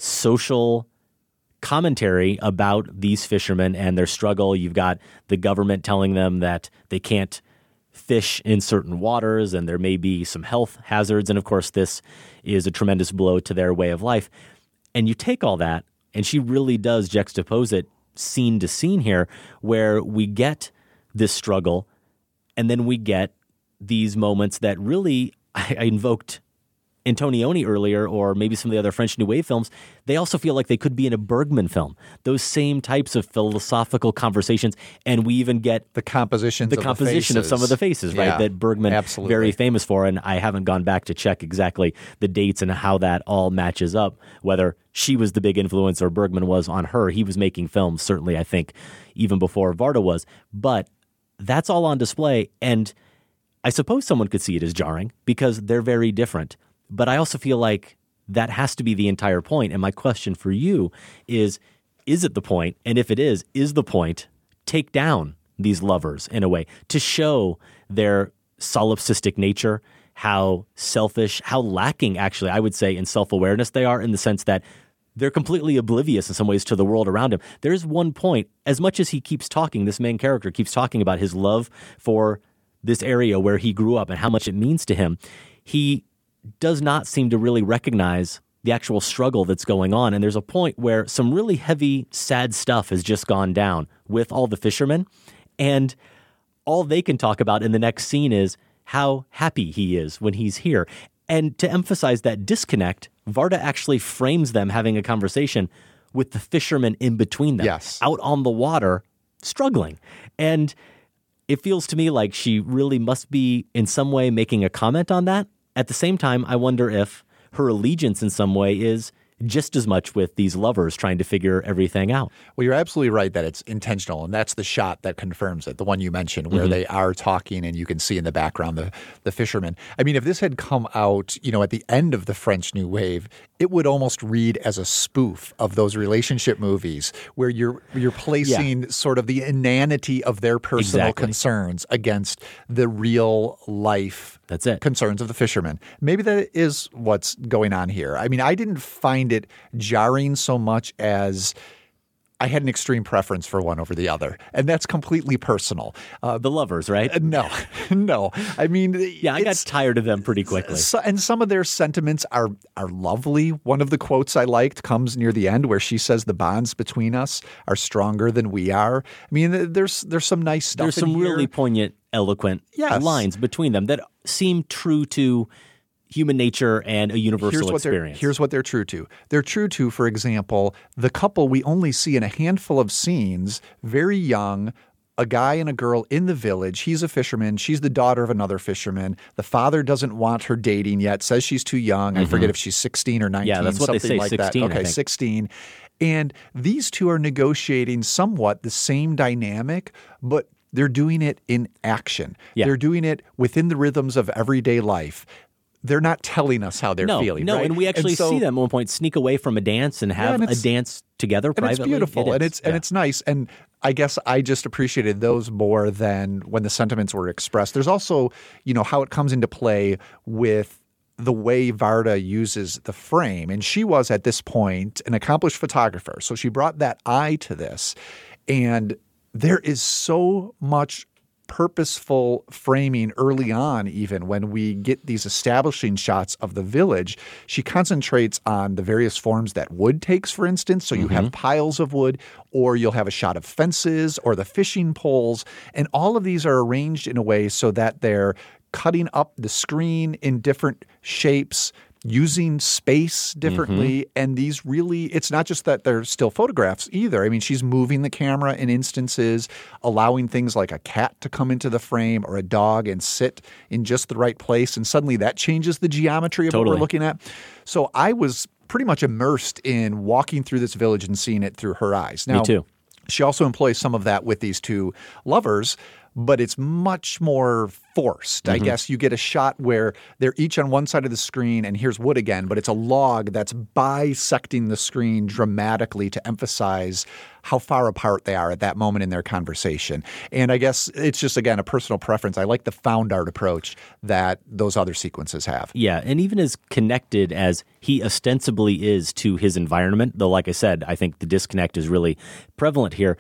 [SPEAKER 4] social commentary about these fishermen and their struggle. You've got the government telling them that they can't fish in certain waters, and there may be some health hazards. And of course, this is a tremendous blow to their way of life. And you take all that, and she really does juxtapose it scene to scene here, where we get this struggle, and then we get these moments that really, I, I invoked Antonioni earlier, or maybe some of the other French New Wave films. They also feel like they could be in a Bergman film. Those same types of philosophical conversations, and we even get
[SPEAKER 5] the compositions,
[SPEAKER 4] the
[SPEAKER 5] of
[SPEAKER 4] composition
[SPEAKER 5] the
[SPEAKER 4] of some of the faces, right?
[SPEAKER 5] Yeah,
[SPEAKER 4] that Bergman
[SPEAKER 5] absolutely.
[SPEAKER 4] very famous for. And I haven't gone back to check exactly the dates and how that all matches up. Whether she was the big influence or Bergman was on her. He was making films, certainly, I think, even before Varda was. But that's all on display, and I suppose someone could see it as jarring because they're very different. But I also feel like that has to be the entire point. And my question for you is, is it the point? And if it is, is the point take down these lovers in a way to show their solipsistic nature, how selfish, how lacking actually, I would say, in self-awareness they are, in the sense that they're completely oblivious in some ways to the world around him. There's one point, as much as he keeps talking, this main character keeps talking about his love for this area where he grew up and how much it means to him, he does not seem to really recognize the actual struggle that's going on. And there's a point where some really heavy, sad stuff has just gone down with all the fishermen. And all they can talk about in the next scene is how happy he is when he's here. And to emphasize that disconnect, Varda actually frames them having a conversation with the fishermen in between them,
[SPEAKER 5] yes.
[SPEAKER 4] out on the water, struggling. And it feels to me like she really must be in some way making a comment on that. At the same time, I wonder if her allegiance in some way is just as much with these lovers trying to figure everything out.
[SPEAKER 5] Well, you're absolutely right that it's intentional, and that's the shot that confirms it, the one you mentioned, where mm-hmm. they are talking and you can see in the background the, the fishermen. I mean, if this had come out, you know, at the end of the French New Wave, it would almost read as a spoof of those relationship movies where you're you're placing yeah. sort of the inanity of their personal
[SPEAKER 4] exactly.
[SPEAKER 5] concerns against the real life
[SPEAKER 4] That's it.
[SPEAKER 5] concerns of the fishermen. Maybe that is what's going on here. I mean, I didn't find it jarring so much as I had an extreme preference for one over the other, and that's completely personal.
[SPEAKER 4] Uh, the lovers, right?
[SPEAKER 5] No, no. I mean,
[SPEAKER 4] yeah, I got tired of them pretty quickly.
[SPEAKER 5] So, and some of their sentiments are are lovely. One of the quotes I liked comes near the end where she says the bonds between us are stronger than we are. I mean, there's there's some nice stuff.
[SPEAKER 4] There's
[SPEAKER 5] in
[SPEAKER 4] some
[SPEAKER 5] here.
[SPEAKER 4] really poignant, eloquent yes. lines between them that seem true to human nature and a universal
[SPEAKER 5] here's what
[SPEAKER 4] experience.
[SPEAKER 5] Here's what they're true to. They're true to, for example, the couple we only see in a handful of scenes, very young, a guy and a girl in the village. He's a fisherman. She's the daughter of another fisherman. The father doesn't want her dating yet, says she's too young. Mm-hmm. I forget if she's sixteen or nineteen.
[SPEAKER 4] Yeah, that's what
[SPEAKER 5] something
[SPEAKER 4] they say,
[SPEAKER 5] like
[SPEAKER 4] sixteen,
[SPEAKER 5] that. Okay, sixteen. And these two are negotiating somewhat the same dynamic, but they're doing it in action.
[SPEAKER 4] Yeah.
[SPEAKER 5] They're doing it within the rhythms of everyday life. They're not telling us how they're
[SPEAKER 4] no,
[SPEAKER 5] feeling.
[SPEAKER 4] No,
[SPEAKER 5] right?
[SPEAKER 4] and we actually
[SPEAKER 5] and so,
[SPEAKER 4] see them at one point sneak away from a dance and have
[SPEAKER 5] yeah, and
[SPEAKER 4] a dance together
[SPEAKER 5] and
[SPEAKER 4] privately.
[SPEAKER 5] It's beautiful,
[SPEAKER 4] it
[SPEAKER 5] and it's
[SPEAKER 4] yeah.
[SPEAKER 5] and it's nice. And I guess I just appreciated those more than when the sentiments were expressed. There's also, you know, how it comes into play with the way Varda uses the frame. And she was at this point an accomplished photographer, so she brought that eye to this. And there is so much purposeful framing early on, even when we get these establishing shots of the village. She concentrates on the various forms that wood takes, for instance. So you
[SPEAKER 4] mm-hmm.
[SPEAKER 5] have piles of wood, or you'll have a shot of fences or the fishing poles. And all of these are arranged in a way so that they're cutting up the screen in different shapes, using space differently.
[SPEAKER 4] Mm-hmm.
[SPEAKER 5] And these really, it's not just that they're still photographs either. I mean, she's moving the camera in instances, allowing things like a cat to come into the frame or a dog and sit in just the right place. And suddenly that changes the geometry of
[SPEAKER 4] totally.
[SPEAKER 5] what we're looking at. So I was pretty much immersed in walking through this village and seeing it through her eyes. Now,
[SPEAKER 4] Me too.
[SPEAKER 5] She also employs some of that with these two lovers, but it's much more forced. Mm-hmm. I guess you get a shot where they're each on one side of the screen, and here's wood again, but it's a log that's bisecting the screen dramatically to emphasize how far apart they are at that moment in their conversation. And I guess it's just, again, a personal preference. I like the found art approach that those other sequences have.
[SPEAKER 4] Yeah, and even as connected as he ostensibly is to his environment, though, like I said, I think the disconnect is really prevalent here.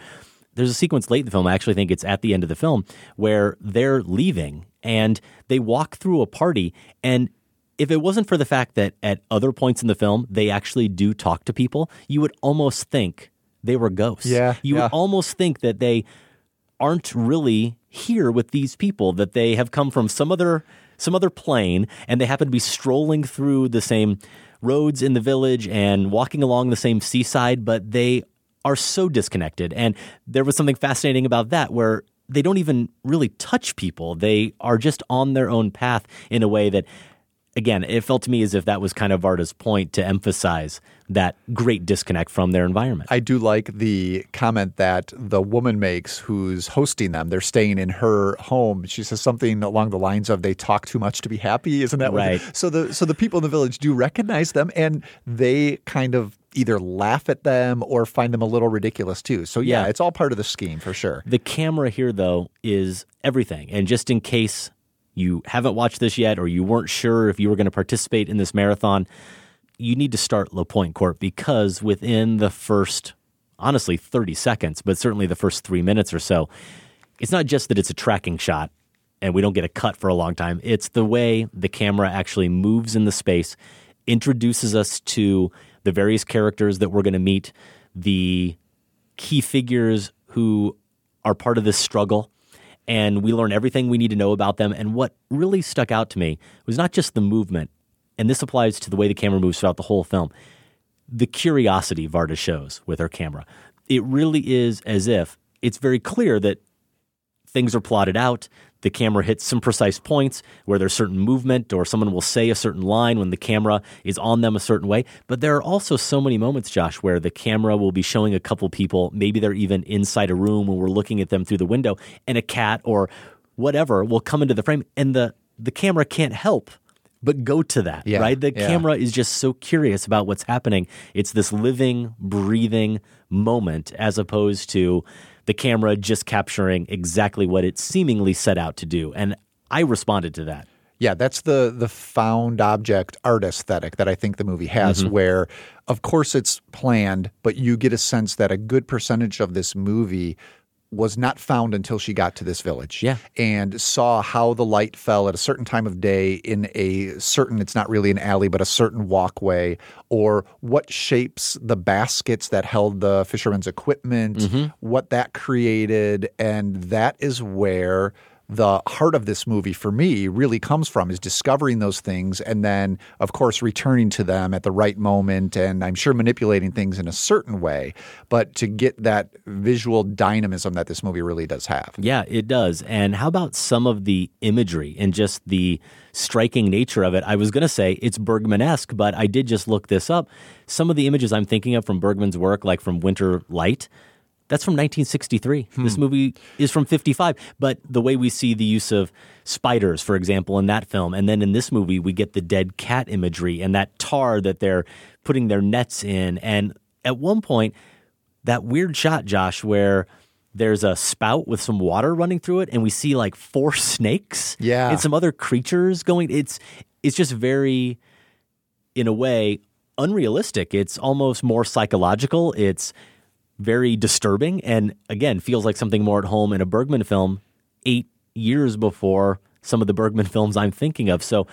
[SPEAKER 4] there's a sequence late in the film, I actually think it's at the end of the film, where they're leaving and they walk through a party. And if it wasn't for the fact that at other points in the film, they actually do talk to people, you would almost think they were ghosts.
[SPEAKER 5] Yeah,
[SPEAKER 4] You
[SPEAKER 5] yeah.
[SPEAKER 4] would almost think that they aren't really here with these people, that they have come from some other some other plane, and they happen to be strolling through the same roads in the village and walking along the same seaside, but they are so disconnected. And there was something fascinating about that, where they don't even really touch people. They are just on their own path in a way that, again, it felt to me as if that was kind of Varda's point, to emphasize that great disconnect from their environment.
[SPEAKER 5] I do like the comment that the woman makes who's hosting them. They're staying in her home. She says something along the lines of, they talk too much to be happy. Isn't that
[SPEAKER 4] right?
[SPEAKER 5] What, so the so the people in the village do recognize them, and they kind of either laugh at them or find them a little ridiculous too. So yeah,
[SPEAKER 4] Yeah.
[SPEAKER 5] it's all part of the scheme for sure.
[SPEAKER 4] The camera here, though, is everything. And just in case you haven't watched this yet, or you weren't sure if you were going to participate in this marathon, you need to start La Pointe Court, because within the first, honestly, thirty seconds, but certainly the first three minutes or so, it's not just that it's a tracking shot and we don't get a cut for a long time. It's the way the camera actually moves in the space, introduces us to the various characters that we're going to meet, the key figures who are part of this struggle, and we learn everything we need to know about them. And what really stuck out to me was not just the movement, and this applies to the way the camera moves throughout the whole film, the curiosity Varda shows with her camera. It really is as if it's very clear that things are plotted out. The camera hits some precise points where there's certain movement, or someone will say a certain line when the camera is on them a certain way. But there are also so many moments, Josh, where the camera will be showing a couple people, maybe they're even inside a room when we're looking at them through the window, and a cat or whatever will come into the frame, and the, the camera can't help but go to that,
[SPEAKER 5] Yeah,
[SPEAKER 4] right? The
[SPEAKER 5] yeah.
[SPEAKER 4] camera is just so curious about what's happening. It's this living, breathing moment, as opposed to the camera just capturing exactly what it seemingly set out to do. And I responded to that.
[SPEAKER 5] Yeah, that's the the found object art aesthetic that I think the movie has,
[SPEAKER 4] Mm-hmm.
[SPEAKER 5] where, of course, it's planned, but you get a sense that a good percentage of this movie was not found until she got to this village.
[SPEAKER 4] Yeah.
[SPEAKER 5] And saw how the light fell at a certain time of day in a certain, it's not really an alley, but a certain walkway, or what shapes the baskets that held the fisherman's equipment,
[SPEAKER 4] Mm-hmm.
[SPEAKER 5] what that created. And that is where the heart of this movie for me really comes from, is discovering those things and then, of course, returning to them at the right moment, and I'm sure manipulating things in a certain way, but to get that visual dynamism that this movie really does have.
[SPEAKER 4] Yeah, it does. And how about some of the imagery and just the striking nature of it? I was going to say it's Bergman-esque, but I did just look this up. Some of the images I'm thinking of from Bergman's work, like from Winter Light, that's from nineteen sixty-three.
[SPEAKER 5] Hmm.
[SPEAKER 4] This movie is from fifty-five. But the way we see the use of spiders, for example, in that film, and then in this movie, we get the dead cat imagery and that tar that they're putting their nets in. And at one point, that weird shot, Josh, where there's a spout with some water running through it, and we see like four snakes
[SPEAKER 5] Yeah.
[SPEAKER 4] and some other creatures going. It's it's just very, in a way, unrealistic. It's almost more psychological. It's very disturbing, and again, feels like something more at home in a Bergman film eight years before some of the Bergman films I'm thinking of. So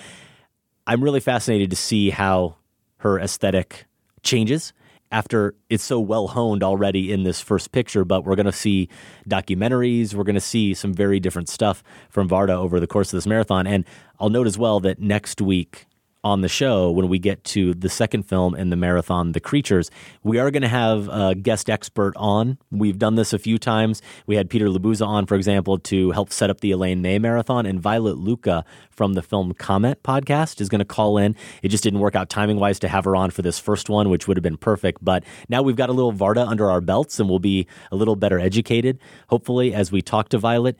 [SPEAKER 4] I'm really fascinated to see how her aesthetic changes after it's so well honed already in this first picture. But we're going to see documentaries. We're going to see some very different stuff from Varda over the course of this marathon. And I'll note as well that next week on the show, when we get to the second film in the marathon, The Creatures, we are going to have a guest expert on. We've done this a few times. We had Peter Labuza on, for example, to help set up the Elaine May Marathon, and Violet Luca from the Film Comment podcast is going to call in. It just didn't work out timing-wise to have her on for this first one, which would have been perfect. But now we've got a little Varda under our belts, and we'll be a little better educated, hopefully, as we talk to Violet.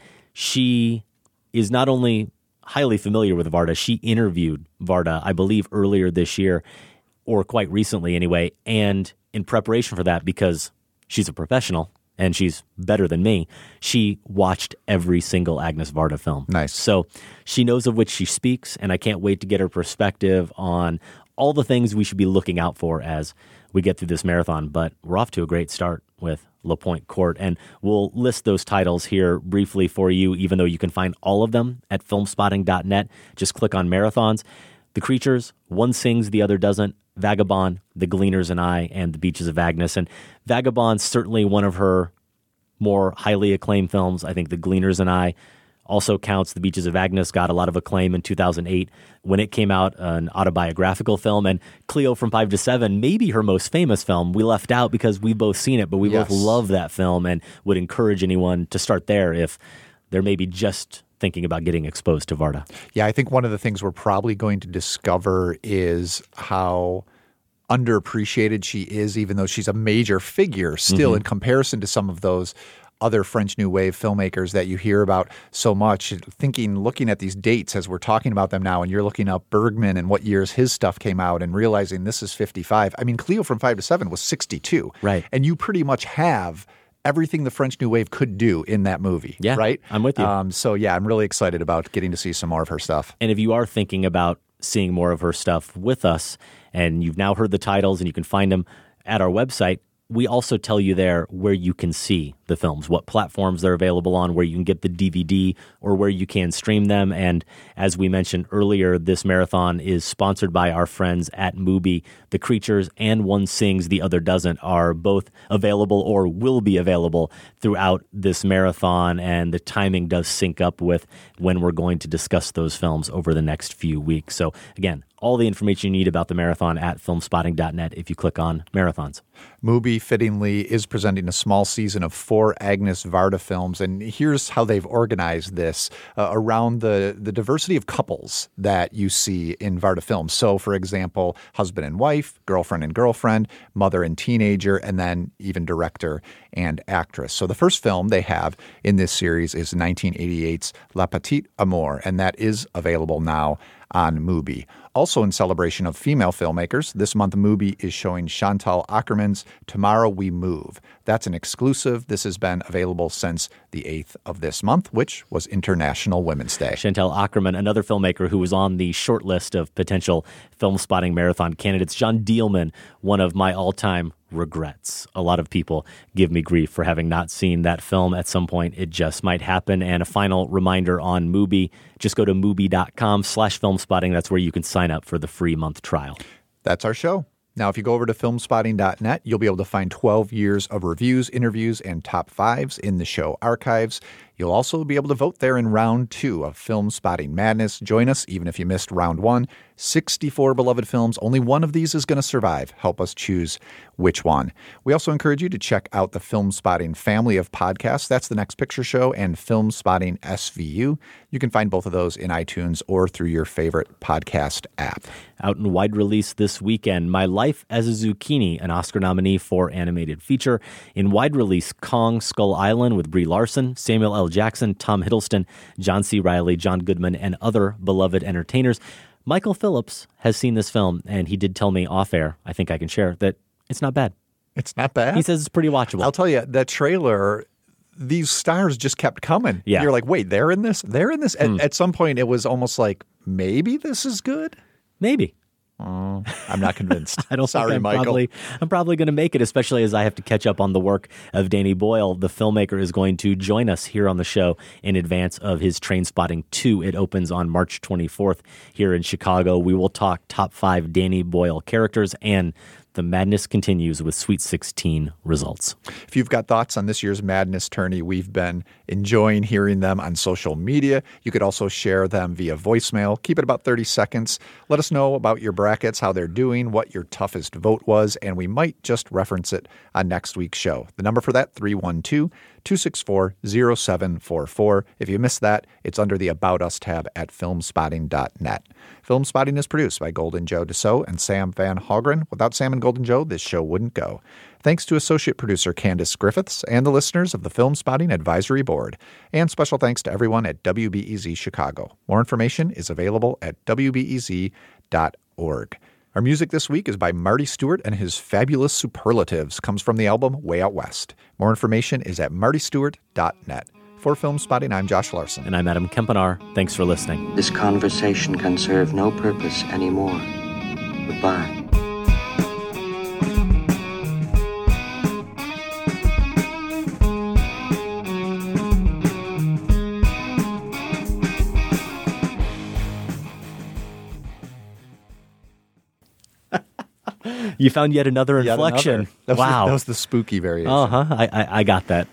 [SPEAKER 4] She is not only highly familiar with Varda. She interviewed Varda, I believe, earlier this year, or quite recently anyway. And in preparation for that, because she's a professional and she's better than me, she watched every single Agnes Varda film.
[SPEAKER 5] Nice.
[SPEAKER 4] So she knows of which she speaks, and I can't wait to get her perspective on all the things we should be looking out for as we get through this marathon. But we're off to a great start with La Pointe Court, and we'll list those titles here briefly for you, even though you can find all of them at filmspotting dot net. Just click on marathons. The Creatures, One Sings, the Other Doesn't, Vagabond, The Gleaners and I, and The Beaches of Agnes. And Vagabond's certainly one of her more highly acclaimed films. I think The Gleaners and I also counts. The Beaches of Agnes got a lot of acclaim in two thousand eight when it came out, an autobiographical film. And Cleo from five to seven, maybe her most famous film, we left out because we've both seen it, but we
[SPEAKER 5] Yes.
[SPEAKER 4] both love that film and would encourage anyone to start there if they're maybe just thinking about getting exposed to Varda.
[SPEAKER 5] Yeah, I think one of the things we're probably going to discover is how underappreciated she is, even though she's a major figure still
[SPEAKER 4] Mhm.
[SPEAKER 5] in comparison to some of those other French New Wave filmmakers that you hear about so much. Thinking, looking at these dates as we're talking about them now, and you're looking up Bergman and what years his stuff came out and realizing this is fifty-five. I mean, Cleo from five to seven was sixty-two.
[SPEAKER 4] Right.
[SPEAKER 5] And you pretty much have everything the French New Wave could do in that movie.
[SPEAKER 4] Yeah,
[SPEAKER 5] right?
[SPEAKER 4] I'm with you.
[SPEAKER 5] Um, so, yeah, I'm really excited about getting to see some more of her stuff.
[SPEAKER 4] And if you are thinking about seeing more of her stuff with us, and you've now heard the titles and you can find them at our website, we also tell you there where you can see the films, what platforms they're available on, where you can get the D V D or where you can stream them. And as we mentioned earlier, this marathon is sponsored by our friends at Mubi. The Creatures and One Sings, the Other Doesn't are both available or will be available throughout this marathon. And the timing does sync up with when we're going to discuss those films over the next few weeks. So again, all the information you need about the marathon at filmspotting dot net if you click on marathons.
[SPEAKER 5] Mubi, fittingly, is presenting a small season of four Agnes Varda films, and here's how they've organized this uh, around the, the diversity of couples that you see in Varda films. So, for example, husband and wife, girlfriend and girlfriend, mother and teenager, and then even director and actress. So the first film they have in this series is nineteen eighty-eight's La Petite Amour, and that is available now on Mubi. Also in celebration of female filmmakers, this month Mubi is showing Chantal Akerman's Tomorrow We Move. That's an exclusive. This has been available since the eighth of this month, which was International Women's Day.
[SPEAKER 4] Chantal Akerman, another filmmaker who was on the short list of potential Film Spotting Marathon candidates. John Dielman, one of my all-time regrets. A lot of people give me grief for having not seen that film. At some point, it just might happen. And a final reminder on Mubi, just go to mubi.com slash filmspotting. That's where you can sign up for the free month trial.
[SPEAKER 5] That's our show. Now, if you go over to filmspotting dot net, you'll be able to find twelve years of reviews, interviews, and top fives in the show archives. You'll also be able to vote there in round two of Film Spotting Madness. Join us, even if you missed round one. sixty-four beloved films. Only one of these is going to survive. Help us choose which one. We also encourage you to check out the Film Spotting family of podcasts. That's The Next Picture Show and Film Spotting S V U. You can find both of those in iTunes or through your favorite podcast app.
[SPEAKER 4] Out in wide release this weekend, My Life as a Zucchini, an Oscar nominee for animated feature. In wide release, Kong Skull Island with Brie Larson, Samuel L. Jackson, Tom Hiddleston, John C. Reilly, John Goodman, and other beloved entertainers. Michael Phillips has seen this film, and he did tell me off air, I think I can share, that it's not bad.
[SPEAKER 5] It's not bad?
[SPEAKER 4] He says it's pretty watchable.
[SPEAKER 5] I'll tell you, that trailer, these stars just kept coming.
[SPEAKER 4] Yeah.
[SPEAKER 5] You're like, wait, they're in this? They're in this? At,
[SPEAKER 4] Hmm.
[SPEAKER 5] at some point, it was almost like, maybe this is good?
[SPEAKER 4] Maybe.
[SPEAKER 5] Oh, I'm not convinced.
[SPEAKER 4] I don't
[SPEAKER 5] Sorry,
[SPEAKER 4] think I'm
[SPEAKER 5] Michael.
[SPEAKER 4] probably I'm probably going to make it, especially as I have to catch up on the work of Danny Boyle. The filmmaker is going to join us here on the show in advance of his Trainspotting two. It opens on March twenty-fourth here in Chicago. We will talk top five Danny Boyle characters, and the madness continues with Sweet sixteen results.
[SPEAKER 5] If you've got thoughts on this year's Madness tourney, we've been enjoying hearing them on social media. You could also share them via voicemail. Keep it about thirty seconds. Let us know about your brackets, how they're doing, what your toughest vote was, and we might just reference it on next week's show. The number for that, three one two, two six four, zero seven four four. If you missed that, it's under the About Us tab at filmspotting dot net. Film Spotting is produced by Golden Joe Dassault and Sam Van Hallgren. Without Sam and Golden Joe, this show wouldn't go. Thanks to associate producer Candace Griffiths and the listeners of the Film Spotting Advisory Board. And special thanks to everyone at W B E Z Chicago. More information is available at w b e z dot org. Our music this week is by Marty Stewart and his Fabulous Superlatives. Comes from the album Way Out West. More information is at marty stewart dot net. For Film Spotting, I'm Josh Larson.
[SPEAKER 4] And I'm Adam Kempenar. Thanks for listening.
[SPEAKER 14] This conversation can serve no purpose anymore. Goodbye.
[SPEAKER 4] You found yet another
[SPEAKER 5] Yet
[SPEAKER 4] inflection.
[SPEAKER 5] another. That was
[SPEAKER 4] Wow.
[SPEAKER 5] The, that was the spooky variation.
[SPEAKER 4] Uh-huh. I, I, I got that.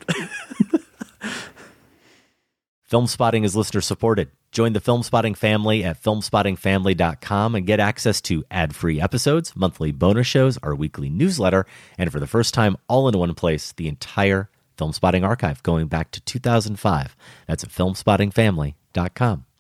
[SPEAKER 4] Film Spotting is listener supported. Join the Film Spotting family at film spotting family dot com and get access to ad-free episodes, monthly bonus shows, our weekly newsletter, and for the first time, all in one place, the entire Film Spotting archive going back to two thousand five. That's at film spotting family dot com.